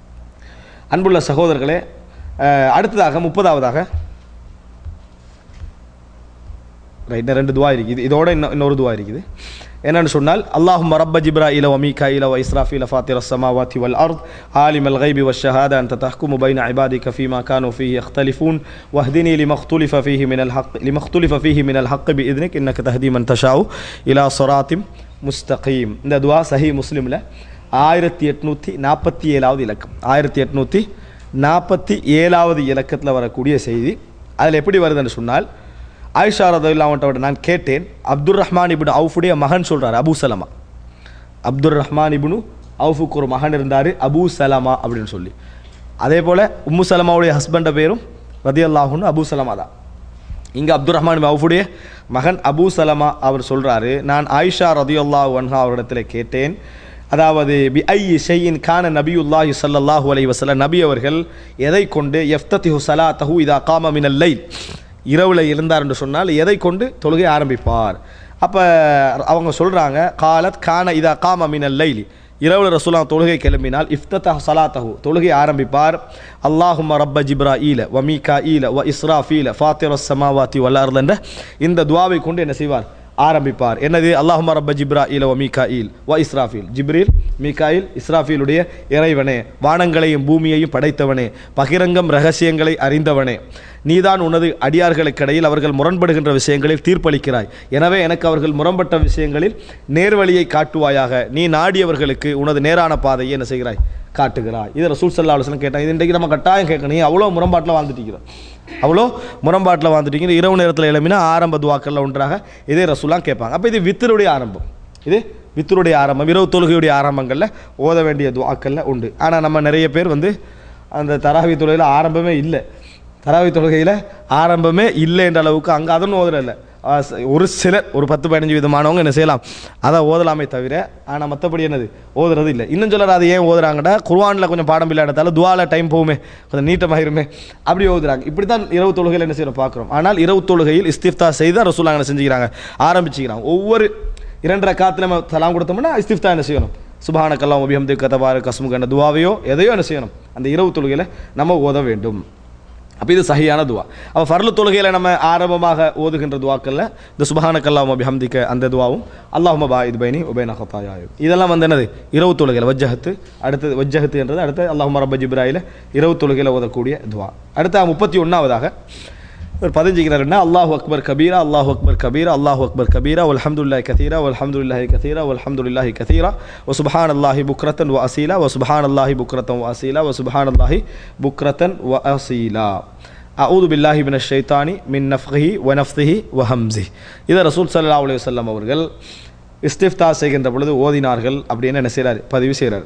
அன்புள்ள சகோதரர்களே, அடுத்ததாக முப்பதாவதாக ரைட் ரெண்டு துவா இருக்குது, இதோட இன்னும் இன்னொரு துவா இருக்குது. என்னன்னு சொன்னால், அல்லாஹும்ம ரப்ப ஜிப்ராயில வ மீகாயில வ இஸ்ராஃபீல ஃபாத்திர ஸமாவாத்தி வல் அர்த் ஆலிமல் கைபி வஷ்ஷஹாதா அன்த தஹ்குமு பைன இபாதிக ஃபீமா கானூ ஃபீஹி யக்தலிஃபூன் வஹ்தினி லிமக்துலிஃப ஃபீஹி மினல் ஹக் லிமக்துலிஃப ஃபீஹி மினல் ஹக் பிஇذنك இன்னக தஹ்தி மன் தஷாஉ இலா ஸிராத்திம் முஸ்தகீம். இந்த துவா சஹீ முஸ்லிமில் ஆயிரத்தி எட்நூற்றி நாற்பத்தி ஏழாவது இலக்கம் ஆயிரத்தி எட்நூற்றி நாற்பத்தி ஏழாவது இலக்கத்தில் வரக்கூடிய செய்தி. அதில் எப்படி வருதுன்னு சொன்னால், ஆயிஷா ரலியல்லாஹு அன்ஹா நான் கேட்டேன், அப்துர் ரஹ்மான் இப்னு அவுஃபுடைய மகன் சொல்கிறார் Abu Salama, Abdur Rahman ibn அவுஃபுக்கு ஒரு மகன் இருந்தார் அபூ சலமா அப்படின்னு சொல்லி. அதே போல் உம்மு சலமாவுடைய ஹஸ்பண்ட பேரும் ரலியல்லாஹு அன்ஹு அபூ சலமா தான். இங்கே அப்துர் ரஹ்மான் இப்னு அவுஃபுடைய மகன் அபூ சலமா அவர் சொல்கிறாரு, நான் ஆயிஷா ரலியல்லாஹு அன்ஹா அவரிடத்தில் கேட்டேன், அதாவது பி ஐ ஷைஇன் கான நபியுல்லாஹி ஸல்லல்லாஹு அலைஹி வஸல்லம், நபி அவர்கள் எதை கொண்டு யஃப்ததிஹு ஸலாத்தஹு இதா காம மினல் லைல், இரவில் இருந்தார் என்று சொன்னால் எதை கொண்டு தொழுகை ஆரம்பிப்பார்? அப்போ அவங்க சொல்கிறாங்க, காலத் கான இதா காம மினல் லைலி, இரவில் ரசூலுல்லாஹ் தொழுகை கிளம்பினால் இஃப்ததஹ ஸலாத்தஹு, தொழுகை ஆரம்பிப்பார். அல்லாஹும்ம ரப்ப ஜிப்ராஈல வ மீகாஈல வ இஸ்ராஃபீல ஃபாத்திரஸ் ஸமாவாத்தி வல் அர்த் என்ற இந்த துஆவை கொண்டு என்ன செய்வார்? ஆரம்பிப்பார். என்னது? அல்லாஹும்ம ரப்ப ஜிப்ராஈல வ மீகாயில் வ இஸ்ராஃபீல், ஜிப்ரீல், மீகாயில், இஸ்ராஃபீலுடைய இறைவனே, வானங்களையும் பூமியையும் படைத்தவனே, பகிரங்கம் ரகசியங்களை அறிந்தவனே, நீதான் உனது அடியார்களுக்கிடையில் அவர்கள் முரண்படுகின்ற விஷயங்களில் தீர்ப்பளிக்கிறாய். எனவே எனக்கு அவர்கள் முரண்பட்ட விஷயங்களில் நேர்வழியை காட்டுவாயாக. நீ நாடியவர்களுக்கு உனது நேரான பாதையை என்ன செய்கிறாய்? காட்டுகிறாய். இதை ரசூல் ஸல்லல்லாஹு அலைஹி வஸல்லம் கேட்டாங்க. இது இன்றைக்கு நம்ம கட்டாயம் கேட்கணும். அவ்வளோ முரண்பாட்டில் வாழ்ந்துட்டீங்கிறோம், அவ்வளோ முரண்பாட்டில் வாழ்ந்துட்டீங்க. இரவு நேரத்தில் எழுப்பினா ஆரம்ப துவாக்களில் ஒன்றாக இதே ரசூல்லாம் கேட்பாங்க. அப்போ இது வித்தருடைய ஆரம்பம், இது வித்தருடைய ஆரம்பம், இரவு தொழுகையுடைய ஆரம்பங்களில் ஓத வேண்டிய துவாக்களில் உண்டு. ஆனால் நம்ம நிறைய பேர் வந்து அந்த தராவி தொழுகையில் ஆரம்பமே இல்லை, தராவி தொழுகையில் ஆரம்பமே இல்லை என்ற அளவுக்கு அங்கே அதன் ஓதுறதில்லை. ஒரு சிலர் ஒரு பத்து பதினஞ்சு விதமானவங்க என்ன செய்யலாம், அதை ஓதலாமே தவிர, ஆனால் மற்றபடி என்னது ஓதுறது இல்லை. இன்னும் சொல்லர் அது ஏன் ஓதுறாங்கடா, குர்ஆனில் கொஞ்சம் பாடம் இல்லை இடத்தாலும் துவால டைம் போகுமே, கொஞ்சம் நீட்டமாகிருமே, அப்படி ஓதுறாங்க. இப்படி தான் இரவு தொழுகையில் என்ன செய்யணும் பார்க்குறோம். ஆனால் இரவு தொழுகையில் இஸ்திஃப்தா செய்தால் ரசூலுல்லாஹ் என்ன செஞ்சுக்கிறாங்க? ஆரம்பிச்சுக்கிறாங்க. ஒவ்வொரு இரண்டு ரக்காத்தில் நம்ம சலாம் கொடுத்தோம்னா இஸ்திஃப்தா என்ன செய்யணும்? சுப்ஹானக்கல்லாஹு வ பிஹம்திக தபாரக அஸ்முக என்ற துவாவையோ எதையோ என்ன செய்யணும்? அந்த இரவு தொழுகையில் நம்ம ஓத வேண்டும். அப்போ இது சஹியான துவா. அப்போ ஃபர்லு தொழுகையில் நம்ம ஆரம்பமாக ஓதுகின்ற துவாக்களில் இந்த சுப்ஹானக்கல்லாஹு வ பிஹம்திக அந்த துவாவும் அல்லாஹும்ம பாயித் பைனி வ பைன ஹதாயா, இதெல்லாம் வந்து என்னது? இரவு தொழுகையில் வஜ்ஜஹத்து, அடுத்தது வஜ்ஜஹத்து என்றது அடுத்து அல்லாஹும்ம ரப்ப ஜிப்ராயில் இரவு தொழுகையில் ஓதக்கூடிய துவா. அடுத்த முப்பத்தி ஒன்றாவதாக ஒரு பதிஞ்சுக்கிறாருன்னா, அல்லாஹு அக்பர் கபீரா, அல்லாஹு அக்பர் கபீரா, அல்லாஹு அக்பர் கபீரா, வல்ஹம்துலில்லாஹி கதீரா, வல்ஹம்துலில்லாஹி கதீரா, வல்ஹம்துலில்லாஹி கதீரா, வ சுப்ஹானல்லாஹி புக்ரத்தன் வ அசீலா, வ சுப்ஹானல்லாஹி புக்ரத்தன் வ அசீலா, வ சுப்ஹானல்லாஹி புக்ரத்தன் வ அசீலா, அஊது பில்லாஹி மினஷ் ஷைத்தானி மின் நஃப்ஹிஹி வ நஃப்திஹி வ ஹம்ஸிஹி. இதை ரசூல் ஸல்லல்லாஹு அலைஹி வஸல்லம் அவர்கள் இஸ்திஃப்தா செய்கின்ற பொழுது ஓதினார்கள் அப்படின்னு என்ன செய்கிறார்? பதிவு செய்கிறார்.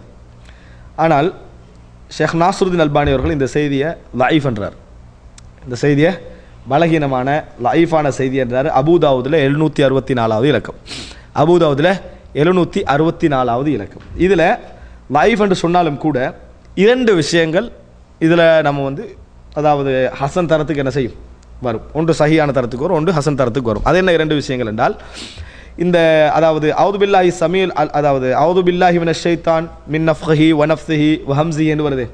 ஆனால் ஷேக் நாசருதீன் அல்பானி அவர்கள் இந்த செய்தியை லைஃப் என்றார், இந்த செய்தியை பலகீனமான லைஃபான செய்தி என்றார். அபூதாவுதில் எழுநூற்றி அறுபத்தி நாலாவது இலக்கம், அபூதாவுதில் எழுநூற்றி அறுபத்தி நாலாவது இலக்கம். இதில் லைஃப் என்று சொன்னாலும் கூட இரண்டு விஷயங்கள் இதில் நம்ம வந்து, அதாவது ஹசன் தரத்துக்கு என்ன செய்யும் வரும், ஒன்று சஹியான தரத்துக்கு வரும், ஒன்று ஹசன் தரத்துக்கு வரும். அது என்ன இரண்டு விஷயங்கள் என்றால், இந்த அதாவது அவுது பில்லாஹி சமீல், அதாவது அவுது பில்லாஹி மினஷ் ஷைத்தான் மின் நஃப்ஹிஹி வ நஃப்திஹி வ ஹம்ஸிஹி என்று வருது.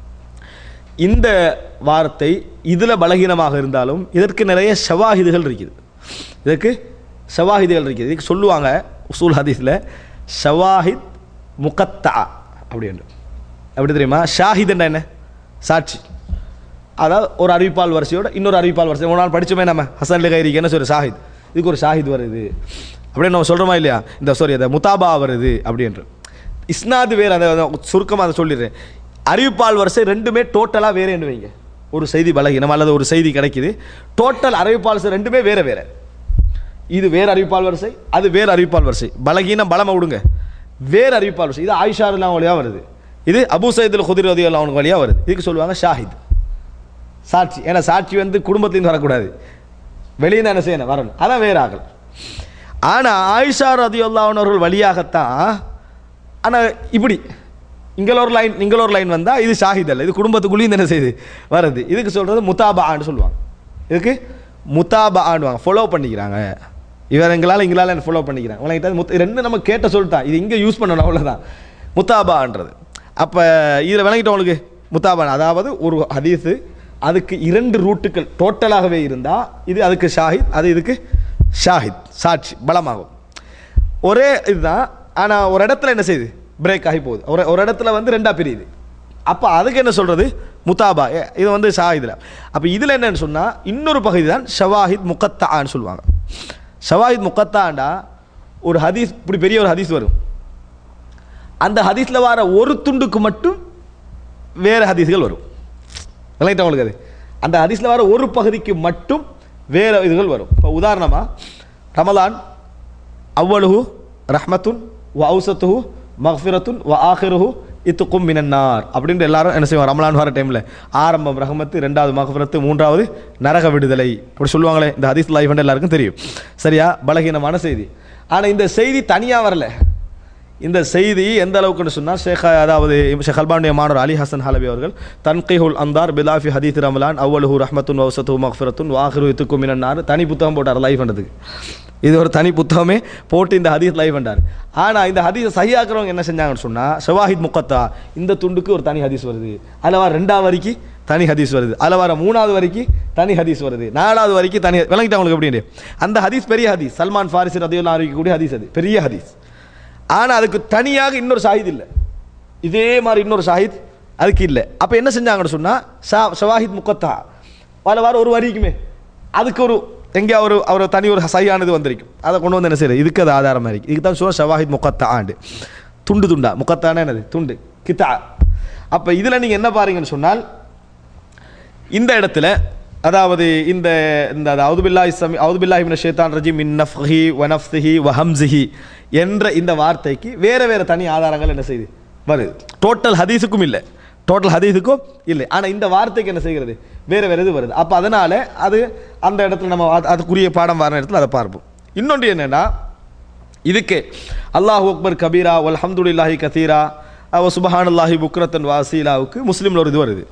இந்த வார்த்தை இதில் பலகீனமாக இருந்தாலும் இதற்கு நிறைய ஷவாஹிதுகள் இருக்குது, இதற்கு ஷவாஹிதுகள் இருக்குது. இதுக்கு சொல்லுவாங்க உசூல் ஹதீஸில் ஷவாஹித் முகத்தா அப்படி என்று. அப்படி தெரியுமா? ஷாஹித் என்ன? என்ன சாட்சி. அதாவது ஒரு அறிவிப்பால் வரிசையோட இன்னொரு அறிவிப்பால் வரிசை ஒரு நாள் படித்தோமே நம்ம ஹசன் லிகைரிக்கு என்ன சொல்லி ஷாஹித், இதுக்கு ஒரு ஷாஹித் வருது அப்படின்னு நம்ம சொல்கிறோமா இல்லையா? இந்த சாரி அதை முத்தாபா வருது அப்படின்ற இஸ்னாது வேறு. அந்த சுருக்கமாக அதை சொல்லிடுறேன். அறிவிப்பால் வரிசை ரெண்டுமே டோட்டலாக வேறு என்று வைங்க. ஒரு செய்தி பலகீனம் அல்லது ஒரு செய்தி கிடைக்குது, டோட்டல் அறிவிப்பால் வரிசை ரெண்டுமே வேறு வேறு. இது வேறு அறிவிப்பால் வரிசை, அது வேறு அறிவிப்பால் வரிசை. பலகீனம் பலமை விடுங்க, வேறு அறிவிப்பால் வரிசை. இது ஆயிஷா ரலியல்லாஹு வழியாக வருது, இது அபூ சயீத் அல் குத்ரி ரலியல்லாஹு அன்ஹு வழியாக வருது. இதுக்கு சொல்லுவாங்க ஷாஹித், சாட்சி. ஏன்னா சாட்சி வந்து குடும்பத்திலேருந்து வரக்கூடாது, வெளியே என்ன செய்யணும் வரணும், அதான் வேறு ஆகல. ஆனால் ஆயிஷா ரலியல்லாஹு அன்ஹா அவர்கள் வழியாகத்தான். ஆனால் இப்படி இங்கே ஒரு லைன் இங்கே ஒரு லைன் வந்தால் இது ஷாஹித் அல்ல, இது குடும்பத்துக்குள்ளேயும் என்ன செய்யுது வருது. இதுக்கு சொல்கிறது முத்தாபான்னு சொல்லுவாங்க. இதுக்கு முத்தாபான்னுவாங்க, ஃபாலோ பண்ணிக்கிறாங்க. இவர் எங்களால் எங்களால் என்ன ஃபாலோ பண்ணிக்கிறாங்க. உங்கள்கிட்ட முத் ரெண்டு நம்ம கேட்ட சொல்லிட்டான், இது இங்கே யூஸ் பண்ணணும், அவ்வளோதான் முத்தாபான்றது. அப்போ இதில் விளங்கிட்டவங்களுக்கு முத்தாபான், அதாவது ஒரு ஹதீஸு அதுக்கு இரண்டு ரூட்டுகள் டோட்டலாகவே இருந்தால் இது அதுக்கு ஷாஹித், அது இதுக்கு ஷாஹித் சாட்சி பலமாகும். ஒரே இதுதான், ஆனால் ஒரு இடத்துல என்ன செய்யுது பிரேக் ஆகி போகுது, ஒரு ஒரு இடத்துல வந்து ரெண்டாக பிரியுது. அப்போ அதுக்கு என்ன சொல்கிறது முத்தாபா, இது வந்து ஷாஹிதில். அப்போ இதில் என்னன்னு சொன்னால் இன்னொரு பகுதி தான் ஷவாஹித் முகத்தான்னு சொல்லுவாங்க. ஷவாஹித் முகத்தாண்டா ஒரு ஹதீஸ், இப்படி பெரிய ஒரு ஹதீஸ் வரும், அந்த ஹதீஸில் வர ஒரு துண்டுக்கு மட்டும் வேறு ஹதீஸ்கள் வரும். விளங்கிட்ட உங்களுக்கு? அது அந்த ஹதீஸில் வர ஒரு பகுதிக்கு மட்டும் வேறு இதுகள் வரும். இப்போ உதாரணமாக ரமலான் அவ்வளுஹு ரஹ்மத்துன் வ அவுசத்துஹு மக்ஃபிரத்துன் வ ஆஹிருஹு இத்துக்கும் மினன்னார் அப்படின்ற எல்லாரும் என்ன செய்வாங்க? ரமலான் வர டைமில் ஆரம்பம் ரஹமத்து, ரெண்டாவது மக்ஃபிரத்து, மூன்றாவது நரக விடுதலை அப்படி சொல்லுவாங்களே. இந்த ஹதீஸ் லைஃப் எல்லாருக்கும் தெரியும், சரியா? பலகீனமான செய்தி. ஆனால் இந்த செய்தி தனியாக வரல, இந்த செய்தி எந்த அளவுக்குன்னு சொன்னால் ஷேக் அதாவது ஷேக் அல்பானுடைய மாணவர் அலி ஹசன் ஹலபி அவர்கள் தன்கீஹுல் அந்தார் பிலாஃபி ஹதீத் ரமலான் அவ்வலுஹு ரஹ்மத்துன் வௌசத்து மக்ஃபிரத்துன் வாஹிரு இத்துக்கும் மினன்னார் தனி புத்தகம் போட்டார் லைவ் பண்ணுறதுக்கு. இது ஒரு தனி புத்தகமே போட்டு இந்த ஹதீஸ் லைவ் பண்ணார். ஆனால் இந்த ஹதீஸை சஹியாக்குறவங்க என்ன செஞ்சாங்கன்னு சொன்னால் ஷவாஹித் முக்கத்தா இந்த துண்டுக்கு ஒரு தனி ஹதீஸ் வருது, அதில் வர ரெண்டாவது வரைக்கும் தனி ஹதீஸ் வருது, அதில் வர மூணாவது வரைக்கும் தனி ஹதீஸ் வருது, நாலாவது வரைக்கும் தனி விளங்கிட்டு அவங்களுக்கு எப்படின்னு. அந்த ஹதீஸ் பெரிய ஹதீஸ், சல்மான் ஃபாரிசி ரதியுல்லாஹு அறிவிக்கக்கூடிய ஹதீஸ், அது பெரிய ஹதீஸ். ஆனால் அதுக்கு தனியாக இன்னொரு ஷாஹித் இல்லை, இதே மாதிரி இன்னொரு ஷாஹித் அதுக்கு இல்லை. அப்போ என்ன செஞ்சாங்கன்னு சொன்னால் ஷா ஷவாஹித் முக்கத்தா வர வர ஒரு வரைக்குமே அதுக்கு ஒரு எங்கே ஒரு அவர் தனி ஒரு சையானது வந்திருக்கும், அதை கொண்டு வந்து என்ன செய்யறது, இதுக்கு அது ஆதாரமாக இருக்குது. இதுக்கு தான் சொல்லுவோம் ஷவாஹித் முக்கத்தா ஆண்டு, துண்டு துண்டா, முக்கத்தான என்னது துண்டு கித்தா. அப்போ இதில் நீங்கள் என்ன பாருங்கன்னு சொன்னால் இந்த இடத்துல அதாவது இந்த இந்த அவுதுபில்லாஹி சமி அவுதுபில்லாஹி மினஷ் ஷைத்தானிர் ரஜீம் மின் நஃப்ஹி வ நஃப்ஸிஹி வ ஹம்ஸிஹி என்ற இந்த வார்த்தைக்கு வேறு வேறு தனி ஆதாரங்கள் என்ன செய்யுது வருது. டோட்டல் ஹதீஸுக்கும் இல்லை, டோட்டல் ஹதீஸுக்கும் இல்லை, ஆனால் இந்த வார்த்தைக்கு என்ன செய்கிறது வேறு வேறு இது வருது. அப்போ அதனால் அது அந்த இடத்துல நம்ம அதுக்குரிய பாடம் வர இடத்துல அதை பார்ப்போம். இன்னொன்று என்னென்னா இதுக்கு அல்லாஹு அக்பர் கபீரா வல்ஹம்துலில்லாஹி கதீரா வ சுப்ஹானல்லாஹி புக்ரத்தன் வாசீலாவுக்கு முஸ்லீமில் ஒரு இது வருது.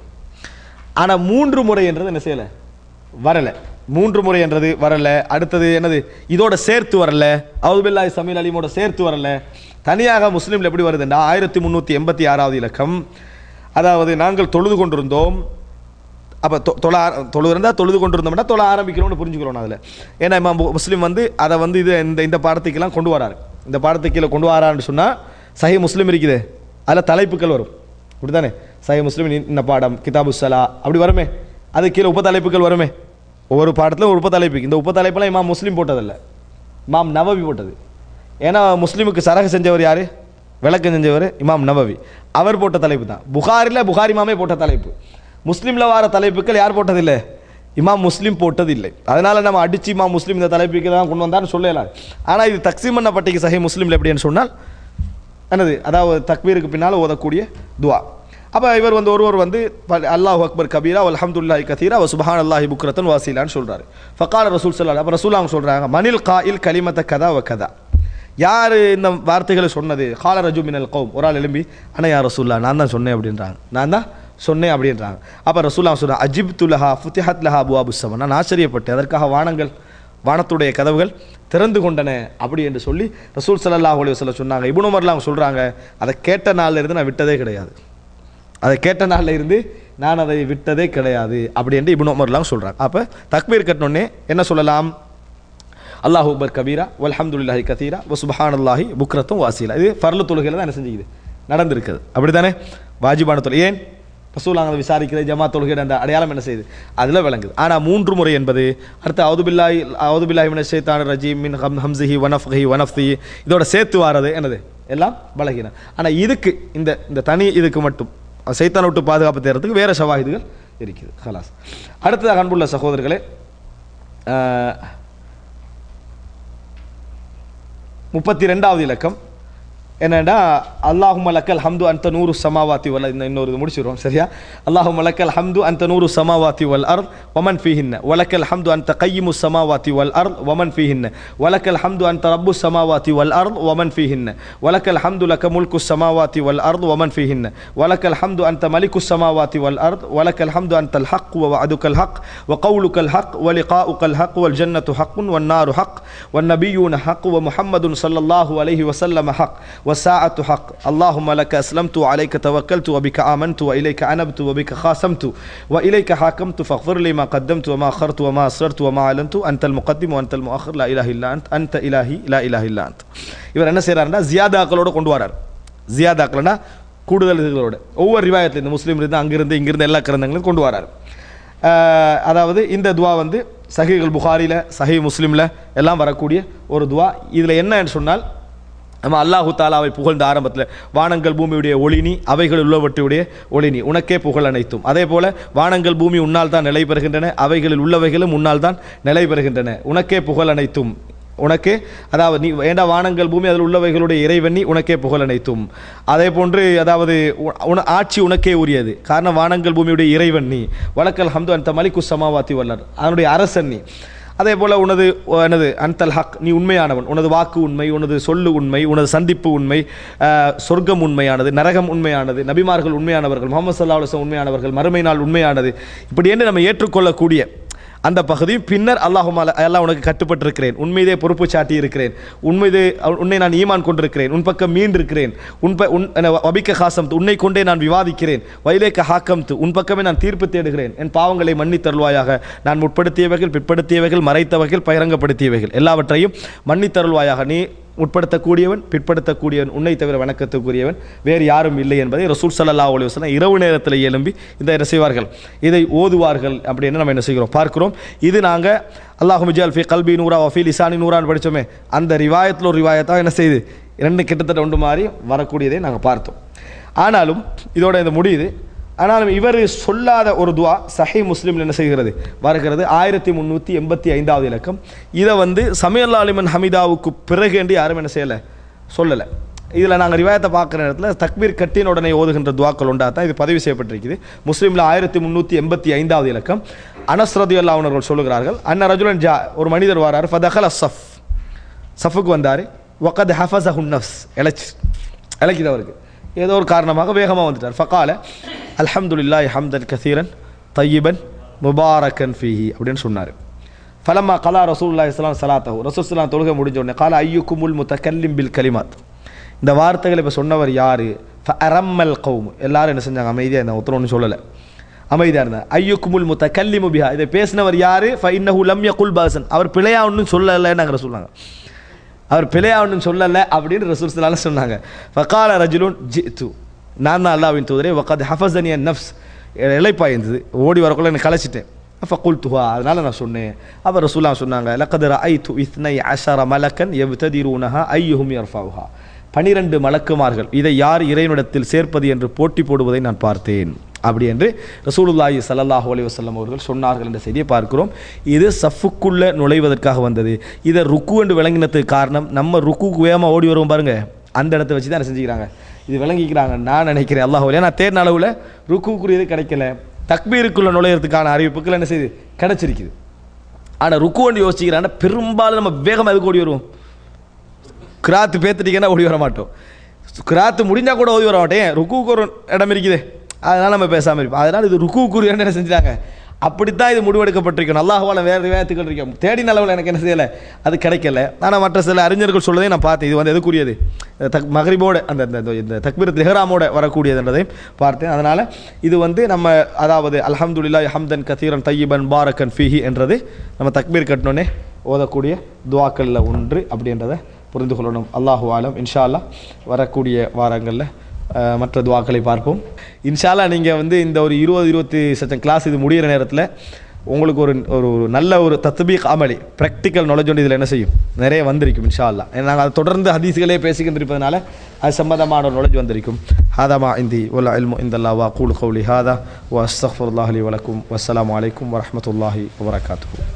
ஆனால் மூன்று முறை என்றது என்ன செய்யலை வரலை, மூன்று முறை என்றது வரலை. அடுத்தது என்னது இதோட சேர்த்து வரல, அவுதுபில்லாஹி சமீல் அலீமோட சேர்த்து வரல. தனியாக முஸ்லீமில் எப்படி வருதுன்னா ஆயிரத்தி முந்நூற்றி எண்பத்தி ஆறாவது இலக்கம், அதாவது நாங்கள் தொழுது கொண்டிருந்தோம். அப்போ தொழ தொழுது இருந்தால் தொழுது கொண்டிருந்தோம்னா தொழ ஆரம்பிக்கிறோம்னு புரிஞ்சுக்கிறோம் அதில். ஏன்னா இமாம் முஸ்லீம் வந்து அதை வந்து இது இந்த இந்த பாடத்துக்கெல்லாம் கொண்டு வராரு. இந்த பாடத்துக்கு கீழே கொண்டு வரான்னு சொன்னால் சஹீ முஸ்லீம் இருக்குது, அதில் தலைப்புகள் வரும் இப்படி தானே. சஹீ முஸ்லீம் இந்த பாடம் கிதாபு ஸலா அப்படி வருமே, அது கீழே உப தலைப்புகள் வருமே. ஒவ்வொரு பாடத்தில் ஒரு உப தலைப்பு. இந்த உப தலைப்பெல்லாம் இமாம் முஸ்லீம் போட்டதில்லை, இமாம் நவவி போட்டது. ஏன்னா முஸ்லீமுக்கு சரகு செஞ்சவர் யார், விளக்கம் செஞ்சவர் இமாம் நவவி, அவர் போட்ட தலைப்பு தான். புகாரில் புகாரி இமாமே போட்ட தலைப்பு. முஸ்லீமில் வர தலைப்புகள் யார் போட்டதில்லை, இமாம் முஸ்லீம் போட்டதில்லை. அதனால் நம்ம அடித்து இமாம் முஸ்லீம் இந்த தலைப்புக்கு தான் கொண்டு வந்தார்னு சொல்லலாம். ஆனால் இது தக்சீம் பண்ணப்பட்டிக்கு சஹீஹ் முஸ்லீமில் எப்படின்னு சொன்னால் என்னது, அதாவது தக்பீருக்கு பின்னால் ஓதக்கூடிய துவா. அப்போ இவர் வந்து ஒருவர் வந்து அல்லாஹு அக்பர் கபீரா அல்ஹம்துலில்லாஹி கதீரா வ சுப்ஹானல்லாஹி புக்ரத்தன் வாசீலான்னு சொல்கிறாரு. ஃபகால ரசூல் ஸல்லல்லாஹு. அப்போ ரசூல் அவங்க சொல்கிறாங்க மனில் காயில் கலிமத்த கதா வ கதா, யார் இந்த வார்த்தைகளை சொன்னது. கால ரஜு மினல் கௌம், ஒரு ஆள் எழும்பி ஆனால் யார் ரசூல்லா நான் தான் சொன்னேன் அப்படின்றாங்க, நான் தான் சொன்னேன் அப்படின்றாங்க. அப்போ ரசூல்லா சொல்கிறாங்க அஜிப் துலஹா ஃபுத்திஹத் லஹா அபுவாபு ஸமா, நான் ஆச்சரியப்பட்டேன், அதற்காக வானங்கள் வானத்துடைய கதவுகள் திறந்து கொண்டன அப்படி என்று சொல்லி ரசூல் ஸல்லல்லாஹு அலைஹி வஸல்லம் சொன்னாங்க. இப்னு உமர்லாம் அவங்க சொல்கிறாங்க அதை கேட்ட நாளில் இருந்து நான் விட்டதே கிடையாது, அதை கேட்ட நாளில் இருந்து நான் அதை விட்டதே கிடையாது அப்படி என்று இப்னு உமர்லாம் சொல்கிறாங்க. அப்போ தக்பீர் கட்டினோடனே என்ன சொல்லலாம், அல்லாஹு அக்பர் கபீரா வல்ஹம்துலில்லாஹி கதீரா வ சுப்ஹானல்லாஹி புக்ரத்தும் வாசீலா. இது ஃபர்லு தொழுகையில் தான் என்ன செஞ்சுக்குது நடந்திருக்குது, அப்படி தானே வாஜிபான தொழுகை. ஏன் ரசூல் அங்கே விசாரிக்கிறது ஜமாத் தொழுகை அந்த அடையாளம் என்ன செய்யுது அதில் விளங்குது. ஆனால் மூன்று முறை என்பது அடுத்து அவுதுபில்லாஹி அவுதுபில்லாஹி மினஷ் ஷைத்தானிர் ரஜீம் மின் ஹம்ஸிஹி வ நஃப்ஹி வ நஃப்ஸிஹி இதோட சேர்த்து வாரது என்னது எல்லாம் பலகீனம். ஆனால் இதுக்கு இந்த இந்த தனி இதுக்கு மட்டும் சைத்தானை விட்டு பாதுகாப்பு தேர்றதுக்கு வேறு ஷவாஹிதுகள் இருக்குது. ஹலாஸ். அடுத்ததாக அன்புள்ள சகோதரர்களே, முப்பத்தி ரெண்டாவது இலக்கம் என்னடா அல்லாஹும்ம லக்கல் ஹம்து அன்த நூறு சமாவாத்தி வல், இன்னொரு முடிச்சிடுவோம் சரியா. அல்லாஹும்ம லக்கல் ஹம்து அன்த நூறு சமாவாத்தி வல் அர்த் வமன் ஃபீஹின்ன வலக்கல் ஹம்து அன்த கையிமு சமாவாத்தி வல் அர்த் வமன் ஃபீஹின்ன வலக்கல் ஹம்து அன்த ரப்பு சமாவாத்தி வல் அர்த் வமன் ஃபீஹின்ன வலக்கல் ஹம்து லக்க முல்கு சமாவாத்தி வல் அர்த் வமன் ஃபீஹின்ன வலக்கல் ஹம்து அன்த மலிகு சமாவாத்தி வல் அர்த் வலக்கல் ஹம்து அன்தல் ஹக் வ வஅதுகல் ஹக் வ கவுலுகல் ஹக் வ லிகாஉகல் ஹக் வல் ஜன்னத்து ஹக்குன் வன் நாரு ஹக் வன் நபியூன ஹக் வ முஹம்மதுன் ஸல்லல்லாஹு அலைஹி வஸல்லம் ஹக் وساعة حق اللهم لك أسلمت وعليك توكلت وبك آمنت وإليك أنبت وبك خاصمت وإليك حاكمت فاغفر لي ما قدمت وما أخرت وما أسررت وما أعلنت أنت المقدم وأنت المؤخر لا إله إلا أنت أنت إلهي لا إله إلا أنت. இவர் என்ன செய்கிறாருன்னா ஜியாதாக்களோடு கொண்டு வரார். ஜியாதாக்கள்னா கூடுதல் இதுகளோட ஒவ்வொரு ரிவாயத்தில் இந்த முஸ்லீம் இருந்து அங்கிருந்து இங்கிருந்து எல்லா கிரந்தங்களும் கொண்டு வரார். அதாவது இந்த துவா வந்து சஹீஹுல் புகாரியில் சஹீஹ் முஸ்லீமில் எல்லாம் வரக்கூடிய ஒரு துவா. இதில் என்னன்னு சொன்னால் நம்ம அல்லாஹு தாலாவை புகழ்ந்த ஆரம்பத்தில் வானங்கள் பூமியுடைய ஒளினி அவைகள் உள்ளவற்றுடைய ஒளினி உனக்கே புகழ் அனைத்தும். அதே போல் வானங்கள் பூமி உன்னால் தான் நிலை பெறுகின்றன, அவைகளில் உள்ளவைகளும் உன்னால் தான் நிலை பெறுகின்றன, உனக்கே புகழ் அனைத்தும். உனக்கே அதாவது நீ ஏண்டா வானங்கள் பூமி அதில் உள்ளவைகளுடைய இறைவனி உனக்கே புகழ் அனைத்தும். அதே போன்று அதாவது உன ஆட்சி உனக்கே உரியது, காரணம் வானங்கள் பூமியுடைய இறைவன் நீ. வலக்கல் ஹம்து அன்த மலிகு சமாவாத்தி வல்லர், அதனுடைய அரசன் நீ. அதே போல் உனது எனது அன்தல் ஹக், நீ உண்மையானவன், உனது வாக்கு உண்மை, உனது சொல்லு உண்மை, உனது சந்திப்பு உண்மை, சொர்க்கம் உண்மையானது, நரகம் உண்மையானது, நபிமார்கள் உண்மையானவர்கள், முஹம்மது ஸல்லல்லாஹு அலைஹி வஸல்லம் உண்மையானவர்கள், மறுமை நாள் உண்மையானது, இப்படி என்று நம்ம ஏற்றுக்கொள்ளக்கூடிய அந்த பகுதியும் பின்னர் அல்லாஹும் அல்லாஹ் உனக்கு கட்டுப்பட்டிருக்கிறேன், உண்மையிலே பொறுப்பு சாட்டி இருக்கிறேன், உண்மையிலே உன்னை நான் ஈமான் கொண்டிருக்கிறேன், உன் பக்கம் மீண்டிருக்கிறேன், உன் உன் வபிக்க ஹாசம், உன்னை கொண்டே நான் விவாதிக்கிறேன், வைலேக்க ஹாக்கம், உன் பக்கமே நான் தீர்ப்பு தேடுகிறேன், என் பாவங்களை மன்னி தருள்வாயாக, நான் முற்படுத்தியவைகள் பிற்படுத்தியவைகள் மறைத்தவைகள் பகிரங்கப்படுத்தியவைகள் எல்லாவற்றையும் மன்னி தருள்வாயாக, நீ உட்படுத்தக்கூடியவன் பிற்படுத்தக்கூடியவன் உன்னை தவிர வணக்கத்துக்குரியவன் வேறு யாரும் இல்லை என்பதை ரசூல் ஸல்லல்லாஹு அலைஹி வஸல்லம் இரவு நேரத்தில் எழும்பி இந்த என்ன செய்வார்கள், இதை ஓதுவார்கள் அப்படின்னு நம்ம என்ன செய்கிறோம் பார்க்கிறோம். இது நாங்கள் அல்லாஹும்ம ஜஅல் ஃபீ கல்பி நூரா வ ஃபீ லிசானி நூரான்னு படித்தோமே, அந்த ரிவாயத்தில் ஒரு ரிவாயத்தாக என்ன செய்யுது, ரெண்டு கிட்டத்தட்ட ஒன்று மாதிரி வரக்கூடியதை நாங்கள் பார்த்தோம். ஆனாலும் இதோட இது முடியுது. ஆனாலும் இவர் சொல்லாத ஒரு துவா சஹீஹ் முஸ்லிமில் என்ன செய்கிறது வருகிறது, ஆயிரத்தி முந்நூற்றி எண்பத்தி ஐந்தாவது இலக்கம். இதை வந்து சமிஅல்லாஹு லிமன் ஹமிதாவுக்கு பிறகு என்று யாரும் என்ன செய்யலை சொல்லலை. இதில் நாங்கள் ரிவாயத்தை பார்க்குற நேரத்தில் தக்பீர் கட்டின உடனே ஓதுகின்ற துவாக்கள் உண்டா தான் இது பதிவு செய்யப்பட்டிருக்குது. முஸ்லீமில் ஆயிரத்தி முந்நூற்றி எண்பத்தி ஐந்தாவது இலக்கம். அனஸ் ரலியல்லாஹு அன்ஹு அவர்கள் சொல்லுகிறார்கள், அன்ன ரஜுலன் ஜா, ஒரு மனிதர் வரார், ஃபதகல சஃப், சஃபுக்கு வந்தார், வகத் ஹஃபஸஹுன் நஃப்ஸ், இலச்சி இலக்கிது அவருக்கு ஏதோ ஒரு காரணமாக வேகமாக வந்துட்டார். ஃபகால அல்ஹம்துலில்லாஹி ஹம்தன் கஸீரன் தய்யிபன் முபாரக்கன் ஃபீஹி அப்படின்னு சொன்னார். ஃபலம்மா கலா ரசூலுல்லாஹி ஸல்லல்லாஹு அலைஹி வஸல்லம், ரசூல் ஸல்லல்லாஹு தொழுகை முடிஞ்ச உடனே கால ஐயுக்குமுல் முத்தகல்லிம் பில் கலிமாத், இந்த வார்த்தைகளை இப்போ சொன்னவர் யார், ஃபஅரம்மல் கௌம், எல்லாரும் என்ன செஞ்சாங்க, அமைதியாக இருந்தாங்க, ஒருத்தர் ஒன்றும் சொல்லலை, அமைதியாக இருந்தார். ஐயுக்குமுல் முத்தகல்லிமு பிஹா, இதை பேசினவர் யார், ஃபஇன்னஹு லம் யகுல் பாஸன், அவர் பிழையா ஒன்றும் சொல்லலைன்னு நாங்கள் சொன்னாங்க, அவர் பிழையா ஒன்றும் சொல்லலை அப்படின்னு ரசூல் ஸல்லல்லாஹு அலைஹி சொன்னாங்க. ஃபகால ரஜுலுன் ஜித்து, நான் தான் அல்லாஹ்வின் தூதரே, வகத் ஹஃபஸனி அன் நஃப்ஸ், இளைப்பாய்ந்தது, ஓடி வரக்குள்ள எனக்கு கலைச்சிட்டேன், ஃபகுல்துஹா, அதனால் நான் சொன்னேன். அப்போ ரசூலுல்லாஹ் சொன்னாங்க, லகத் ரஅய்து இஸ்னை அஷர மலக்கன் யப்ததிரூனஹா ஐயுஹும் யர்ஃபவுஹா, பனிரெண்டு மலக்குமார்கள் இதை யார் இறைவனிடத்தில் சேர்ப்பது என்று போட்டி போடுவதை நான் பார்த்தேன் அப்படி என்று ரசூலுல்லாஹி ஸல்லல்லாஹு அலைஹி வஸல்லம் அவர்கள் சொன்னார்கள் என்ற செய்தியை பார்க்கிறோம். இது சஃப்புக்குள்ளே நுழைவதற்காக வந்தது. இதை ருக்கு என்று விளங்கினதுக்கு காரணம், நம்ம ருக்குக்கு வேகமாக ஓடி வருவோம் பாருங்க, அந்த இடத்த வச்சு தான் செஞ்சுக்கிறாங்க, இது விளங்கிக்கிறாங்க நான் நினைக்கிறேன். அல்லாஹ் வழியா நான் தேர்ன அளவில் ருக்குக்குரியது கிடைக்கல, தக்பீருக்குள்ளே நுழையிறதுக்கான அறிவிப்புகள் என்ன செய்யுது கிடச்சிருக்குது. ஆனால் ருக்கு ஒன்று யோசிக்கிறான்னா பெரும்பாலும் நம்ம வேகமாக எதுக்கு ஓடி வருவோம், கிராத்து பேத்துட்டிங்கன்னா ஓடி வர மாட்டோம், கிராத்து முடிஞ்சால் கூட ஓடி வர மாட்டேன், ருக்குக்கு ஒரு இடம் இருக்குது அதனால் நம்ம பேசாமல் இருப்போம். அதனால் இது ருக்குக்குரிய என்ன செஞ்சுட்டாங்க, அப்படித்தான் இது முடிவெடுக்கப்பட்டிருக்கணும். அல்லாஹ்வால வேறு விவாதத்துகள் இருக்கும், தேடின அளவில் எனக்கு என்ன செய்யலை அது கிடைக்கல. ஆனால் மற்ற சில அறிஞர்கள் சொல்வதை நான் பார்த்தேன், இது வந்து எதுக்குரியது, தக் மகரிபோடு அந்த இந்த தக்பீரத்துல் இஹ்ராமோட வரக்கூடியதுன்றதை பார்த்தேன். அதனால் இது வந்து நம்ம அதாவது அல்ஹம்துலில்லாஹி ஹம்தன் கஸீரன் தய்யிபன் பாரக்கன் ஃபீஹி என்றது நம்ம தக்பீர் கட்டினோன்னே ஓதக்கூடிய துஆக்களில் ஒன்று அப்படின்றத புரிந்து கொள்ளணும். அல்லாஹு ஆலம். இன்ஷா அல்லாஹ் வரக்கூடிய வாரங்களில் மற்ற துவாக்களை பார்ப்போம். இன்ஷா அல்லாஹ் நீங்கள் வந்து இந்த ஒரு இருபது இருபத்தி சச்சம் கிளாஸ் இது முடிகிற நேரத்தில் உங்களுக்கு ஒரு ஒரு நல்ல ஒரு தத்பீக் அமலி ப்ராக்டிக்கல் நாலேஜ் ஒன்று இதில் என்ன செய்யும் நிறைய வந்திருக்கும் இன்ஷா அல்லாஹ். நாங்கள் அதை தொடர்ந்து ஹதீஸ்களே பேசிக்கிட்டு இருப்பதனால அது சம்பந்தமான ஒரு நாலேஜ் வந்திருக்கும். ஹாதா இந்தி வல் இல்மு இந்தல்லாஹ் வ அகூலு கௌலி ஹாதா வ அஸ்தக்ஃபிருல்லாஹ் லி வ லக்கும் வஸ்ஸலாமு அலைக்கும் வ ரஹ்மத்துல்லாஹி வ பரகாத்துஹு.